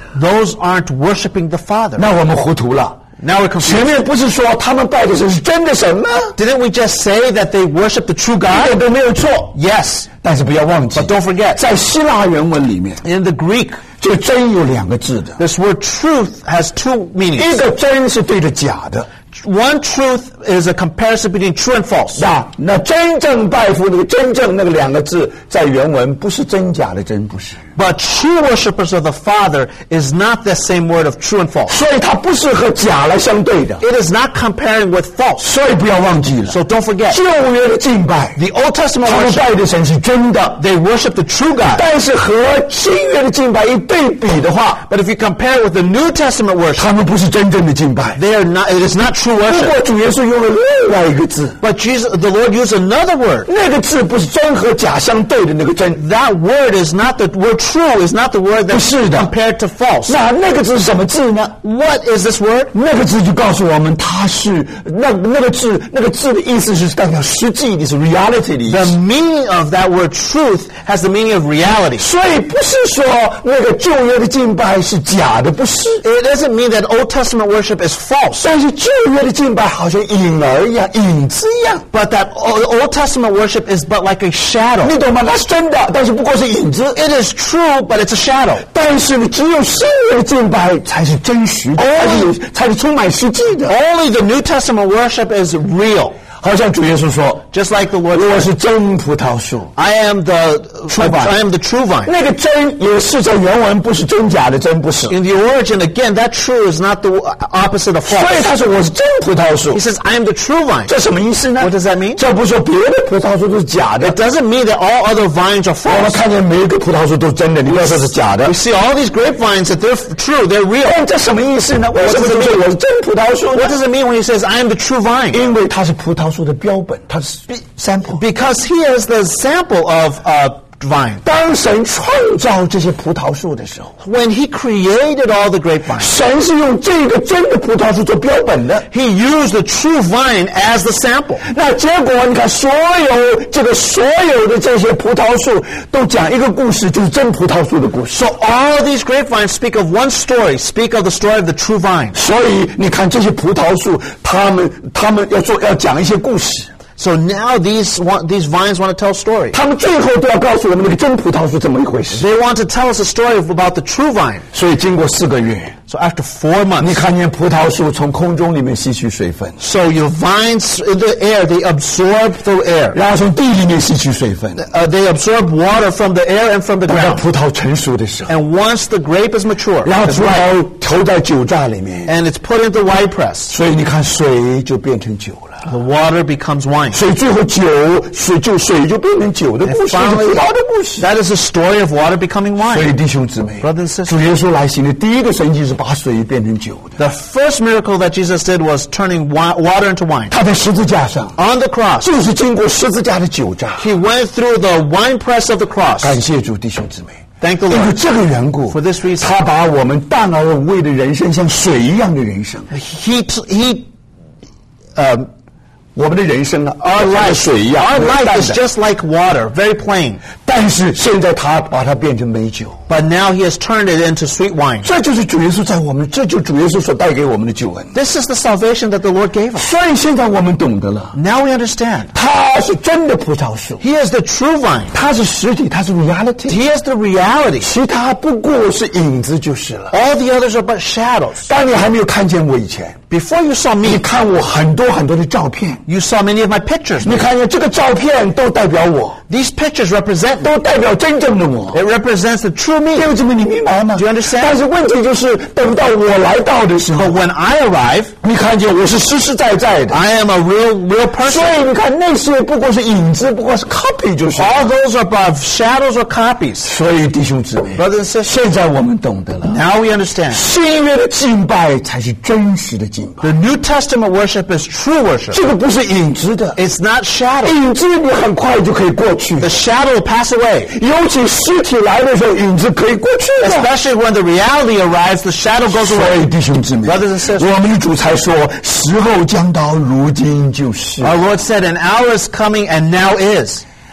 those aren't worshiping the Father. 那我们糊涂了。 Now we're 前 confused. 面不是说他们拜的神是真的神吗？ Didn't we just say that they worship the true 一 God? 点都没有错。 Yes. 但是不要忘记 But don't forget, 在希腊原文里面， in the Greek, 这个真有两个字的， this word truth has two 一 meanings. 个真是对着假的。 One truth is a comparison between true and false. 那那真正拜父那个真正那个两个字，在原文不是真假的真，不是。 But true worshippers of the Father is not the same word of true and false. 所以它不是和假来相对的。 It is not comparing with false. 所以不要忘记了， So don't forget, 旧约的敬拜， the Old Testament 他们 worship, 拜的神是真的， they worship the true God. 但是和新约的敬拜一对比的话， But if you compare with the New Testament worship, 他们不是真正的敬拜。 they are not, it is not true 不 worship. 过主耶稣用了另外一个字， But Jesus, the Lord used another word. 那个字不是真和假相对的那个真， That word is not the word true, is not the word 不 that's 是的。 compared to false. 那那个字是什么字呢？ What is this word? 那个字就告诉我们，它是那那个字，那个字的意思是代表实际的，是 reality 的意 The 思。 meaning of that word truth has the meaning of reality. 所以不是说那个旧约的敬拜是假的，不是。 It doesn't mean that Old Testament worship is false. 但是旧约的敬拜好像影儿一样，影子一样， But that Old Testament worship is but like a shadow. 你懂吗？它是真的，但是不过是影子。 It is true, but it's a shadow. 但是呢，只有新约的敬拜才是真实的，才是有，才是充满实际的。 Only the New Testament worship is real. 好像主耶稣说 Just like the Lord 我 said, 是真葡萄树。 I am the True vine. I am the true vine. 那个真也是在原文不是真假的真，不是。 In the origin, again, that true is not the opposite of 所以 false. 他说我是真葡萄树 He，says, I am the true vine. 这什么意思呢？ What does that mean? 这不是说别的葡萄树都是假的 It，doesn't mean that all other vines are 我们 false. 看见每一个葡萄树都是真的，你不要说是假的 We。see all these grapevines that they're true, they're real. 但这什么意思呢？为什么就说我是真葡萄树呢 What？does it mean when he says, I am the true vine? 因为它是葡萄树的标本，它是 sample。 Because he is the sample of a vine. 当神创造这些葡萄树的时候， When he created all the grapevines, 神是用这个真的葡萄树做标本的。 he used the true vine as the sample. 那结果你看，所有这个所有的这些葡萄树都讲一个故事，就是真葡萄树的故事。 So all these grapevines speak of one story, speak of the story of the true vine. 所以你看这些葡萄树，他们他们要做要讲一些故事， So now these want, these vines want to tell a story. 他们最后都要告诉我们那个真葡萄树怎么一回事。 They want to tell us a story about the true vine. 所以经过四个月， So after four 你 months, 看见葡萄树从空中里面吸取水分， so your vines in the air, they absorb through air. 然后从地里面吸取水分， Uh, they absorb water from the air and from the 等到 ground. 葡萄成熟的时候， And once the grape is mature, 然后 it's 葡 ripe, 萄投在酒榨里面， and it's put into wine press, 所以你看水就变成酒了。 the water becomes wine. 所以最后酒水就水就变成酒的故 And 事，是 finally, 葡萄的故事。 that is the story of water becoming 所以 wine. 弟兄姊妹， Brothers and sisters, 主耶稣来行的第一个神迹是把水变成酒的。 the first miracle that Jesus did was turning wi- water into wine. 他在十字架上， On the cross, 就是经过十字架的酒榨。 he went through the wine press of the cross. 感谢主，弟兄姊妹。 Thank the 因为 Lord. 这个缘故 For this reason 他把我们淡而无味的人生，像水一样的人生， He, t- he, um, 我们的人生啊， our 像 life, 水一样， our 很 life 淡 is 的。 just like water, very plain. 但是现在他把它变成美酒， But now he has turned it into sweet wine. 这就是主耶稣在我们，这就是主耶稣所带给我们的救恩。 This is the salvation that the Lord gave us. 所以现在我们懂得了， Now we understand. 他是真的葡萄树， He is the true vine. 他是实体，他是 reality， He is the reality. 其他不过是影子就是了。 All the others are but shadows. 当你还没有看见我以前， Before you saw 你 me, 看我很多很多的照片， you saw many of my pictures. 你看见这个照片都代表我， These pictures represent me. 都代表真正的我。 It represents the true 弟 me. 兄姊妹，你明白吗 Do you understand? 但是问题就是，等到我来到的时候 But，when I arrive, 你看见我是实实在在的。 I am a real, real 所 person. 以你看那些不过是影子，不过是 copy 就是。 All those are but shadows or copies. 所以弟兄姊妹， Brothers and sisters, 现在我们懂得了， now we understand. 新约的敬拜才是真实的敬拜， The New Testament worship is true worship. 这个不是影子的。 It's not shadow. 影子你很快就可以过去， The shadow will pass away. 尤其实体来的时候，影子可以过去的。 Especially when the reality arrives, the shadow goes 所 away. 以弟兄姊妹， Brothers and sisters, 我们的主才说，时候将到，如今就是。 our Lord said, an hour is coming and now is.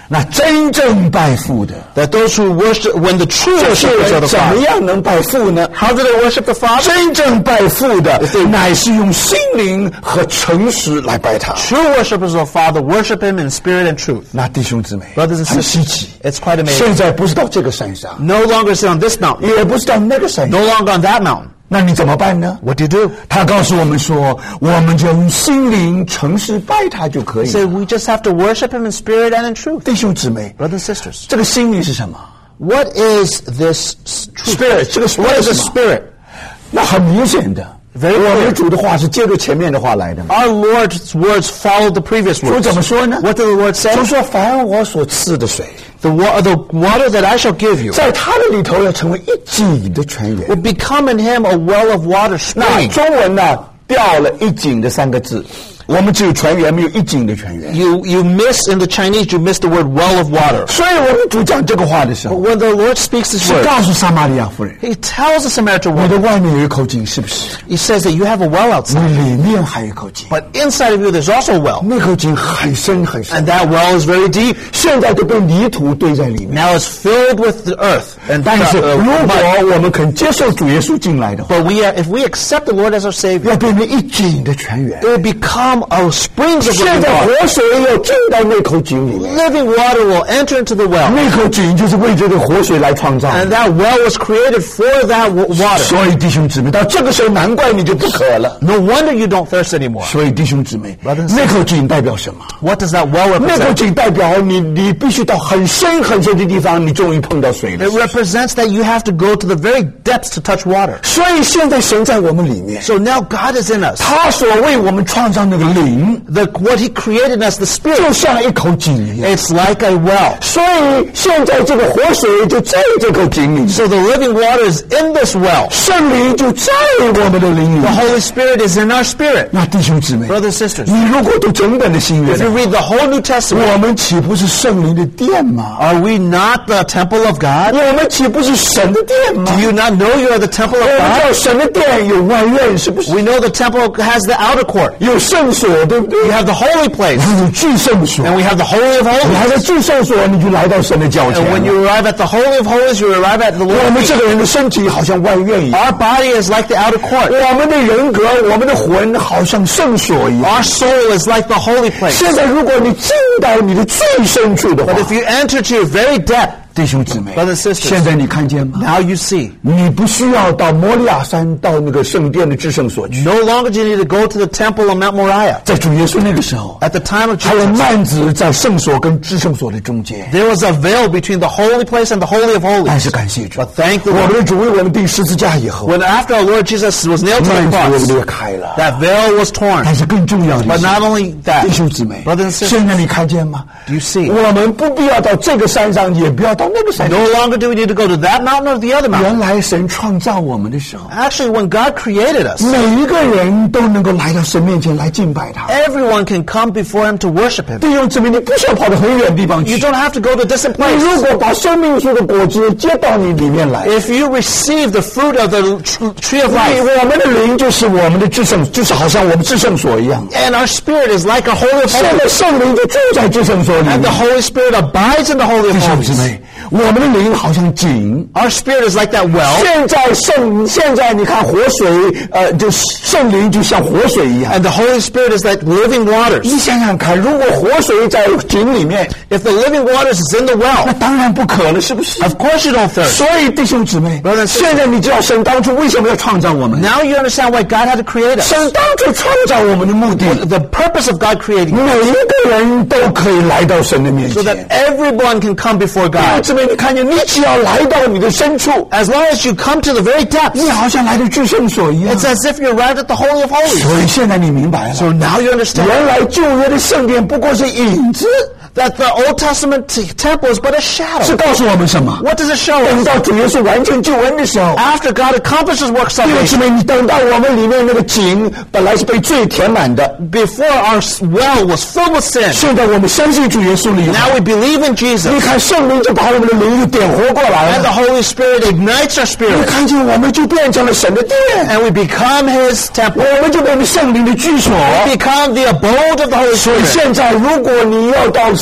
那真正拜父的， That those who worship, when the true 这些 worshipers 人 of the 怎么 Father, 样能拜父呢？ how do they worship the Father? 真正拜父的，乃是用心灵和诚实来拜他。 True worshipers of the Father worship Him in spirit and truth. 那弟兄姊妹， Brothers and 很稀 sisters, 奇。 it's quite amazing. 现在不是到这个山上， No longer sit on this mountain, 也不是到那个山上， no longer on that mountain. 那你怎么办呢？ What do you do? 他告诉我们说，我们就用心灵诚实拜他就可以 Say 了。 we just have to worship Him in spirit and in truth. 弟兄姊妹， Brothers and sisters, 这个心灵是什么 what is this truth? ？Spirit，这个 What spirit is 是 a 什么？ spirit? 那很明显的， Very 我 clear. 们主的话是接着前面的话来的嘛。 Our Lord's words follow the previous 主 words. 怎么说呢？ What did the Lord say? 主说：“凡我所赐的水， The, wa- the water that I shall give you 在他的里头要成为一井的泉源。 will become in him a well of water ” 那 spring. 中文呢，掉了一井的三个字，我们只有泉源，没有一井的泉源。 You you miss in the Chinese, you miss the word well of water. 所以我们主讲这个话的时 But 候， when the Lord speaks this 是 word, 告诉撒玛利亚妇人： He tells the Samaritan 你的 woman, 外面有一口井，是不是？ He says that you have a well 你 outside, 里面还有一口井， but inside of you there's also a well. 那口井很深很深 And，that well is very deep. 现在都被泥土堆在里面。 Now it's filled with the earth. And 但是 uh, 如 mud. 果我们肯接受主耶稣进来的话， But we are, if we accept the Lord as our Savior, 要变成一井的泉源。 it will become a springs of 现 living 在 water. 活水要进到那口井里面， Living water will enter into the well. 那口井就是为这个活水来创造的。 And that well was created for that wa- water. 所以弟兄姊妹，到这个时候难怪你就不渴了。 No wonder you don't thirst anymore. 所以弟兄姊妹， Brothers and sisters 那口井代表什么？ What does that well 那口 represent? 井代表你，你必须到很深很深的地方，你终于碰到水了 It。represents that you have to go to the very depths to touch water. 所以现在神在我们里面， So now God is in us. 他所为我们创造那个灵， The, what He created in us, the 就 Spirit, 像一口井一样。 it's like a well. 所以现在这个活水就在这口井里， So the living water is in this well. 圣灵就在我们的灵里 The。Holy Spirit is in our spirit. 那弟兄姊妹， Brothers and sisters, 你如果读整本的新约 if you read the whole New Testament, 我们岂不是圣灵的殿吗？ are we not the temple of God? 我们岂不是神的殿吗？ Do you not know you are the temple 我 of 们 God? 知道神的殿有外院，是不是？ We know the temple has the outer court. 有圣所，对不对？ We have the holy place. 还有至圣所。 And we have the Holy of 你 Holies. 还在至圣所，你就来到神的脚前 And when 了。 you arrive at the Holy of Holies, you arrive at the 我 Lord's 们 feet. 这个人的身体好像外院一样， Our body is like the outer court. 我们的人格、我们的魂好像圣所一样。 Our soul is like the holy place. 现在，如果你进到你的最深处的话 But，if you enter to your very depth, 弟兄姊妹 Brothers and sisters 现在你看见吗？ now you see. 你不需要到摩利亚山到那个圣殿的至圣所去， No longer do you need to go to the temple of Mount Moriah. 在主耶稣那个时候， At the time of 还有 Jesus, 幔子在圣所跟至圣所的中间。 there was a veil between the holy place and the Holy of 但 Holies. 是感谢主， But thank the 我 Lord. 们的主为我们钉十字架以后， When after our Lord Jesus was nailed to 幔 the 子 cross, 裂开了。 that veil was torn. 但是更重要的 But 是， not only 弟 that, 兄姊妹， brothers and sisters, 现在你看见吗？ do you see? 我们不必要到这个山上，也不要到那个山上。 No longer do we need to go to that mountain or the other mountain. 原来神创造我们的时候， Actually, when God created us, 每一个人都能够来到神面前来敬拜他。 everyone can come before Him to worship Him. 弟兄姊妹，你不需要跑到很远的地方 You 去。 don't have to go to a distant 你 place. 如果把生命树的果子接到你里面来， If you receive the fruit of the tr- tree of 你 life, 我们的灵就是我们的至圣，就是好像我们至圣所一样。 and our spirit is like a holy of 现在 holies, 圣灵就住在至圣所里 and 面 the。Holy Spirit abides in the holy of 弟兄姊 holies. 妹，我们的灵好像井。 Our spirit is like that well, 现在圣，现在你看活水，呃，就圣灵就像活水一样。 and the Holy Spirit is like living 你 waters. 想想看，如果活水在井里面， If the living waters is in the 那 well, 当然不渴了，是不是？ of course you don't thirst. 所以弟兄姊妹 Brothers and，sisters 现在你知道神当初为什么要创造我们？ Now you understand why God had to create us. 神当初创造我们的目的， The purpose of God creating 每 us, 一个人都可以来到神的面 so 前 that。everyone can come before 弟兄 God. 姊妹，你看见，你只要来到你的深处， As long as you come to the very depths, 你好像来到至圣所一样 it's。as if you arrived at the Holy of Holies. 所以现在你明白 So 了， now you understand 原来旧约的圣殿不过是影子， that the Old Testament t- temple is but a 是 shadow. 告诉我们什么？ What does it show 等 us? 到主耶稣完成救恩的时候， After God accomplishes work 弟兄姊 salvation, 妹，你等到我们里面那个井本来是被罪填满的， before our s- well was filled with sin, 现在我们相信主耶稣了以后， now we believe in 你 Jesus, 看圣灵就把我们的灵就点活过来 and the 了， Holy Spirit ignites our 你 spirit, 看见我们就变成了神的殿， and we become His temple, 我们就变成圣灵的居所。 become the abode of the Holy 所以 Spirit. 现在，如果你要到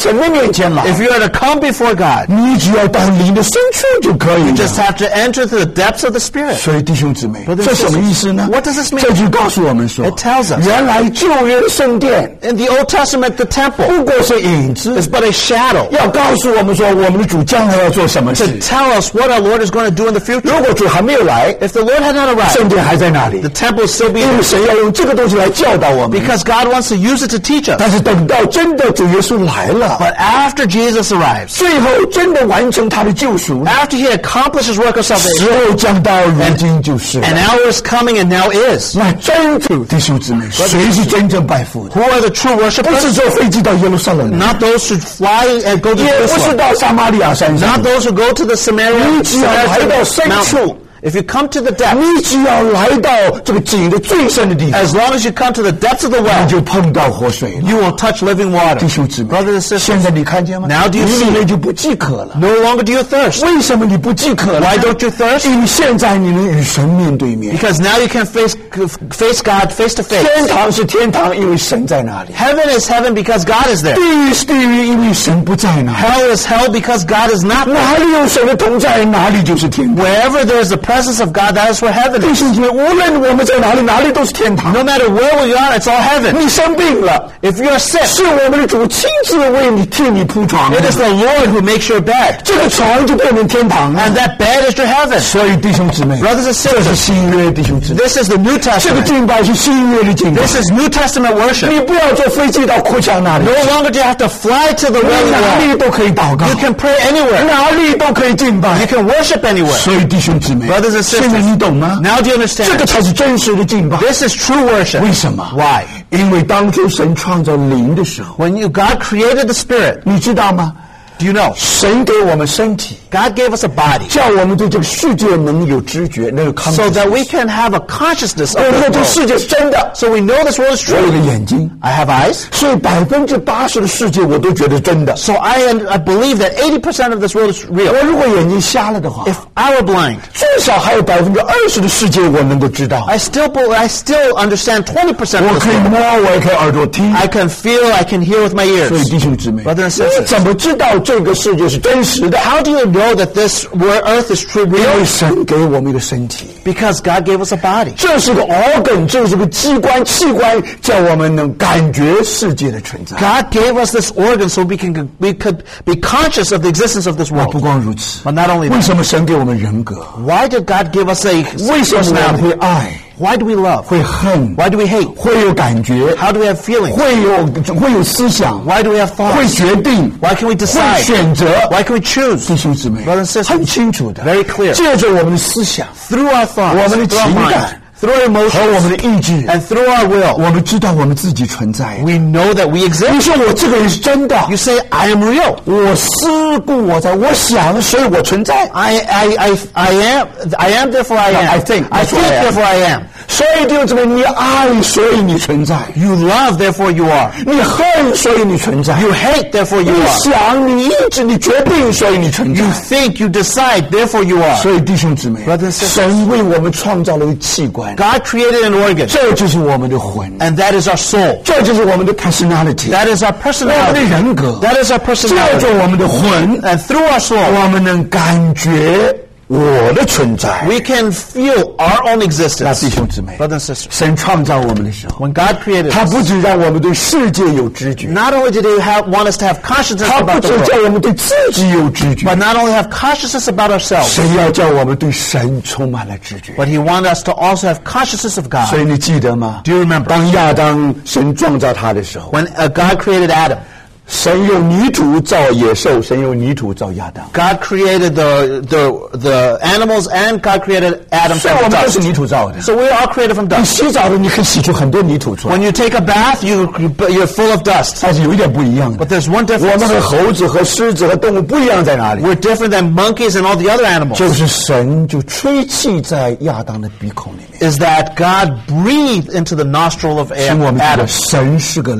神的面前来， If you are to come before God, 你只要到灵的深处就可以 you 了。 just have to enter to the depths of the Spirit. 所以弟兄姊妹， Brothers and 这什么意思呢？ What does this mean? 这就告诉我们说， It tells us. 原来旧约的圣殿 In the Old Testament, the temple 不过是影子， is but a shadow 要告诉我们说，我们的主将来要做什么 to 事。 tell us what our Lord is going to do in the future. 如果主还没有来， If the Lord had not arrived, 圣殿还在那里 the，temple still be 因为 there 神要用这个东西来教导我们。 because God wants to use it to teach us. 但是等到真的主耶稣来了， But after Jesus arrives, 最后真的完成他的救赎， after he accomplishes his work of 时 salvation, 候将到，如今就是了。 an hour is coming and now is. 那真主弟兄姊妹，谁是真正拜父的？ Who are the true 不 worshipers? 是坐飞机到耶路撒冷的， Not those who fly and go to 也不是 Jerusalem. 到撒玛利亚山上 Not 的， those who go to the Samaria, 你只要来到 Samaritan 深 mountain. 处， If you come to the depth, 你只要来到这个井的最深的地方， as long as you come to the depths of the 你 well, 就碰到活水了。 you will touch living water. 弟兄姊妹， Brothers and sisters, 现在你看见吗？ Now do you 你 see? 里面就不饥渴了。 no longer do you thirst. 为什么你不饥渴了 Why don't you thirst? 因为现在你能与神面对面。 Because now you can face face God face to face. 天堂是天堂，因为神在那里； Heaven is heaven because God is there. 地狱是地狱，因为神不在那里。 Hell is hell because God is not there. 哪里有神的同在，哪里就是天堂。 Wherever there is the presence of God, that is where heaven 弟 is. 兄姐妹，无论我们在哪里，哪里都是天堂。 No matter where we are, it's all heaven. 你生病了， If you're sick, 是我们的主亲自为你替你铺床的 it is the Lord who makes your bed. 这个床就变成天堂了。 And that bed is your heaven. 所以弟兄姊妹， Brothers and 这是 sisters, 新约弟兄姊妹， this is the New 这个 Testament. 敬拜是新约的敬拜。 This is New Testament worship. 你不要坐飞机到哭墙那里， No longer do you have to fly to the 你 Wailing 哪 Wall. 里都可以祷告， You can pray anywhere. 哪里都可以敬拜 You。can worship anywhere. 所以弟兄姊妹， Brothers and sisters, 现在你懂吗？ Now do you 这 understand? 个才是真实的敬拜。 This is true worship. 为什么 Why? 因为当初神创造灵的时候， When you God created the spirit, 你知道吗？ do you know? 神给我们身体， God gave us a body 叫我们对这个世界能有知觉，能有 so that we consciousness。 can have a consciousness 我 of 们 the 说这 world. 世界是真的， So we know this world is 我有个 true. 眼睛， I have eyes. 所以百分之八十的世界我都觉得真的。 So I I believe that eighty percent of this world is real. 我如果眼睛瞎了的话， If I were blind, 至少还有百分之二十的世界我能够知道。 I still be- I still understand twenty percent 我 of this 可以 world. 摸，我也可以耳朵听。 I can feel, I can hear with my 所以 ears. 弟兄姊妹， Brothers and 你 sisters, 怎么知道这个世界是真实的？ how do you know that this wor- earth is true 因为 real? 神给我们一个身体， Because God gave us a body. 这是个 organ， 这是个机关器官，叫我们能感觉世界的存在。 God gave us this organ so we can we could be conscious of the existence of this 不 world. 光如此， But not only 为 that, 什么神给我们人格？ why did God give us a 为什么我们 personality? 会爱， Why do we love? 会恨， Why do we hate? 会有感觉， How do we have feelings? 会有会有思想， Why do we have 会 thoughts? 决定， Why can we 会 decide? 选择。 Why can we choose? 弟兄姊妹， Brothers and sisters, 很清楚的 very clear. 借着我们的思想 Through our thoughts, 我们的 through our 情 mind, 感 through our 和我们 emotions, 的意志， and through our will, 我们知道我们自己存在。 we know that we 你 exist. 说我这个人是真的， You say, I am real. 我思故我在，我想，所以我存在。 I, I, I, I am, I am, therefore I am. I think, I that's what think, I am. therefore I am. 所以弟兄姊妹，你爱，所以你存在； You love, therefore you are. 你恨，所以你存在； You hate, therefore you 你 are. 想，你意志，你决定，所以你存在 You。think, you decide, therefore you are. 所以弟兄姊妹 Brothers and，sisters 神为我们创造了一个器官， God created an organ, 这就是我们的魂， and that is our soul. 这就是我们的 personality， That is our 我们的 personality. 人格。 That is our 借 personality. 着我们的魂， And through our soul, 我们能感觉我的存在。 we can feel our own 那 existence. 弟兄姊妹， Brothers and sisters, 神创造我们的时候， when God created 他 us, 不只让我们对世界有知觉， not only did He have, want us to have consciousness 他不 about the 只叫 world, 我们对自己有知觉 but，not only have consciousness about ourselves, 神要叫我们对神充满了知觉。 but He wanted us to also have consciousness of 所 God. 以你记得吗？ Do you remember 当亚当神创造他的时候， when uh, God created Adam? 神用泥土造野兽，神用泥土造亚当。 God created the the the animals, and God created Adam 所以 from 我们都是 dust. 泥土造的。 So we are all created from 你 dust. 洗澡的，你可以洗出很多泥土出来 When，you take a bath, you you're full of dust. 但是有一点不一样的 But。there's one 我 difference. 们和猴子和狮子和动物不一样在哪里？ We're different than monkeys and all the other animals. 就是神就吹气在亚当的鼻孔里面， Is that God breathed into the nostrill of 使我们知道 Adam, 神是个灵。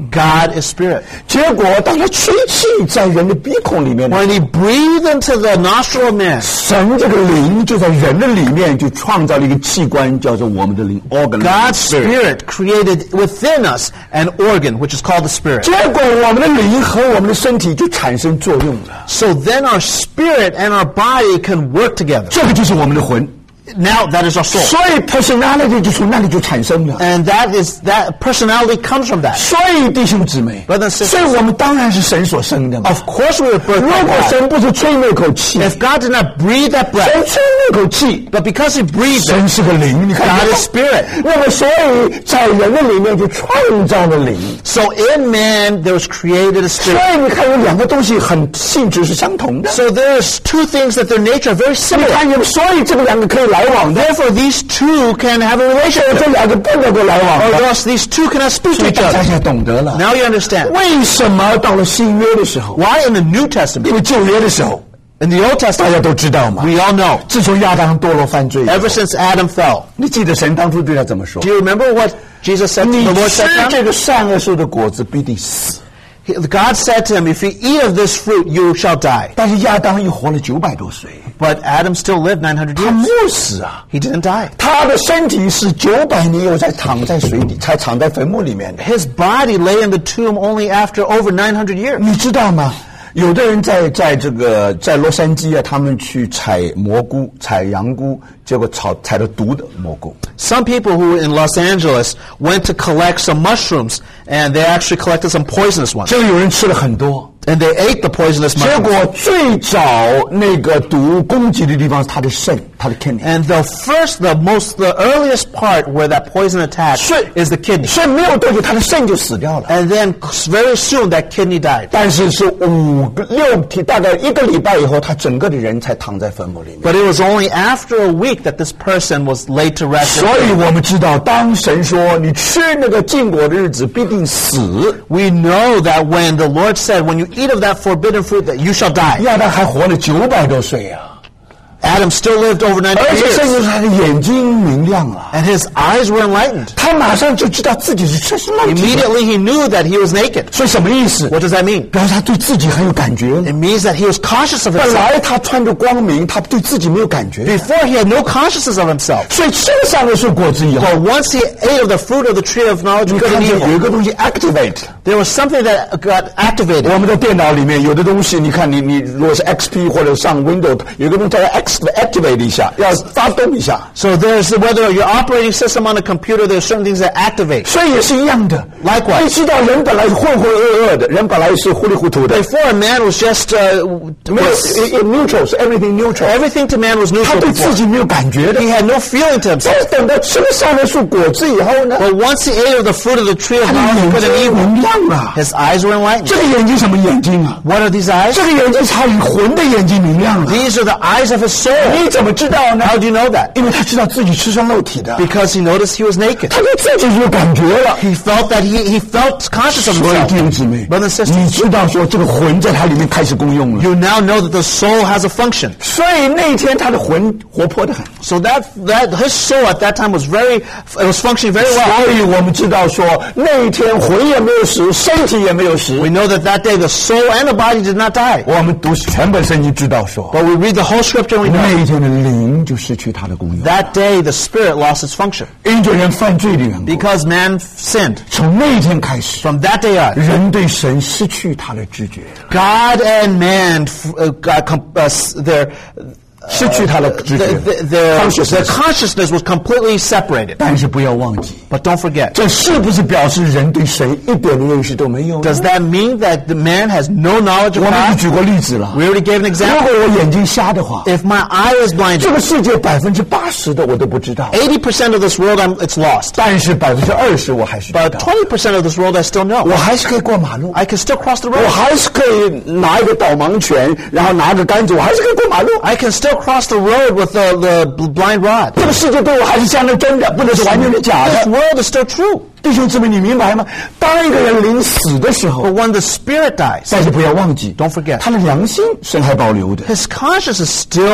God is spirit. 结果当他吹气在人的鼻孔里面， When he breathed into the nostril of man, 神这个灵就在人的里面就创造了一个器官，叫做我们的灵 organ。 God's spirit created within us an organ, which is called the spirit. 结果我们的灵和我们的身体就产生作用了， So then our spirit and our body can work together. 这个就是我们的魂。 Now that is our soul. 所以 personality 就从那里就产生了。 And that is that personality comes from that. 所以弟兄姊妹， Brothers and sisters, 所以我们当然是神所生的嘛。 of course we were birthed 如 by 果 God. 神不是吹那口气， If God did not breathe that 神 breath, 吹那口气， but because he breathed it, 神是个灵，你看 God is spirit. 那么所以在人的里面就创造了灵。 So in man there was created a 所 spirit. 以你看有两个东西很性质是相同的。 So there's two things that their nature are very 你 similar. 看有，所以这个两个可以来往的， Therefore these two can have a 这 relationship. 两个不能够来往 Or 的。 else these two cannot speak 所 to 以 each 大家 other. 现在懂得了， Now you understand. 为什么到了新约的时候， Why in the New Testament? 因为旧约的时候， In the Old 大 Testament, 家都知道嘛， we all know. 自从亚当堕落犯罪以后， Ever since Adam fell. 你记得神当初对他怎么说 Do？ you remember what Jesus said to 你 the Lord 吃 said to 这 him? 个善恶树的果子必定死。 He- God said to him, if you eat of this fruit, you shall die. 但是亚当又活了九百多岁， But Adam still lived nine hundred 他没 years. 有死啊， He didn't die. 他的身体是九百年以后才躺在水里，才躺在坟墓里面的。 His body lay in the tomb only after over nine hundred years. 你知道吗？有的人在在这个在洛杉矶啊，他们去采蘑菇、采羊菇，结果采采了毒的蘑菇。 Some people who in Los Angeles went to collect some mushrooms, and they actually collected some poisonous ones. 这个有人吃了很多， And they ate the poisonous 结 mushrooms. 果最早那个毒攻击的地方是他的肾，他的 kidney。 And the first, the most, the earliest part where that poison attacks 所以 is the kidney. 所以没有多久，他的肾就死掉了。 And then very soon that kidney died. 但是是五个六天，大概一个礼拜以后，他整个的人才躺在坟墓里面。 But it was only after a week that this person was laid to rest. 所以我们知道，当神说你吃那个禁果的日子必定死， We know that when the Lord said, when you eat of that forbidden fruit, that you shall die. 亚当还活了九百多岁啊， Adam still lived over ninety 而且甚 years. 至他的眼睛明亮了， And his eyes were enlightened. 他马上就知道自己是赤身裸体的。 Immediately he knew that he was naked. 所以什么意思？ What does that mean? 表示他对自己很有感觉。 It means that he was cautious of 本 himself. 来他穿着光明，他对自己没有感觉。 Before he had no consciousness of himself. 所以吃了善恶树果子以后， But once he ate of the fruit of the tree of knowledge 你 of good 看 and 见有一 evil, 个东西 activate。 there was something that got activated. 我们的电脑里面有的东西，你看你你如果是 X P 或者上 Windows， 有一个东西叫 activate 一下，要发动一下。 So there's whether your operating system on a computer, there's certain things that activate. 所以也是一样的。 Likewise. 你知道人本来是浑浑噩噩的，人本来是糊里糊涂的， Before man was just uh, 没有 was, neutral， 是 everything neutral。 everything to man was 他 neutral 对自 before. 己没有感觉的。 He had no feeling to 但 himself. 是等到吃了善恶树果子以后呢， But once he ate of the fruit of the tree of 他的 knowledge 眼 of good and 睛 evil, 明亮了。 his eyes were enlightened. 这个眼睛什么眼睛啊？ What are these eyes? 这个眼睛差与魂的眼睛明亮了。 These are the eyes of his soul. 你怎么知道呢？ How do you know that? 因为他知道自己赤身露体的， Because he noticed he was naked. 他对自己有感觉了。 He felt that he, he felt conscious of 所以 himself. 弟兄姊妹， Brothers and 你 sisters, 知道说这个魂在他里面开始功用了。 you now know that the soul has a function. 所以那一天他的魂活泼得很。 So that, that his soul at that time was very, it was functioning very well. 所以我们知道说那一天魂也没有死，身体也没有死。 We know that that day the soul and the body did not die. 我们读全本圣经知道说， But we read the whole scripture and we 那 know 一天的灵就失去它的功用。 that day the spirit lost its function 因着人犯罪的缘故， because man sinned. 从那一天开始， From that day on, 人对神失去他的知觉， God and man uh, got com- uh, s- their 失去他的知觉 their, their, their consciousness。 consciousness was completely separated. 但是不要忘记， But don't forget, 这是不是表示人对神一点的认识都没有呢？ does that mean that the man has no knowledge of 我们已 God? 经举过例子了。 We already gave an 如 example. 果我眼睛瞎的话， If my eye is 这 blinded, 个世界百分之八十的我都不知道， eighty percent of this world I'm, it's lost. 但是百分之二十我还是知 But 道， twenty percent of this world I still know. 我还是可以过马路， I can still cross the 我 road. 还是可以拿一个导盲犬，然后拿个杆子，我还是可以过马路。 I can still cross the road with the, the blind rod. 这个世界对我还是相当真的，不能是完全的假 This 的。 world is still true. 弟兄姊妹，你明白吗？当一个人临死的时候 But，when the spirit dies, 但是不要忘记， Don't forget. 他的良心神还保留的。 his conscience is still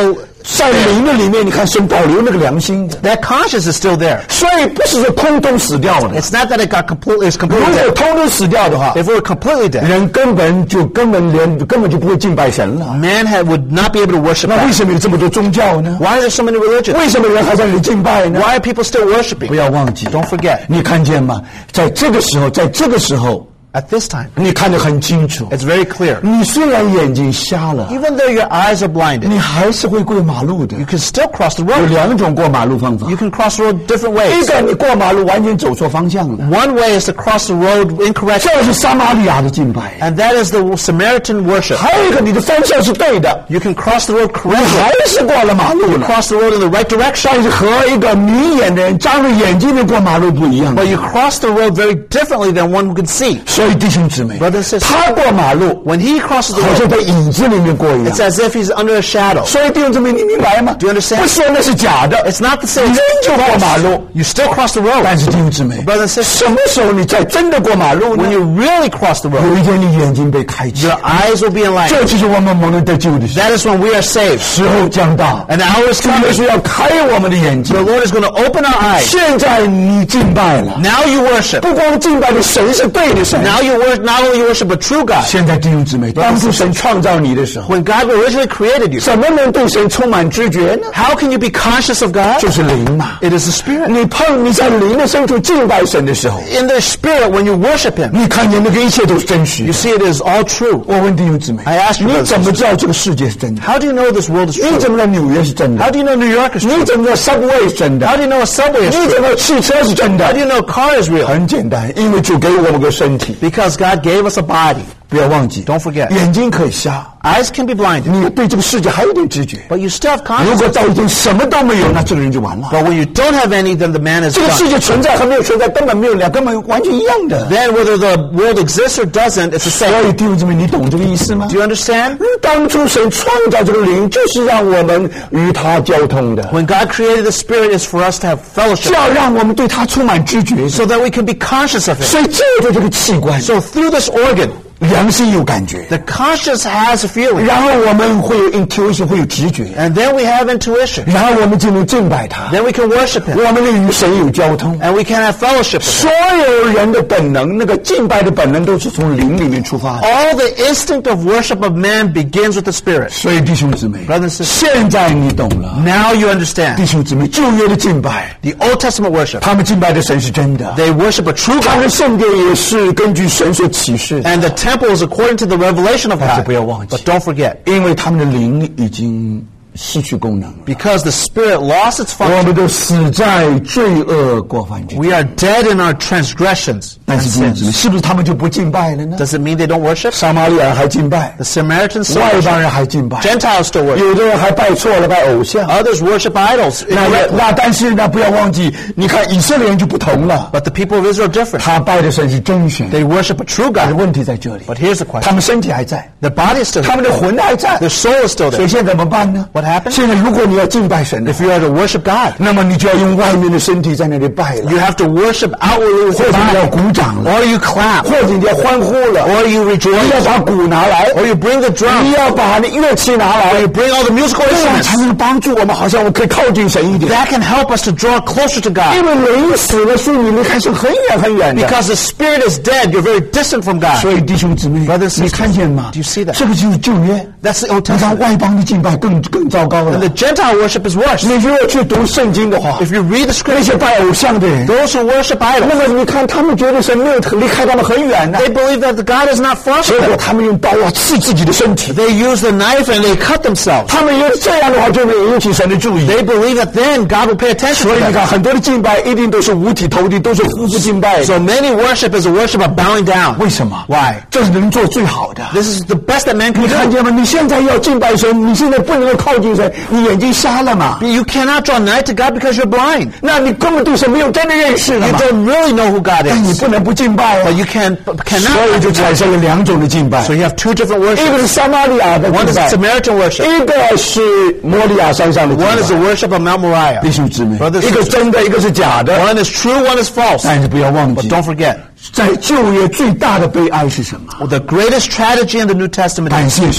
在灵的里面，你看神保留那个良心的， That conscience is still there. 所以不是说通通死掉的。 It's not that it got completely, it's 如 completely 果 dead. 通通死掉的话， If it were completely dead, 人根本就根本连根本就不会敬拜神了。 man had, would not be able to worship 那为 God. 什么有这么多宗教呢？ Why are there so many religions? 为什么人还在那里敬拜呢？ Why are people still worshiping? 不要忘记 Don't forget. 你看见吗？在这个时候，在这个时候， At this time, 你看得很清楚。 it's very clear. 你虽然眼睛瞎了， Even though your eyes are blinded, 你还是会过马路的。 you can still cross the 有 road. 两种过马路方法， You can cross the road different 一 ways. 个你过马路完全走错方向了， One way is to cross the road incorrectly, 这是撒玛利亚的敬拜； and that is the Samaritan worship. 还有一个你的方向是对的， You can cross the road 你 correctly. 还是过了马路了。 Cross the road in the right direction. 但是和一个迷眼的人张着眼睛的过马路不一样。 But you cross the road very differently than one who can see. 所以弟兄姊妹， Brothers and sisters, 他过马路 when he crosses the 好 road, 像在影子里面过一样 it's。as if he's under a shadow. 所以弟兄姊妹，你明白吗？ Do you understand? 不说那是假的， It's not the same. 人就过马路。 You still cross the road. 但是弟兄姊妹， Brothers and sisters, 什么时候你才真的过马路呢 when？you really cross the road, 有一天你眼睛被开启， your eyes will be enlightened. 这就是我们蒙恩得救的时候。 That is when we are saved. 时候将到， And the hour is 主耶 coming. 稣要开我们的眼睛 The。Lord is going to open our eyes. 现在你敬拜了， Now you worship. 不光敬拜的神是对的神。 Now you worship, not only you worship a true God. 现在弟兄姊妹，当初神创造你的时候， When God originally created you, 怎么能对神充满知觉呢？ how can you be conscious of God? 就是灵嘛。 It is the Spirit. 你碰你在灵的深处敬拜神的时候， In the Spirit, when you worship Him, 你看见那个一切都是真实 you 的。 see it is all true. 我问弟兄姊妹， I ask you, 你 brothers 怎么知道这个世界是真的？ How do you know this world is 你 true? 怎么知道纽约是真 How 的？ do you know New York is 你 true? 怎么知道 Subway 是真的 How？do you know a subway is 你 true? 怎么知道汽车是真 How 的 do？you know a car is real? 很简单，因为主给我们个身体。 Because God gave us a body. 不要忘记 Don't forget. 眼睛可以瞎， Eyes can be blinded, 你对这个世界还有点知觉。 but you still have 如 consciousness. 果到一天什么都没有，那这个人就完了。 But when you don't have any, then the man is 这个 done. 世界存在和没有存在根本没有两，根本完全一样的。 Then whether the world exists or doesn't, it's the 所 same. 以弟兄姊妹，你懂这个意思吗 Do？you understand? 当初神创造这个灵，就是让我们与他交通的， When God created the Spirit, it's for us to have 是 fellowship, 要让我们对他充满知觉。 so that we can be conscious of it. 所以借着这个器官， So through this organ, 良心有感觉， the conscience has a feeling, 然后我们会有 intuition， 会有直觉， and then we have intuition. 然后我们就能敬拜他， Then we can worship Him, 我们能与神有交通。 and we can have fellowship with Him. 所有人的本能，那个敬拜的本能，都是从灵里面出发的。 All the instinct of worship of man begins with the Spirit. 所以弟兄姊妹， Brothers and sisters, 现在你懂了。 now you 弟 understand. 兄姊妹，旧约的敬拜， The Old Testament worship, 他们敬拜的神是真的， they worship a true 他们 God, 的圣殿也是根据神所启示的， and the temple is according to the revelation of 但是 God. 不要忘记 But don't forget, 因为他们的灵已经失去功能了。 because the Spirit lost its 我 function, 们都死在罪恶过犯之中。 we are dead in our transgressions 但 and 是弟兄姊妹， sins. 是不是他们就不敬拜了呢？ Does it mean they don't worship? 撒玛利亚人还敬拜， The Samaritans still 外 worship. 邦人还敬拜， Gentiles still worship. 有的人还拜错了，拜偶像。 Others worship idols. 那 incorrectly. 那但是呢，不要忘记，你看以色列人就不同了， But the people of Israel are different. 他拜的神是真神。 They worship a true 但是 God. 问题在这里， But here's the 他 question. 们身体还在， Their body is still 他们 there. 的魂还在， Their soul is still 所以 there. 现在怎么办呢 What happened? 现在如果你要敬拜神的 If you are to worship God, 那么你就要用外面的身体在那里拜了， you have to worship outwardly with 或 your 者你要 body. 鼓掌了， Or you clap. 或者你要欢呼了， Or you 你要 rejoice. 把鼓拿来， Or you bring the 你 drum. 要把那乐器拿 Or 来 you，bring all the musical 这样才 instruments. 能帮助我们，好像我们可以靠近神一点。 That can help us to draw closer to 因 God. 为灵死了，所以你离开神很远很远的。 Because the Spirit is dead, you're very distant from God. 所以弟兄姊妹 Brothers and， 你看见吗 sisters, do you see that？ 这个就是旧约。 That's the Old 你看 Testament. 外邦的敬拜更更糟糕 And 了 the。Gentile worship is worse. 你如果去读圣经的话， If you read the 那 scripture, 些拜偶像的人， those who worship 那 idols, 么你看他们觉得神没有离开他们很远呢， they believe that the God is not far 结 from 果 them. 他们用刀啊刺自己的身体。 They use the knife and they cut themselves. 他们要这样的话，就会引起神的注意。 They believe that then God will pay attention 所 to 以你 them. 看，很多的敬拜一定都是五体投地，都是夫妇敬拜。 So many worship is a worship of bowing down. 为什么 Why? 这是能做最好的。 This is the best that man 你 can 看 do. 见吗？你现在要敬拜神，你现在不能够靠近神，你眼睛瞎了嘛？ You cannot draw nigh to God because you're blind. 那你根本对神没有真的认识了 You 嘛？ don't really know who God 但你 is. 不能不敬拜啊 But！you can, 所 cannot. 以就产生了两种的敬拜， So you have two different 一个 worships. 是撒玛利亚的 One 敬 is 拜， Samaritan worship. 一个是摩利亚山上的敬 One is the 拜。 worship of Mount Moriah. 弟兄姊妹， Brothers and 一个 sisters. 真的，一个是假的。 One is true, one is false. 但是不要忘 But 记， don't forget, 在旧约最大的悲哀是什么？ the greatest tragedy in the New Testament 感 is 谢神，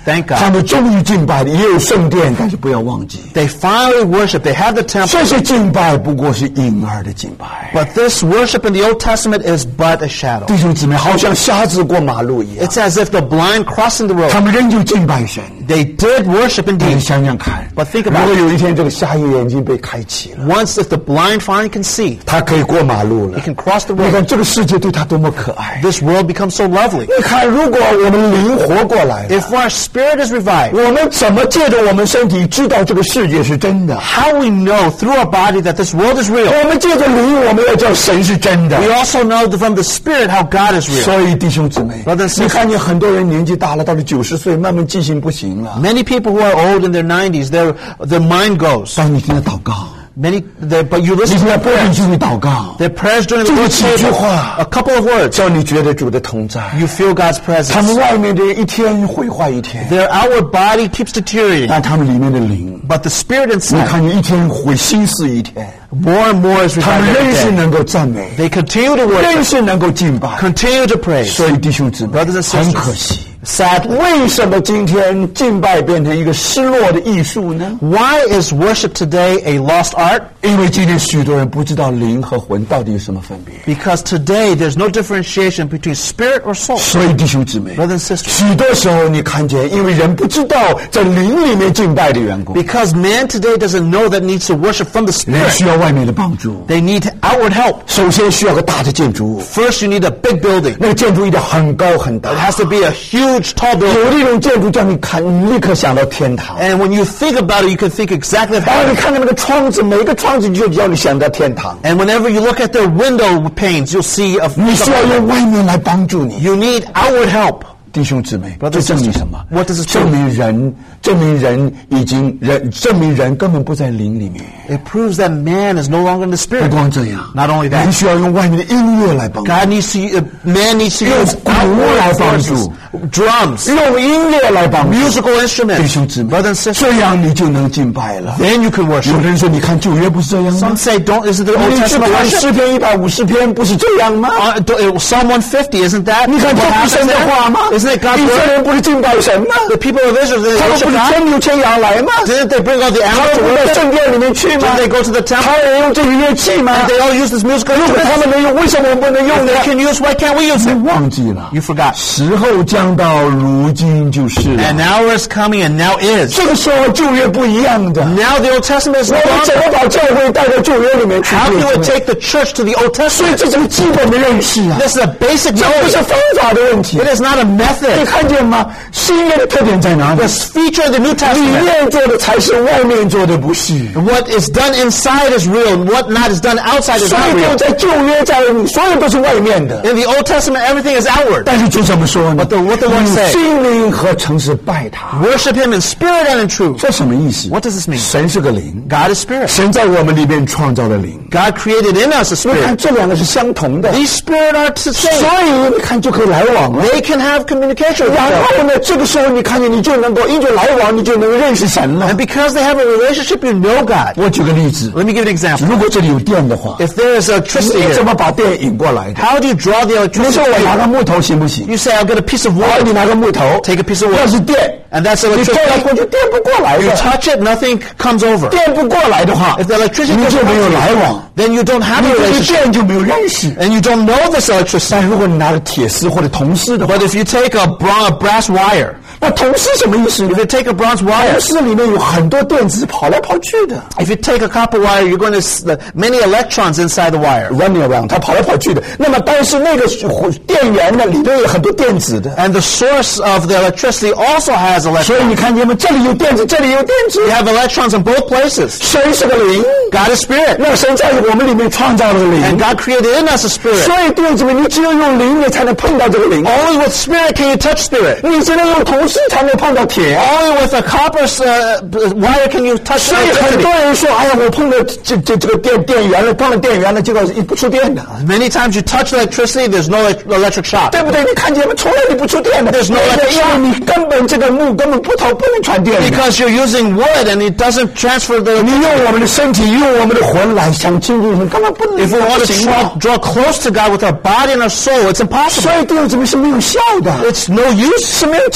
Thank God. 他们终于敬拜了，也有圣殿，但是不要忘记， They finally worship. They have the temple. 这些敬拜不过是婴儿的敬拜。 But this worship in the Old Testament is but a shadow. 弟兄姊妹，好像瞎子过马路一样， It's as if the blind crossing the 他 road. 们仍旧敬拜神。 They did worship 你 indeed. 想想看， But think 如 about 果 it. 有一天这个瞎眼眼睛被开启了， Once if the blind finally can see, 他可以过马路了 he。can cross the 你 road. 看这个世界对他多么可爱。 This world becomes so lovely. 你看，如果我们灵活过来了， If our spirit is revived, 我们怎么借着我们身体知道这个世界是真的？ how we know through our body that this world is real. 我们借着灵，我们要叫神是真的。 We also know from the spirit how God is real. 所以弟兄姊妹 Brothers and，sisters 你看见很多人年纪大了，到了九十岁，慢慢记性不行了。 Many people who are old in their nineties, their their mind goes. 当你听他祷告， Many, they, but you 你 listen 听 to 他 their 播一 prayers. 句祷告， Their prayers during the 就 Lord's 几句 Table, 话 a couple of words, 叫你觉得主的同在。 you feel God's 他们 presence. 外面的人一天毁坏一天， Their outward body keeps deteriorating, 但他们里面的灵， but the spirit 你 inside, 看你一天毁心思一天。 more and more is 他 revived 们 every 仍是 day. 能够赞美， They continue to 仍 worship, 是能够敬拜。 continue to praise. 所以弟兄姊妹， Brothers and 很 sisters, 可惜。 sadly, 为什么今天敬拜变成一个失落的艺术呢？ why is worship today a lost art? 因为今天许多人不知道灵和魂到底有什么分别。 Because today there's no differentiation between spirit or soul. 所以弟兄姊妹， Brothers and sisters, 许多时候你看见，因为人不知道在灵里面敬拜的缘故， because man today doesn't know that needs to worship from the 人 spirit. 需要外面的帮助。 They need outward help. 首先需要个大的建筑物， First, you need a big building. 那个建筑一定要很高很大 It。has to be a huge, tall building. 有那种建筑叫你看，你立刻想到天堂。 And when you think about it, you can think exactly of 当你 heaven. 看到那个窗子，每一个窗子就叫你想到天堂。 And whenever you look at their window panes, you'll see a 你需要用外面来帮助你。 You need outward help. 弟兄姊妹， Brothers 这 and 证明 sisters, 什么？ what does it 证明人，证明人已经人，证明人根本不在灵里面。 It proves that man is no longer in the 不 spirit. 光这样， Not only 人 that, 需要用外面的音乐来帮助， God needs to, uh, man needs to 用 use 鼓来 outward 帮 forces, 助， drums, 用音乐来帮助。 musical 弟 instruments. 兄姊妹， Brothers and sisters, 这样你就能敬拜了。 then you can 有 worship. 的人说，你看旧约不是这样吗 Some？say, don't, isn't the Old 你去 Testament 看 worship? 诗篇一百五十篇，不是这样吗？ Uh, do- Psalm one fifty, isn't that 你看 what 这不 happens 是神的话 there? 吗？ Isn't it God's 以色 word? 列人不是敬拜神吗？ The people of Israel, did 他 they 们 worship 不是 God? 牵牛牵羊来吗？ Didn't they bring all the 他 animals 们 to 不 worship? 到圣殿里面去吗？ Didn't they go to the temple? 他人用这个乐器吗？ And they all use this musical 如果他 instrument. 们能用，为什么我们不能用 If 呢 they？ can use, why can't we use 你 it? 忘记了， You forgot. 时候将到，如今就是了。 And now is coming, and now is. 这个时候旧约不一样的。 Now the Old Testament is 我 no 们怎 longer. 么把教会带到旧约里面去？ How can we 弟兄姊妹 take the church to the Old 所以 Testament? 这是个基本的认识啊， This is a basic 这不是 knowledge. 方法的问题。 It is not a 你 method. 看见吗？新约的特点在哪里？ The feature of the New 里 Testament. 面做的才是，外面做的不是。 What is done inside is real, and what not is done outside is 所 not 以就 real. 在旧约，在所有都是外面的。 In the Old Testament, everything is outward. 但是主怎么说呢？ What the- what the word 以 say? 心灵和诚实拜他。 Worship Him in spirit and in truth. 这什么意思？ What does this mean? 神是个灵， God is spirit. 神在我们里面创造了灵。 God created in us a 你看 spirit. 这两个是相同的， These spirit are the 所 same. 以你看就可以来往了。 They can have communication with 然 each other. 后呢，这个时候你看见你就能够因着来往，你就能够认识神了 And。because they have a relationship, you know God. 我举个例子， Let me give an example. 如果这里有电的话， If there is electricity 你怎 here, 么把电引过来的？ how do you draw the 比如说 electricity? 我拿个木头行不行？ You say, I'll get a piece of 我 wood. 你拿个木头 Take a piece of 要 wood. 是电， And that's 你拖来 electricity. 过去电不过来 You 的。 touch it, nothing comes over. 电不过来的话， If the electricity 你 goes 就没有 over, 来往， then you don't have 你 a 对 relationship. 电就没有认识。 And you don't know this electricity. 但如果你拿了铁丝或者铜丝的话， But if you take a, bra- a brass wire, 那铜丝什么意思呢 if？you take a bronze 铜 wire, 丝里面有很多电子跑来跑去的 if you take a copper wire, you're going to s- the many electrons inside the wire. ，running around，它跑来跑去的。那么但是那个电源呢，里面有很多电子的。 And the source of the electricity also has 所以 electrons. 你看见吗？这里有电子，这里有电子。 You have electrons in both places. 神是个灵， God is spirit. 那神在我们里面创造了个 And 灵。 God created in us a spirit. 所以弟兄姊妹，你只有用灵，你才能碰到这个灵。 Only with spirit can you touch spirit. 你只能用铜丝才能碰到铁。 Only with a copper uh, wire can you touch 所以很 electricity. 多人说：“哎呀，我碰了这这这个电电源了，碰了电源了，结果一不出电的， Many times you touch electricity, there's no elec- electric shock. 对不对？你看见吗？从来你不出电的， There's no 因为你根本这个木根本不头不能传电的。 Because you're using wood and it doesn't transfer the... 你用我们的身体，用我们的魂来想亲近神，根本不能。 If we want 不 to 行 draw, draw close to God with our body and our soul, it's 所 impossible. 以弟兄姊妹是没有效的， It's no use. 是没有结果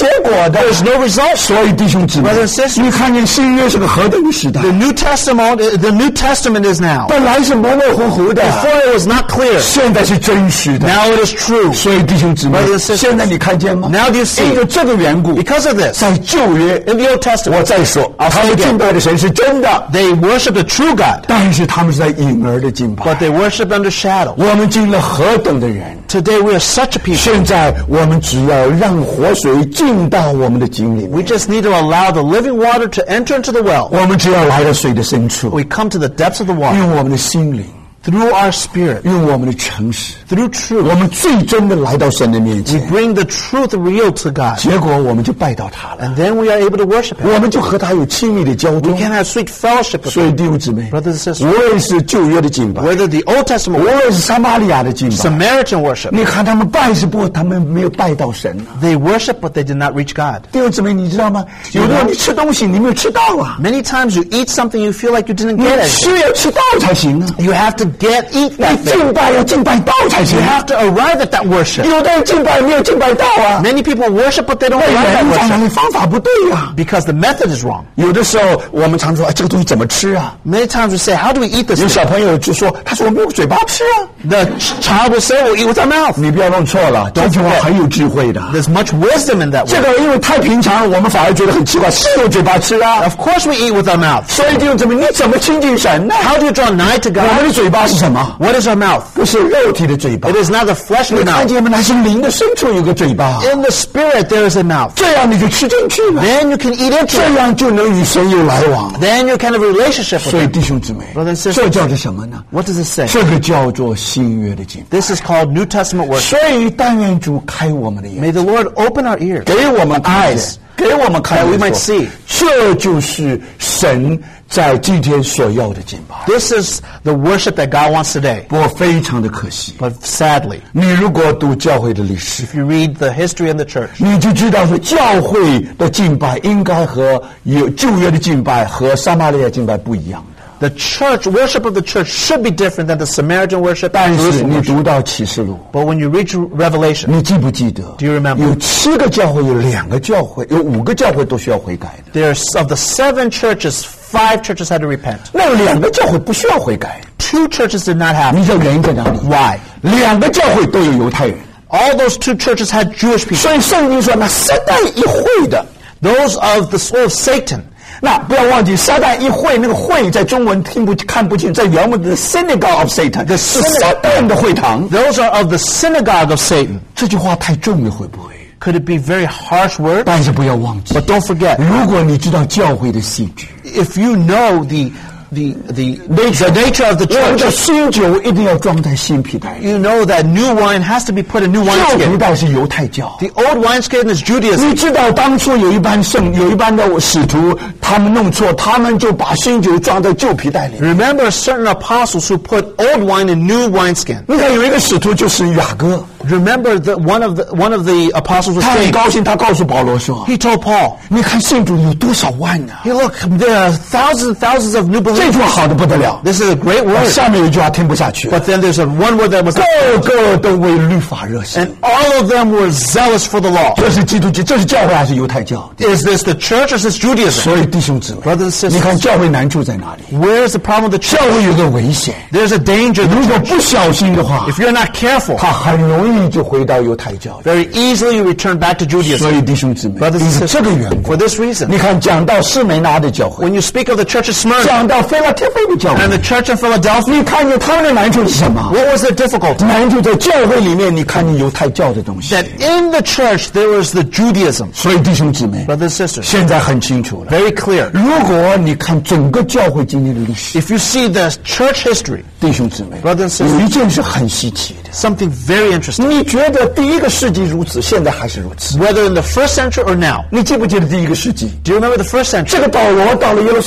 的。 There's no result. 所以弟兄姊妹 Brothers and，sisters 你看见新约是个何等的时代？ The New Testament, the New Testament is now. 本来是模模糊糊的， Before it was not clear. 现在是真实的。 Now it is true. 所以弟兄姊妹 Brothers and，sisters 现在你看见吗？ Now do you see? 因为这个缘故， Because of this, 在旧约 in the Old Testament, 我再说， I'll 他 say 们 again. 敬拜的神是真的， They worship the true God, 但是他们是在隐而的敬拜。 but they worship under shadow. 我们进了何等的人！ Today we are such a people. 现在我们只要让活水进到我们的井里 We 面， just need to allow the living water to enter into the well. 我们只要来到水的深处， We come to the depths of the water 用我们的心灵， through our spirit, 用我们的诚实， through truth. 我们最真的来到神的面 We 前， bring the truth real to God, 结果我们就拜到他了， and then we are able to worship Him. 我们就和他有亲密的交 We 通。 can have sweet fellowship with 所以 Him. 弟兄姊妹， Brothers and 无 sisters, 论是旧约的敬拜， whether the Old Testament 无 worship, 论是撒玛利亚的敬拜， Samaritan worship, 你看他们拜是不，他们没有拜到神啊。 they worship, but they did not reach God. 弟兄姊妹，你知道吗？有的人你吃东西你没有吃到啊， Many times you eat something you feel like you didn't 你 get it. 吃要吃到才行啊。 You have to get, eat 你 that thing. 敬拜要敬拜到才行 You 啊。 have to arrive at that worship. 有的人敬拜没有敬拜到啊， Many people worship, but they don't 那 arrive 原 at 因在哪 worship 里？方法不对呀、 because the method is wrong. 有的时候我们常说，哎，这个东西怎么吃啊？ Many times we say, how do we eat this 有 thing? 小朋友就说，他说我没有嘴巴吃啊。 The ch- child will say, we'll eat with our mouth. 你不要弄错了，这句话很有智慧的。 There's much wisdom in that 这 word. 个因为太平常，我们反而觉得很奇怪，是用嘴巴吃啊。 Of course we eat with our mouth. 所以弟兄姊妹，你怎么亲近神呢？ How do you draw nigh to 我们 God? 的嘴巴是什么？ What is our mouth? 不是肉体的嘴巴 It。is not the fleshly 你看 mouth. 见吗？那是灵的深处有个嘴巴， In the spirit there is a mouth. 这样你就吃进去了， Then you can eat into 这 it. 样就能与神有来往。 Then you can have a relationship with 所以 Him. 弟兄姊妹 Brothers and sisters， 这叫做什么呢？ What does it say? 这个叫做新约的敬拜。 This is called New Testament worship. 所以但愿主开我们的眼， May the Lord open our ears. 给我们 eyes，给我们看 That we 见 might see. 这就是神在今天所要的敬拜。 This is the worship that God wants today. 不过非常的可惜， But sadly, 你如果读教会的历史， if you read the history of the church, 你就知道说教会的敬拜应该和有旧约的敬拜和撒玛利亚敬拜不一样的。 the church, worship of the church should be different than the Samaritan worship 但 and 是 Jerusalem 你 worship. 读到启示录， But when you read Revelation, 你记不记得 Do you remember? 有七个教会，有两个教会，有五个教会都需要悔改的。 there's of the seven churches, five churches had to repent. 那两个教会不需要悔改， Two churches did not have. 你知道原因在哪里 Why? 两个教会都有犹太人， All those two churches had Jewish people. 所以圣经说那撒旦一会的， Those of the soul of Satan. 那不要忘记撒旦一会，那个会在中文听不看不清，在原文的 synagogue of Satan， 是撒旦的会堂。 Those are of the synagogue of Satan. 这句话太重了，会不会？ Could it be very harsh words? 但是不要忘记， But don't forget, 如果你知道教会的性质， if you know the the the nature, the nature of the 我们的 church, 新酒一定要装在新皮袋里。 you know that new wine has to be put in new 旧皮 wineskin. 袋是犹太教。 The old wineskin is Judaism. 你知道当初有一班圣，有一班的使徒，他们弄错，他们就把新酒装在旧皮袋里。 Remember certain apostles who put old wine in new wineskin. 你看有一个使徒就是雅各， Remember that one of the one of the apostles was 他很 saying, 高兴，他告诉保罗说 he told Paul, 你看信主有多少万呢、 hey look, there are thousands and thousands of new 这 believers. 句话好的不得了。 This is a great word. 下面有一句话听不下去， But then there's a one word that was 个个都为律法热心。 and all of them were zealous for the law. 这是基督教，这是教会还是犹太教？ Is this the church or is this Judaism? 所以弟兄姊妹， Brothers and sisters, 你看教会难处在哪里？ where's the problem with the 教 church? 会有个危险， There's a danger. 如果不小心的话， If you're not careful, 他很容易就回到犹太教。 very easily you return back to 所 Judaism. 以弟兄姊妹， Brothers 因 and 为这个缘 sisters, 故 for，this reason, 你看讲到士梅拿的教会， when you speak of the church of Smyrna 讲到菲拉铁菲的教 and 会， the church in Philadelphia, 你看见他们的难处是什么？ what was the difficulty? 难处在教会里面，你看见犹太教的东西。 That in the church there was the Judaism. 所以弟兄姊妹， Brothers and sisters, 现在很清楚了。 very clear. 如果你看整个教会经历的历史， If you see the church history, 弟兄姊妹， Brothers and sisters 有一件是很稀奇的。 something very interesting. 你觉得第一个世纪如此，现在还是如此？ Whether in the first century or now. 你记不记得第一个世纪？ Do you remember the first century? 这个保罗到了耶路撒冷，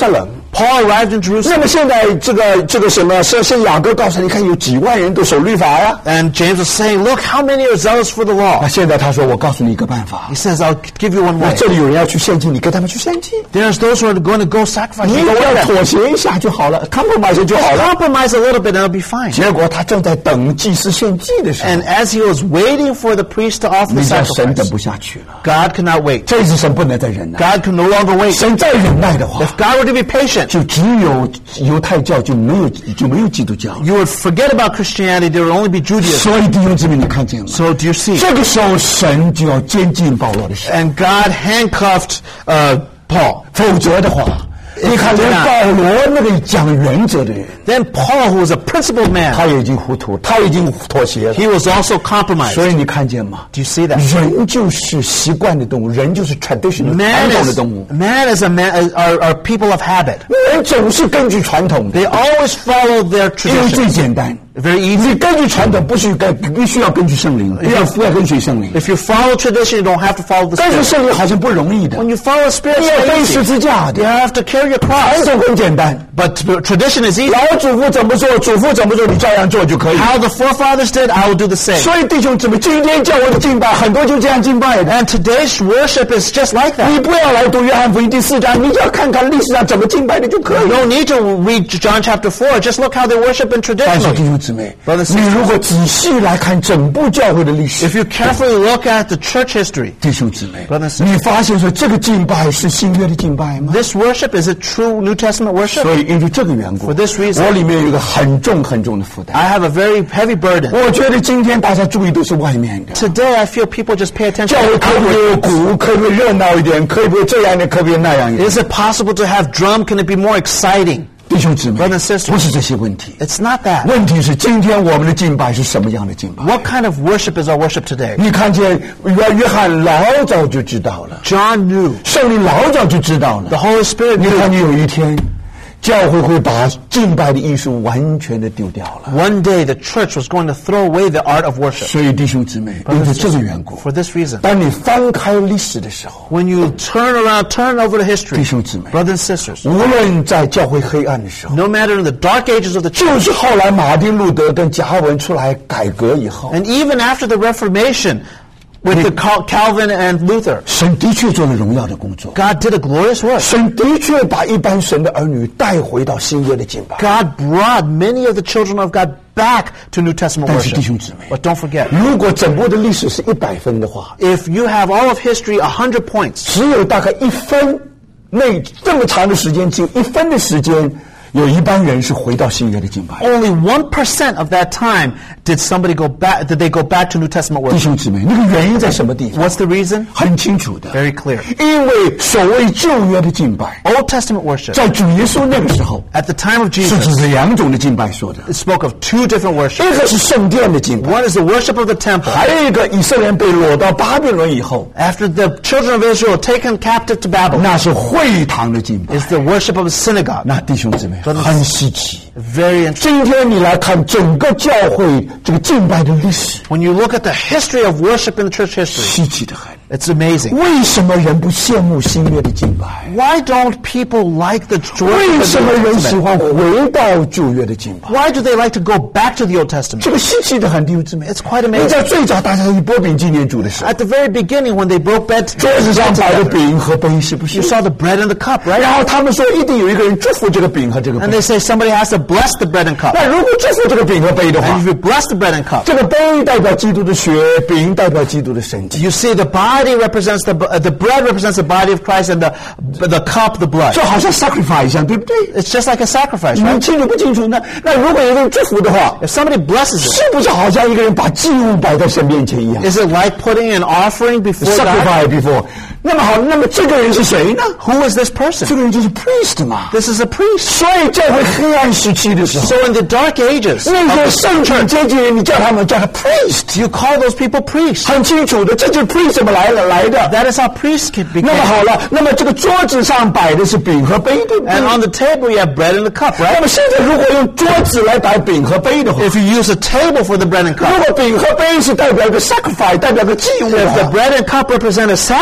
Paul arrived in 那 Jerusalem, 么现在这个这个什么，是是雅各告诉你看有几万人都守律法呀。 and James was saying, look, how many are zealous for the 那 law? 现在他说我告诉你一个办法 He，says, I'll give you one 那 way. 这里有人要去献祭，你跟他们去献祭， There's those who are going to go sacrifice. 你 You go 只 with 要 them. 妥协一下就好了 ，compromise 就好了。 Compromise a little bit and it'll be fine. 结果他正在等祭司献祭的时候， And as he was waiting for the priest to offer 你 the 知道神等 sacrifice, 不下去了， God could not wait. 这一次神不能再忍耐。 God could no longer wait. 神再忍耐的话， If God were to be patient, 就只有犹太教就没有就没有基督教了。 you would forget about Christianity. There would only be Judaism. 所以弟兄姊妹，你看见了吗？ So do you see? 这个时候神就要监禁保罗的心， And God handcuffed uh, Paul. 否则的话，你看连保罗那个讲原则的人， Then Paul, who was a principled man, 他也已经糊涂，他已经妥协了。 he was also compromised. 所以你看见吗？ Do you see that? 人就是习惯的动物，人就是 traditional 传 Man 统的 is, 动物。 man is a man, are, are people of habit. 人总是根据传统的， They always follow their 因为最 tradition. 简单。 Very easy. 你根据传统，不是根必须要根据圣灵，不要不要跟随圣灵。 If you follow tradition, you don't have to follow the 跟随 Spirit. 圣灵好像不容易的， When you follow the Spirit, 你要 it's 背 not 十 easy. 字架 You 的。 have to carry your 传 cross. 统很简单， But tradition is easy. 老祖父怎么做，祖父怎么做，你照样做就可以。 How the forefathers did, I will do the same. 所以弟兄姊妹，今天教会的敬拜很多就这样敬拜的。 And today's worship is just like that. 你不要来读约翰福音第四章，你只要看看历史上怎么敬拜的就可以 You 了。 don't need to read John chapter four. Just look how they worship in 但是弟 traditionally. 兄姊妹， Brothers and 你如果仔细来看整部教会的历史， If you carefully look at the church history, 弟兄姊妹 Brothers and， 你发现说这个敬拜是新约的敬拜吗？ this worship, is it true New Testament worship? 所以因为这个缘故 For this reason 我里面有一个很重很重的负担。 I have a very heavy burden. 我觉得今天大家注意都是外面的， Today, I feel people just pay attention 教会 to 可不可以有 outward. 鼓，可不可以热闹一点，可不可以这样的，可不可以那样一点？ Is it possible to have drum? Can it be more exciting? 弟兄姊妹， Brothers and sisters 不是这些问题， It's not that. 问题是今天我们的敬拜是什么样的敬拜？ What kind of worship is our worship today? 你看见约约翰老早就知道了， John knew. 圣灵老早就知道 The 了。 Holy Spirit 你看 knew. 见有一天，教会会把敬拜的艺术完全的丢掉了。 One day, the church was going to throw away the art of worship. 所以弟兄姊妹，因为这个缘故， For this reason, 当你翻开历史的时候， when you turn around, turn over the history, 弟兄姊妹， brothers and sisters, 无论在教会黑暗的时候， no matter in the dark ages of the 就 church, 是后来马丁路德跟加尔文出来改革以后， and even after the Reformation, with the Cal- Calvin and Luther, 神的确做了荣耀的工作。 God did a glorious work. 神的确把一般神的儿女带回到新约的敬拜。 God brought many of the children of God back to New Testament 但是弟 worship. 兄姊妹， But don't forget, 如果整部的历史是一百分的话， if you have all of history, one hundred points, 只有大概一分，那这么长的时间，只有一分的时间，有一般人是回到新约的敬拜。 only one percent of that time did somebody go back, did they go back to New Testament 弟 worship. 兄姊妹，那个原因在什么地方？ What's the reason? 很清楚的， Very clear. 因为所谓旧约的敬拜， Old Testament worship, 在主耶稣那个时候 at the time of 是 Jesus, 指两种的敬拜说的， it spoke of two different worships. 一个是圣殿的敬拜， One is the worship of the temple. 还有一个以色列人被掳到巴比伦以后， After the children of Israel taken captive to Babylon, 那是会堂的敬拜。 is the worship of the synagogue. 那弟兄姊妹很稀奇。 Very interesting. 今天你来看整个教会这个敬拜的历史， When you look at the history of worship in the church history, 稀奇的很。 it's amazing. 为什么人不羡慕新约的敬拜？ Why don't people like the 为 worship 什 of 么 the 人 Old 喜 Testament? 欢回到旧约的敬拜？ Why do they like to go back to the Old Testament? 这个稀奇的很，弟兄姊妹。 It's quite 你 amazing. 在最早大家以波饼纪念主的时候， At the very beginning, when they broke bread 桌子上摆的 together, 饼和杯，是不是 you？saw the bread and the cup, right? 然后他们说一定有一个人祝福这个饼和这个 And 杯。 they say somebody has to bless the bread and cup. 那如果祝福这个饼和杯的话 And，if you bless the bread and cup, 这个杯代表基督的血，饼代表基督的身体， you see the body represents the uh, the bread represents the body of Christ, and the the cup the blood. 就好像 sacrifice 一样，对不对？ It's just like a sacrifice, 你们 right? 清楚不清楚呢？那如果有人祝福的话， If somebody blesses it, 是不是好像一个人把祭物摆在神面前一样 is it like putting an offering before God? ？sacrifice before。那么好，那么这个人是谁呢？ Who is this 这 person? 个人就是 priest 嘛。 This is a priest. 所以教会黑暗时期的时候， So in the dark ages, 那 of 些 the 圣产阶级人，你叫他们叫他 priest， you call those people priests. 很清楚的，这就是 priest 怎么来的来的。 That is how priests can 那 become. 么好了，那么这个桌子上摆的是饼和杯，对不对？ And on the table you have bread and the cup, 那 right? 么现在如果用桌子来摆饼和杯的话， If you use a table for the bread and 如 cup, 果饼和杯是代表一个 sacrifice，代表个祭物的 if the 话， bread and cup represent a 那 sacrifice,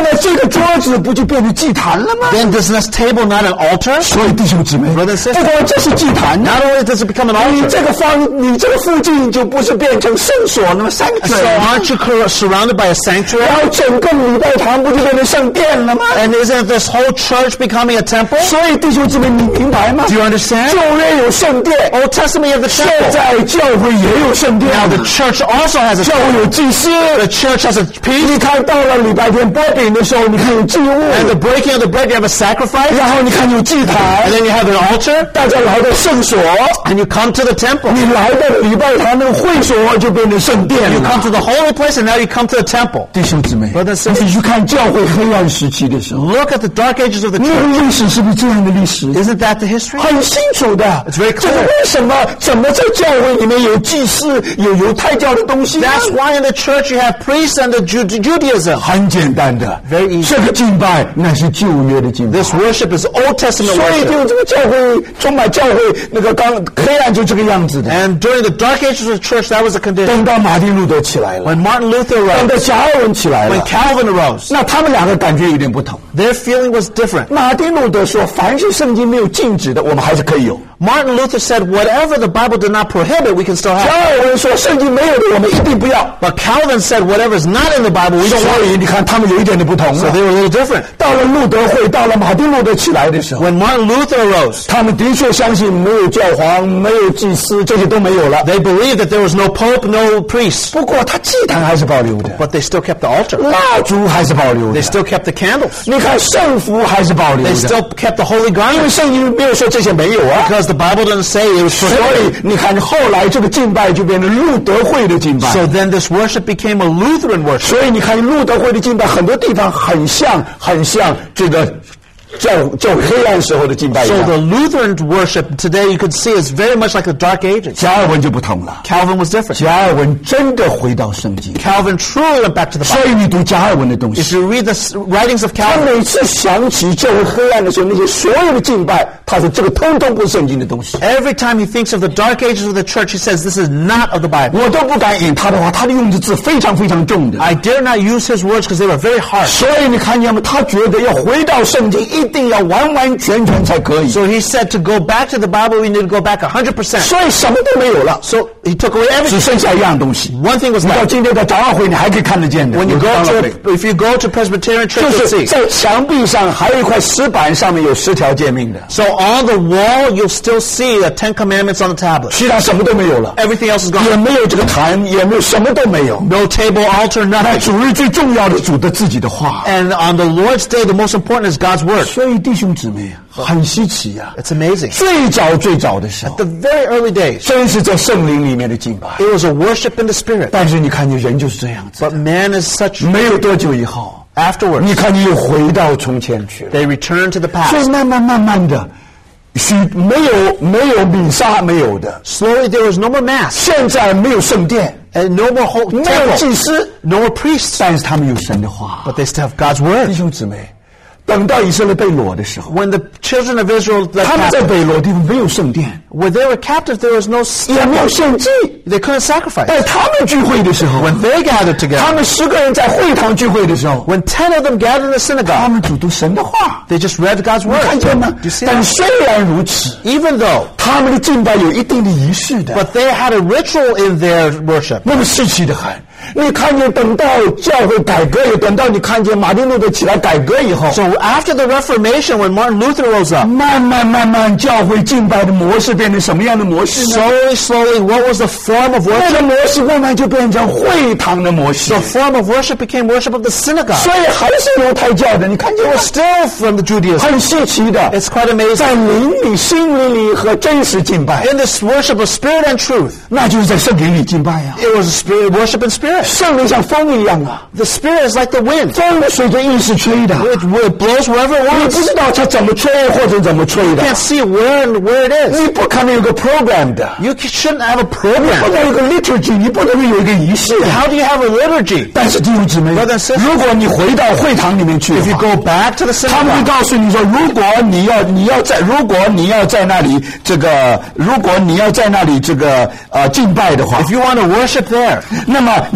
那这个桌子不就变成祭坛了吗？ Then is this table not an altar? 所以弟兄姊妹， Brothers and sisters, 不光这是祭坛， not only does it become an 你 altar, 这个方，你这个附近就不是变成圣所，那么 so sanctuary， aren't you cur- surrounded by a 然 sanctuary? 后整个礼拜堂不就变成圣殿了吗？ And isn't this whole church becoming a temple? 所以弟兄姊妹，你明白吗？ Do you understand? 旧约有圣殿， Old Testament you have the 现 temple. 在教会也有圣殿。 Now the church also has a 教 temple. 会有祭司， The church has a 你 priest. 看到了礼拜天擘饼的时候，你看有祭物， And the breaking of the bread, you have a sacrifice. 然后你看有祭坛 And，then you have an altar. 大家来到圣所， And you come to the temple. 你来到礼拜堂的会所就变成圣殿 You 了。 come to the holy place, and now you come to the temple. 弟兄姊妹， Brothers and sisters, 你去看教会黑暗时期的时候， look at the dark ages of the 那 church. 个历史是不是这样的历史？ Isn't that the history? 很清楚的。 It's very clear. 这是为什么？怎么在教会里面有祭司、有犹太教的东西呢？ That's why in the church you have priests and the Ju- Judaism. 很简单的 Very easy. 这个敬拜那是旧约的敬拜。 This worship is Old Testament 所以 worship. 就这个教会充满教会那个刚黑暗就这个样子的。 And during the dark ages of the church, that was the condition. 等到马丁路德起来了， When Martin Luther 等 rose, 到加尔文起来 when 了， Calvin arose, 那他们两个感觉有点不同。 their feeling was different. 马丁路德说，凡是圣经没有禁止的，我们还是可以有。 Martin Luther said, whatever the Bible did not prohibit, we can still 加 have. 尔文说，圣经没有的，我们一定不要。 But Calvin said, whatever is not in the Bible, we don't 所 want 以 it. 你看，他们有一点的不同 So 了。 they were a little different. 到了路德会，到了马丁路德起来的时候， When Martin Luther arose, 他们的确相信没有教皇、没有祭司，这些都没有了。 they believed that there was no pope, no priest. 不过，他祭坛还是保留的， But they still kept the altar. 蜡烛还是保留的 They，still kept the candles. 你看圣服还是保留 They 的。 still kept the holy 因为 garments. 圣经没有说这些没有啊。 Because the Bible doesn't say it was 所 prohibited. 以你看，后来这个敬拜就变成路德会的敬拜。 So then this worship became a Lutheran worship. 所以你看，路德会的敬拜很多地方很像，很像这个教教黑暗时候的敬拜一 So 样。 the Lutheran worship today you could see is very much like the Dark Ages. 加尔文就不同了， Calvin was different. 加尔文真的回到圣经， Calvin truly went back to the 所 Bible. 以你读加尔文的东 If 西， you read the s- writings of 他 Calvin, 每次想起教会黑暗的时候，那些所有的敬拜，他说这个通通不是圣经的东西。 every time he thinks of the Dark Ages of the church, he says this is not of the Bible. 我都不敢引他的话，他的用的字非常非常重的。 I dare not use his words because they were very harsh. 所以你看见吗？他觉得要回到圣经，一定要完完全全才可以。 So he said to go back to the Bible, we need to go back one hundred percent. 所以什么都没有了， So he took away 只 everything. 剩下一样东西。 One thing was 你到 left. 今天的长老会，你还可以看得见的。 When you 有 go 长老 to, 会 if you go to Presbyterian church, 就 you'll 是 see. 在墙壁上还有一块石板，上面有十条诫命的， So on the wall, you'll still see the Ten Commandments on the tablet. 其他什么都没有了， Everything else is 也 gone. 没有这个坛，也没有什么都没有。 No table, altar, 那 nothing. 主日最重要的，主的自己的话。 And on the Lord's Day, the most important is God's Word. 所以弟兄姊妹啊，很稀奇呀、 It's amazing. 最早最早的时候， The very early days, 真是在圣灵里面的敬拜。 it was a worship in the Spirit. 但是你看见人就是这样子， But man is such... 没有多久以后， Afterwards, 你看你又回到从前去了。 they return to the 所以 past. 慢慢慢慢的，是没有没有弥撒没有的， Slowly, there was no more mass. 现在没有圣殿， And no more whole 没有祭 temple. 司， No more priests. 但是他们有神的话。 But they still have God's 弟 Word. 兄姊妹，等到以色列被掳的时候， When the children of Israel left 他们在 captive, 北罗地方没有圣殿， when they were captive, there was no 也没有 temple. 献祭。 They couldn't sacrifice. 在他们聚会的时候， When they gathered 他 together, 们十个人在会堂聚会的时候， when ten of them gathered in the 他 synagogue, 们主读神的话， they just read God's 你看 Word. 见吗 Do you see？ 但 that? 虽然如此， Even though, 他们的敬拜有一定的仪式的， but they had a ritual in their worship. 那么稀奇的很。你看见等到教会改革，也等到你看见马丁路德起来改革以后， So after the Reformation, when Martin Luther rose up, 慢慢慢慢教会敬拜的模式变成什么样的模式呢？ slowly, slowly, what was the form of 那 worship? 个模式慢慢就变成会堂的模式 The，form of worship became worship of the synagogue. 所以还是犹太教的。你看见 It 吗 was still from the Judaism. 很稀奇的， It's quite amazing. 在灵里、心灵里和真实敬拜， In this worship of spirit and truth, 那就是在圣灵里敬拜呀、 it was a spirit worship in spirit. 圣灵像风一样啊， The spirit is like the wind. 风随着意识吹的， It, it blows wherever it 你 wants. 不知道它怎么吹或者怎么吹 You 的， can't see where and where it is. 你不可能有个 program 的， You c- shouldn't have a 不 program. 能有个 liturgy，你不能有一个仪式。 How do you have a liturgy? 但是弟兄姊妹， Brothers and sisters, 如果你回到会堂里面去的 If you 话， go back to the 他们会 synagogue, 告诉你说，如果你要你要在如果你要在那里这个，如果你要在那里这个呃敬拜的话 if，you want to worship there, 那么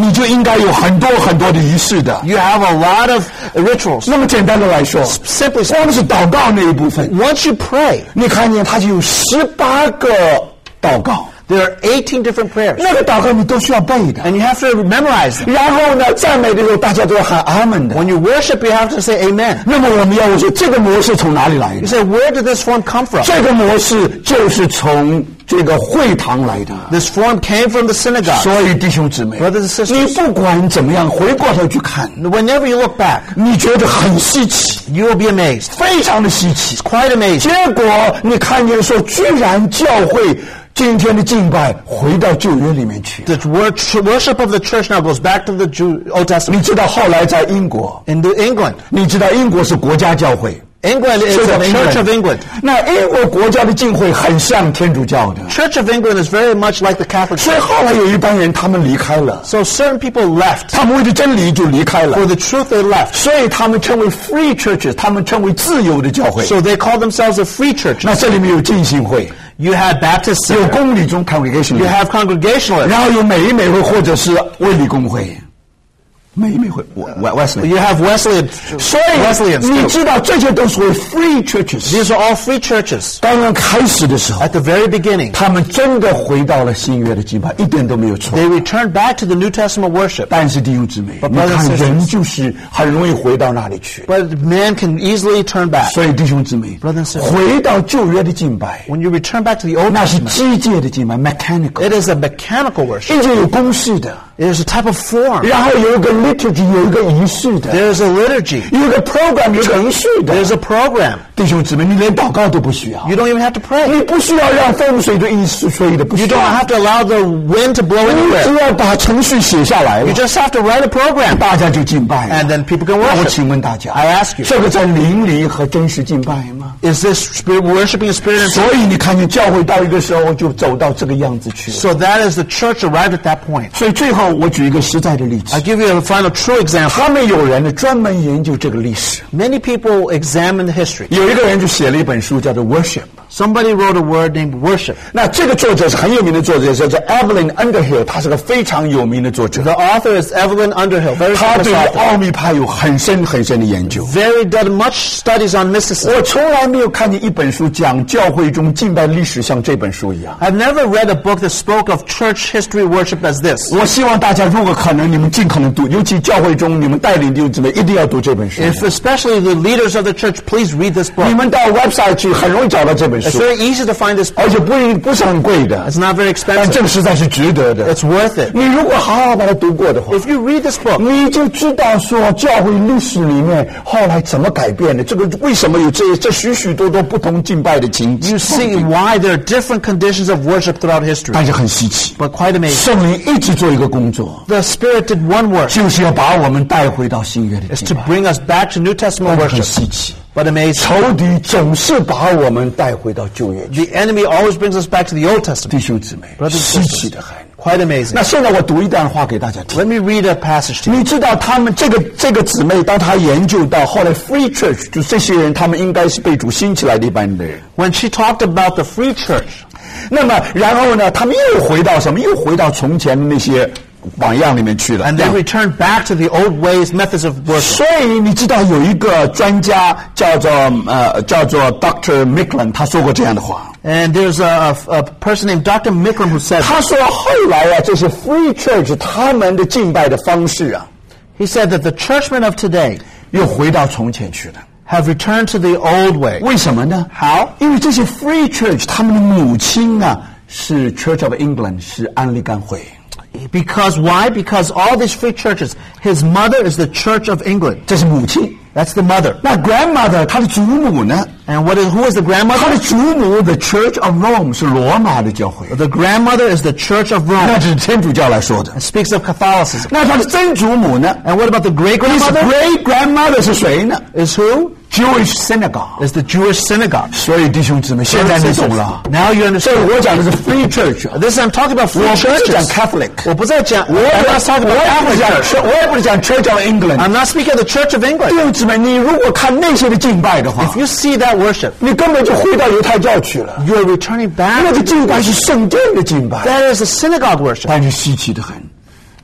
你就应该有很多很多的仪式的。 You have a lot of rituals. 那么简单的来说， Simply 光是祷告那一部分， once you pray, 你看见它就有十八个祷告， there are eighteen different prayers. 那个祷告你都需要背的。 And you have to memorize them. 然后呢，赞美的时候大家都要喊阿门的。 When you worship, you have to say amen. 那么我们要问说，这个模式从哪里来 You 的？ say, where did this form come from? 这个模式就是从这个会堂来的。 This form came from the synagogue. 所以弟兄姊妹， Brothers and sisters, 你不管怎么样，回过头去看， whenever you look back, 你觉得很稀奇， you will be amazed. 非常的稀奇。 Quite amazed. 结果你看见说，居然教会今天的敬拜回到旧约里面去。 The wor- worship of the church now goes back to the Jew, Old 你 Testament. 知道后来在英国， In the England. 你知道英国是国家教会。 England is Church the of Church of England. 那英国国家的敬会很像天主教的， Church of England is very much like the Catholic 所以 Church. 后来有一帮人他们离开了， So certain people left. 他们为了真理就离开了 For，the truth, they left. 所以他们称为 free churches， 他们称为自由的教会。 So they call themselves a free church. 那这里面有浸信会， You have Baptist 有 center. 公理中 congregation， You have Congregationalists. 然后有美以美会或者是卫理公会，美以美会 Wesley。 You have Wesleyan. 所以 Wesleyans 你 too. 知道这些都属于 free churches。 These are all free churches. 刚刚开始的时候， At the very beginning, 他们真的回到了新约的敬拜，一点都没有错。 they returned back to the New Testament worship. 但是弟兄姊妹， But 你 brothers and 看 sisters- 人就是很容易回到那里去。 But man can easily turn back. 所以弟兄姊妹， Brothers and sisters- 回到旧约的敬拜， When you return back to the Old 那是 Testament, 机械的敬拜 （mechanical）， it is a mechanical worship. 一直有公式的， It is a type of form. 然后有一个 liturgy， 有一个仪式的， There is a liturgy. 有一个 program， 有程序的。 There's a program. 弟兄姊妹，你连祷告都不需要， You don't even have to pray. 你不需要让风水的意思吹的，不需 You 要 don't have to allow the wind to blow 你 anywhere. 只要把程序写下来 You 了， just have to write a program. 大家就敬拜了。 And then people can 那我 worship. 请问大家 I ask you, 这个在灵里和真实敬拜吗？ is this spirit worshiping a spirit and 所以你看见教会到一个时候就走到这个样子去了。 So that is the church arrived at that point. 所以最后我举一个实在的例子 I'll，give you a final true example. 他们有人呢专门研究这个历史， Many people examine the history. 有一个人就写了一本书叫做 Worship。 Somebody wrote a word named worship. 那这个作者是很有名的作者，叫做 Evelyn Underhill， 他是个非常有名的作者， The author is Evelyn Underhill, very 他 famous 对 author. 奥秘派有很深很深的研究。 Very done much studies on mysticism. 我从来没有看见一本书讲教会中敬拜历史像这本书一样。 I've never read a book that spoke of church history worship as this. 我希望大家如果可能，你们尽可能读，尤其教会中你们带领弟兄姊妹一定要读这本书。 If especially the leaders of the church, please read this 你 book. 们到 website 去很容易找到这本 It's 书， very easy to find this book. 而且不一不是很贵的， It's not very 但 expensive. 这个实在是值得的。 It's worth it. 你如果好好把它读过的话， If you read this book, 你就知道说教会历史里面后来怎么改变的，这个为什么有这这许许多多不同敬拜的情景 you see why there are different conditions of worship throughout history. 但是很稀奇， But quite amazing. 圣灵一直做一个工作， The Spirit did one work. 就是要把我们带回到新约的 Is 敬 to 拜。 bring us back to New Testament 但是很 worship. 稀奇， But amazing. 仇敌总是把我们带回到旧约去。 The enemy always brings us back to the Old 弟 Testament. 兄姊妹， Brothers and 稀奇 sisters. 的很。 Quite amazing. 那现在我读一段话给大家听。 Let me read a passage to you. 你知道他们这个这个姊妹，当她研究到后来 Free Church， 就这些人，他们应该是被主兴起来的一般的人。 When she talked about the free church, 那么然后呢，他们又回到什么？又回到从前的那些榜样里面去了。 and they returned back to the old ways, methods of worship. 所以你知道有一个专家叫做呃叫做 Doctor Micklin， 他说过这样的话。 And there's a, a, a person named Doctor Micklin who said, 他说后来啊，这些 Free Church 他们的敬拜的方式啊， he said that the churchmen of today 又回到从前去了。 have returned to the old way. 为什么呢？ How? 因为这些 Free Church 他们的母亲啊是 Church of England， 是安利干会。 Because why? Because all these free churches, his mother is the Church of England. 这是母亲。 That's the mother. 那 grandmother 她的祖母呢？ And what is who is the 她 grandmother? 的祖母 The Church of Rome 是罗马的教会， The grandmother is the Church of 那 Rome. 是天主教来说的。 It speaks of Catholicism. 那她的曾祖母呢 And what about the great ？His grandmother? great grandmother 是谁呢 Is who? ？Jewish synagogue。 Is the Jewish synagogue. 所以弟兄姊妹，现在你懂了。 Now you 所以 understand. 我讲的是 Free Church， This I'm talking about 我 free 不是讲 churches. Catholic， 我不在讲， 我 I'm 也 not talking 我 about 也不是 Catholic 讲 church. 我也不是讲 Church of England。 I'm not speaking of the Church of 弟 England. 兄姊妹，你如果看那些的敬拜的话 If，you see that worship, 你根本就回到犹太教去了。 you're returning 那 back. 个敬拜是圣殿的敬拜， That is a synagogue worship. 但是稀奇的很。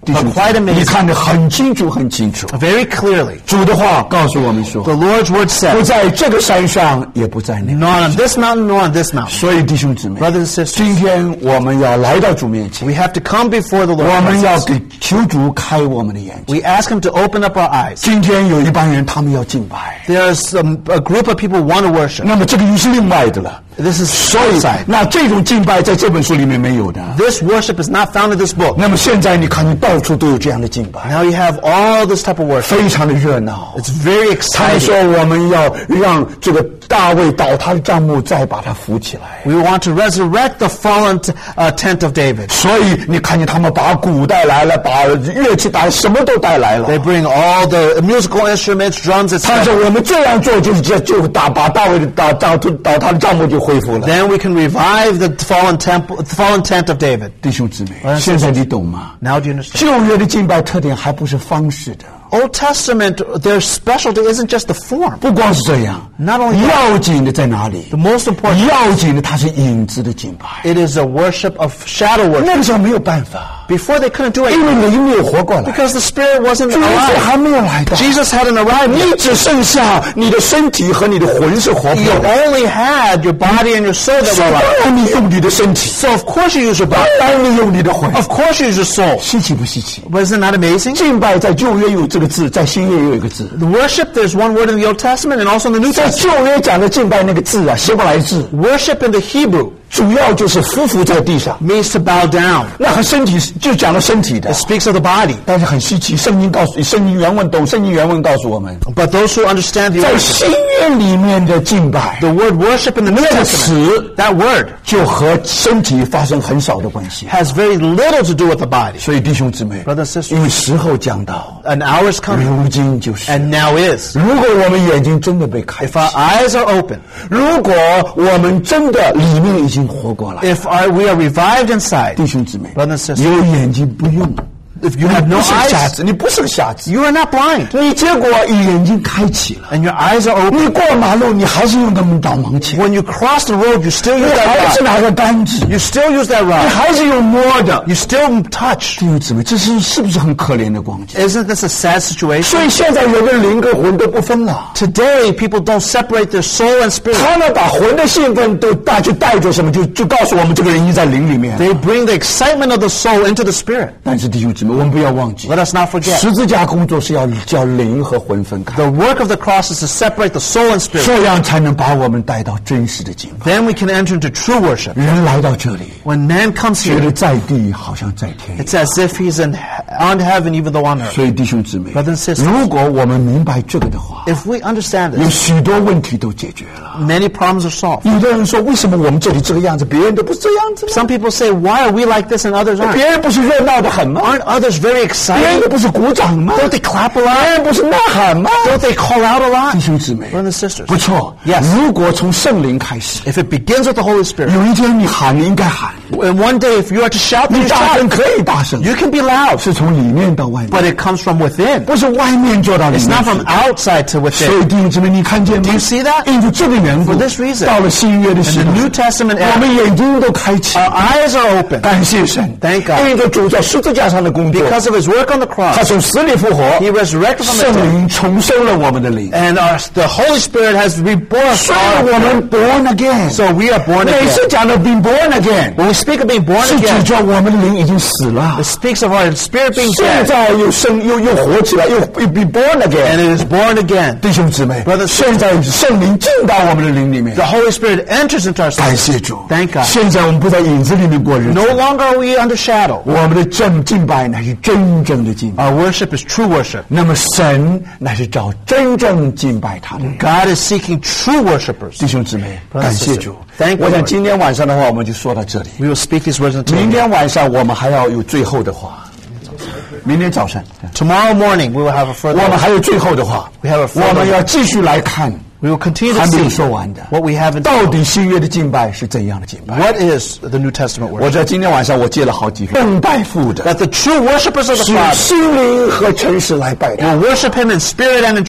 but quite 你 amazing. 看得很清楚，很清楚。 Very clearly. 主的话告诉我们说， The Lord's word 不 says, 在这个山上，也不在那个。 not on this mountain, nor on this mountain. 所以弟兄姊妹， Brothers and sisters, 今天我们要来到主面前， we have to come before the 我 Lord. 们要给求主开我们的眼睛。 We ask Him to open up our eyes. 今天有一帮人，他们要敬拜， There's um, a group of people who want to worship. 那么这个又是另外的了。 This is 所以 outside. 那这种敬拜在这本书里面没有的。 This worship is not found in this book. 那么现在你看，你到处都有这样的敬拜， Now you have all this type of worship. 非常的热闹。 It's very 他们 exciting. 说我们要让这个大卫倒塌的帐幕再把它扶起来。 We want to resurrect the fallen t- uh, tent of David. 所以你看见他们把鼓带来了，把乐器带，什么都带来了。 They bring all the musical instruments, drums, 他 et 说 cetera. 我们这样做就是就就打把大卫的倒倒倒塌的帐幕就恢复了。 Then we can revive the fallen temple, the fallen tent of David. 弟兄姊妹， Brothers and 现在你懂吗？ Now do you understand? 旧约的敬拜特点还不是方式的， Old Testament, their specialty isn't just the form. 不光是这样， Not only that, 要紧的在哪里？ the most important, 要紧的它是影子的敬拜。 it is a worship of shadow worship. 那个时候没有办法， Before they couldn't do 因 it 为灵没有活过来， because the Spirit wasn't 主耶稣 alive. 还没有来到。 Jesus hadn't arrived 你 yet. 只剩下你的身体和你的魂是活 You 泼的。 only had your body and your soul that 当 were alive. 然你用你的身体， So of course you use your 当 body. 然你用你的魂， Of course you use your soul. 稀奇不稀奇？ But isn't that amazing? 敬拜在旧约有这个字，在新约也有一个字。 The worship, there's one word in the Old Testament and also in the New 在 Testament. 旧约讲的敬拜那个字啊，希伯来字 Worship in the Hebrew 主要就是匍匐在地上， means to bow down. 那和身体就讲了身体的 It。speaks of the body. 但是很稀奇，圣经告诉圣经原文懂，圣经原文告诉我们， But those who understand the 在 worship, 新约里面的敬拜 the word worship in the New 那个 Testament, 词 that word 就和身体发生很少的关系。 has very little to do with the body. 所以弟兄姊妹， Brothers and sisters, 因为时候将到， an hour is coming, 如今就是 and now is. 如果我们眼睛真的被开 If 启， our eyes are open, 如果我们真的里面已经活过来， if our, we are revived inside, 弟兄姊妹， brothers and sisters, 有眼睛不用， if you have 你 no 不是个瞎 eyes, 子，你不是个瞎子， you are not blind, 你结果眼睛开启了， and your eyes are open. 你过马路你还是用个导盲钳， When you cross the road, you still 你 use 还 that 是 rod. 拿个杆子， You still use that 你 rod. 还是用摸的。 You still touch. 弟兄姊妹，这是是不是很可怜的光景？ Isn't this a sad 所 situation? 以现在人的灵跟魂都不分了， Today, people don't separate their soul and spirit. 他们把魂的兴奋都带就带着什么，就就告诉我们这个人已经在灵里面。 They bring the excitement of the soul into the spirit. 但是弟兄姊妹，我们不要忘记， Let us not forget. 十字架工作是要叫灵和魂分开， The work of the cross is to separate the soul and spirit. 这样才能把我们带到真实的敬拜。 Then we can enter into true worship. 人来到这里， When man comes 觉 here, 得在地好像在天。 it's as if he's in on heaven even though on earth. 所以弟兄姊妹， Brothers and sisters, 如果我们明白这个的话， if we understand 有 this, 许多问题都解决了。 many problems are solved. 有的人说，为什么我们这里这个样子，别人都不是这样子呢？ Some people say, why are we like this and others aren't? 别人不是热闹的很吗？ Aren't others very 别人 excited? 都不是鼓掌吗？ Don't they clap a 别 lot? 人不是呐喊吗？ Don't they call out a 弟 lot? 兄姊妹， Brothers and sisters, 不错。 Yes. 如果从圣灵开始， if it begins with the Holy Spirit, 有一天你喊，你应该喊， and one day if you are to shout, then 你 you 大声 shout. 可以大声， You can be loud, 是从里面到外面， but it comes from within. 不是外面做到里 It's 面 not from 去。 outside to 所 within. 以弟兄姊妹，你看见吗 Do you see that? 因为这个缘故 For this reason, 到了新约的时 In 候 the New Testament 我 era, 们眼睛都开启， our eyes are open 感谢神 Thank God. 因为主在十字架上的工作， because of his work on the 他 cross. 从死里复活， He resurrected from the 圣 dead, 灵重生了我们的灵， and our, the Holy Spirit has reborn 所以 our 我们 born again。 So we are born 每次 again. 讲到 being born again， When we speak of being born 是指 again, 着我们的灵已经死了 it，speaks of our spirit being 现 dead, 在又生又又活起来，又又 be born and again。 it is born again. 弟兄姊妹 Brothers， 现在圣灵进到我们的灵里面 The，Holy Spirit enters into our 感 soul. 谢主。 Thank God. 现在我们不在影子里面过日子 No，longer are we under shadow. 我们的正敬拜乃是真正的敬拜。 Our worship is true worship. 那么神乃是找真正敬拜他的人。 God is seeking true worshipers. 弟兄姊妹， Brothers and 感谢主 sisters，thank。you， 我想 Lord。 今天晚上的话，我们就说到这里。 We will speak these words until 明天晚上我们还要有最后的话。明天早晨， tomorrow morning. We will have a 我 further. 们还有最后的话。 We have a further. 我们要继续来看， We will continue 还 to 没有 see 说完的。 what we have in. 到底新约的敬拜是怎样的敬拜？ What is the New Testament 我 worship? 在今天晚上我接了好几个正拜父的， That the true worshipers of the 是 Father 心灵和诚实来拜他。 will worship Him in spirit and in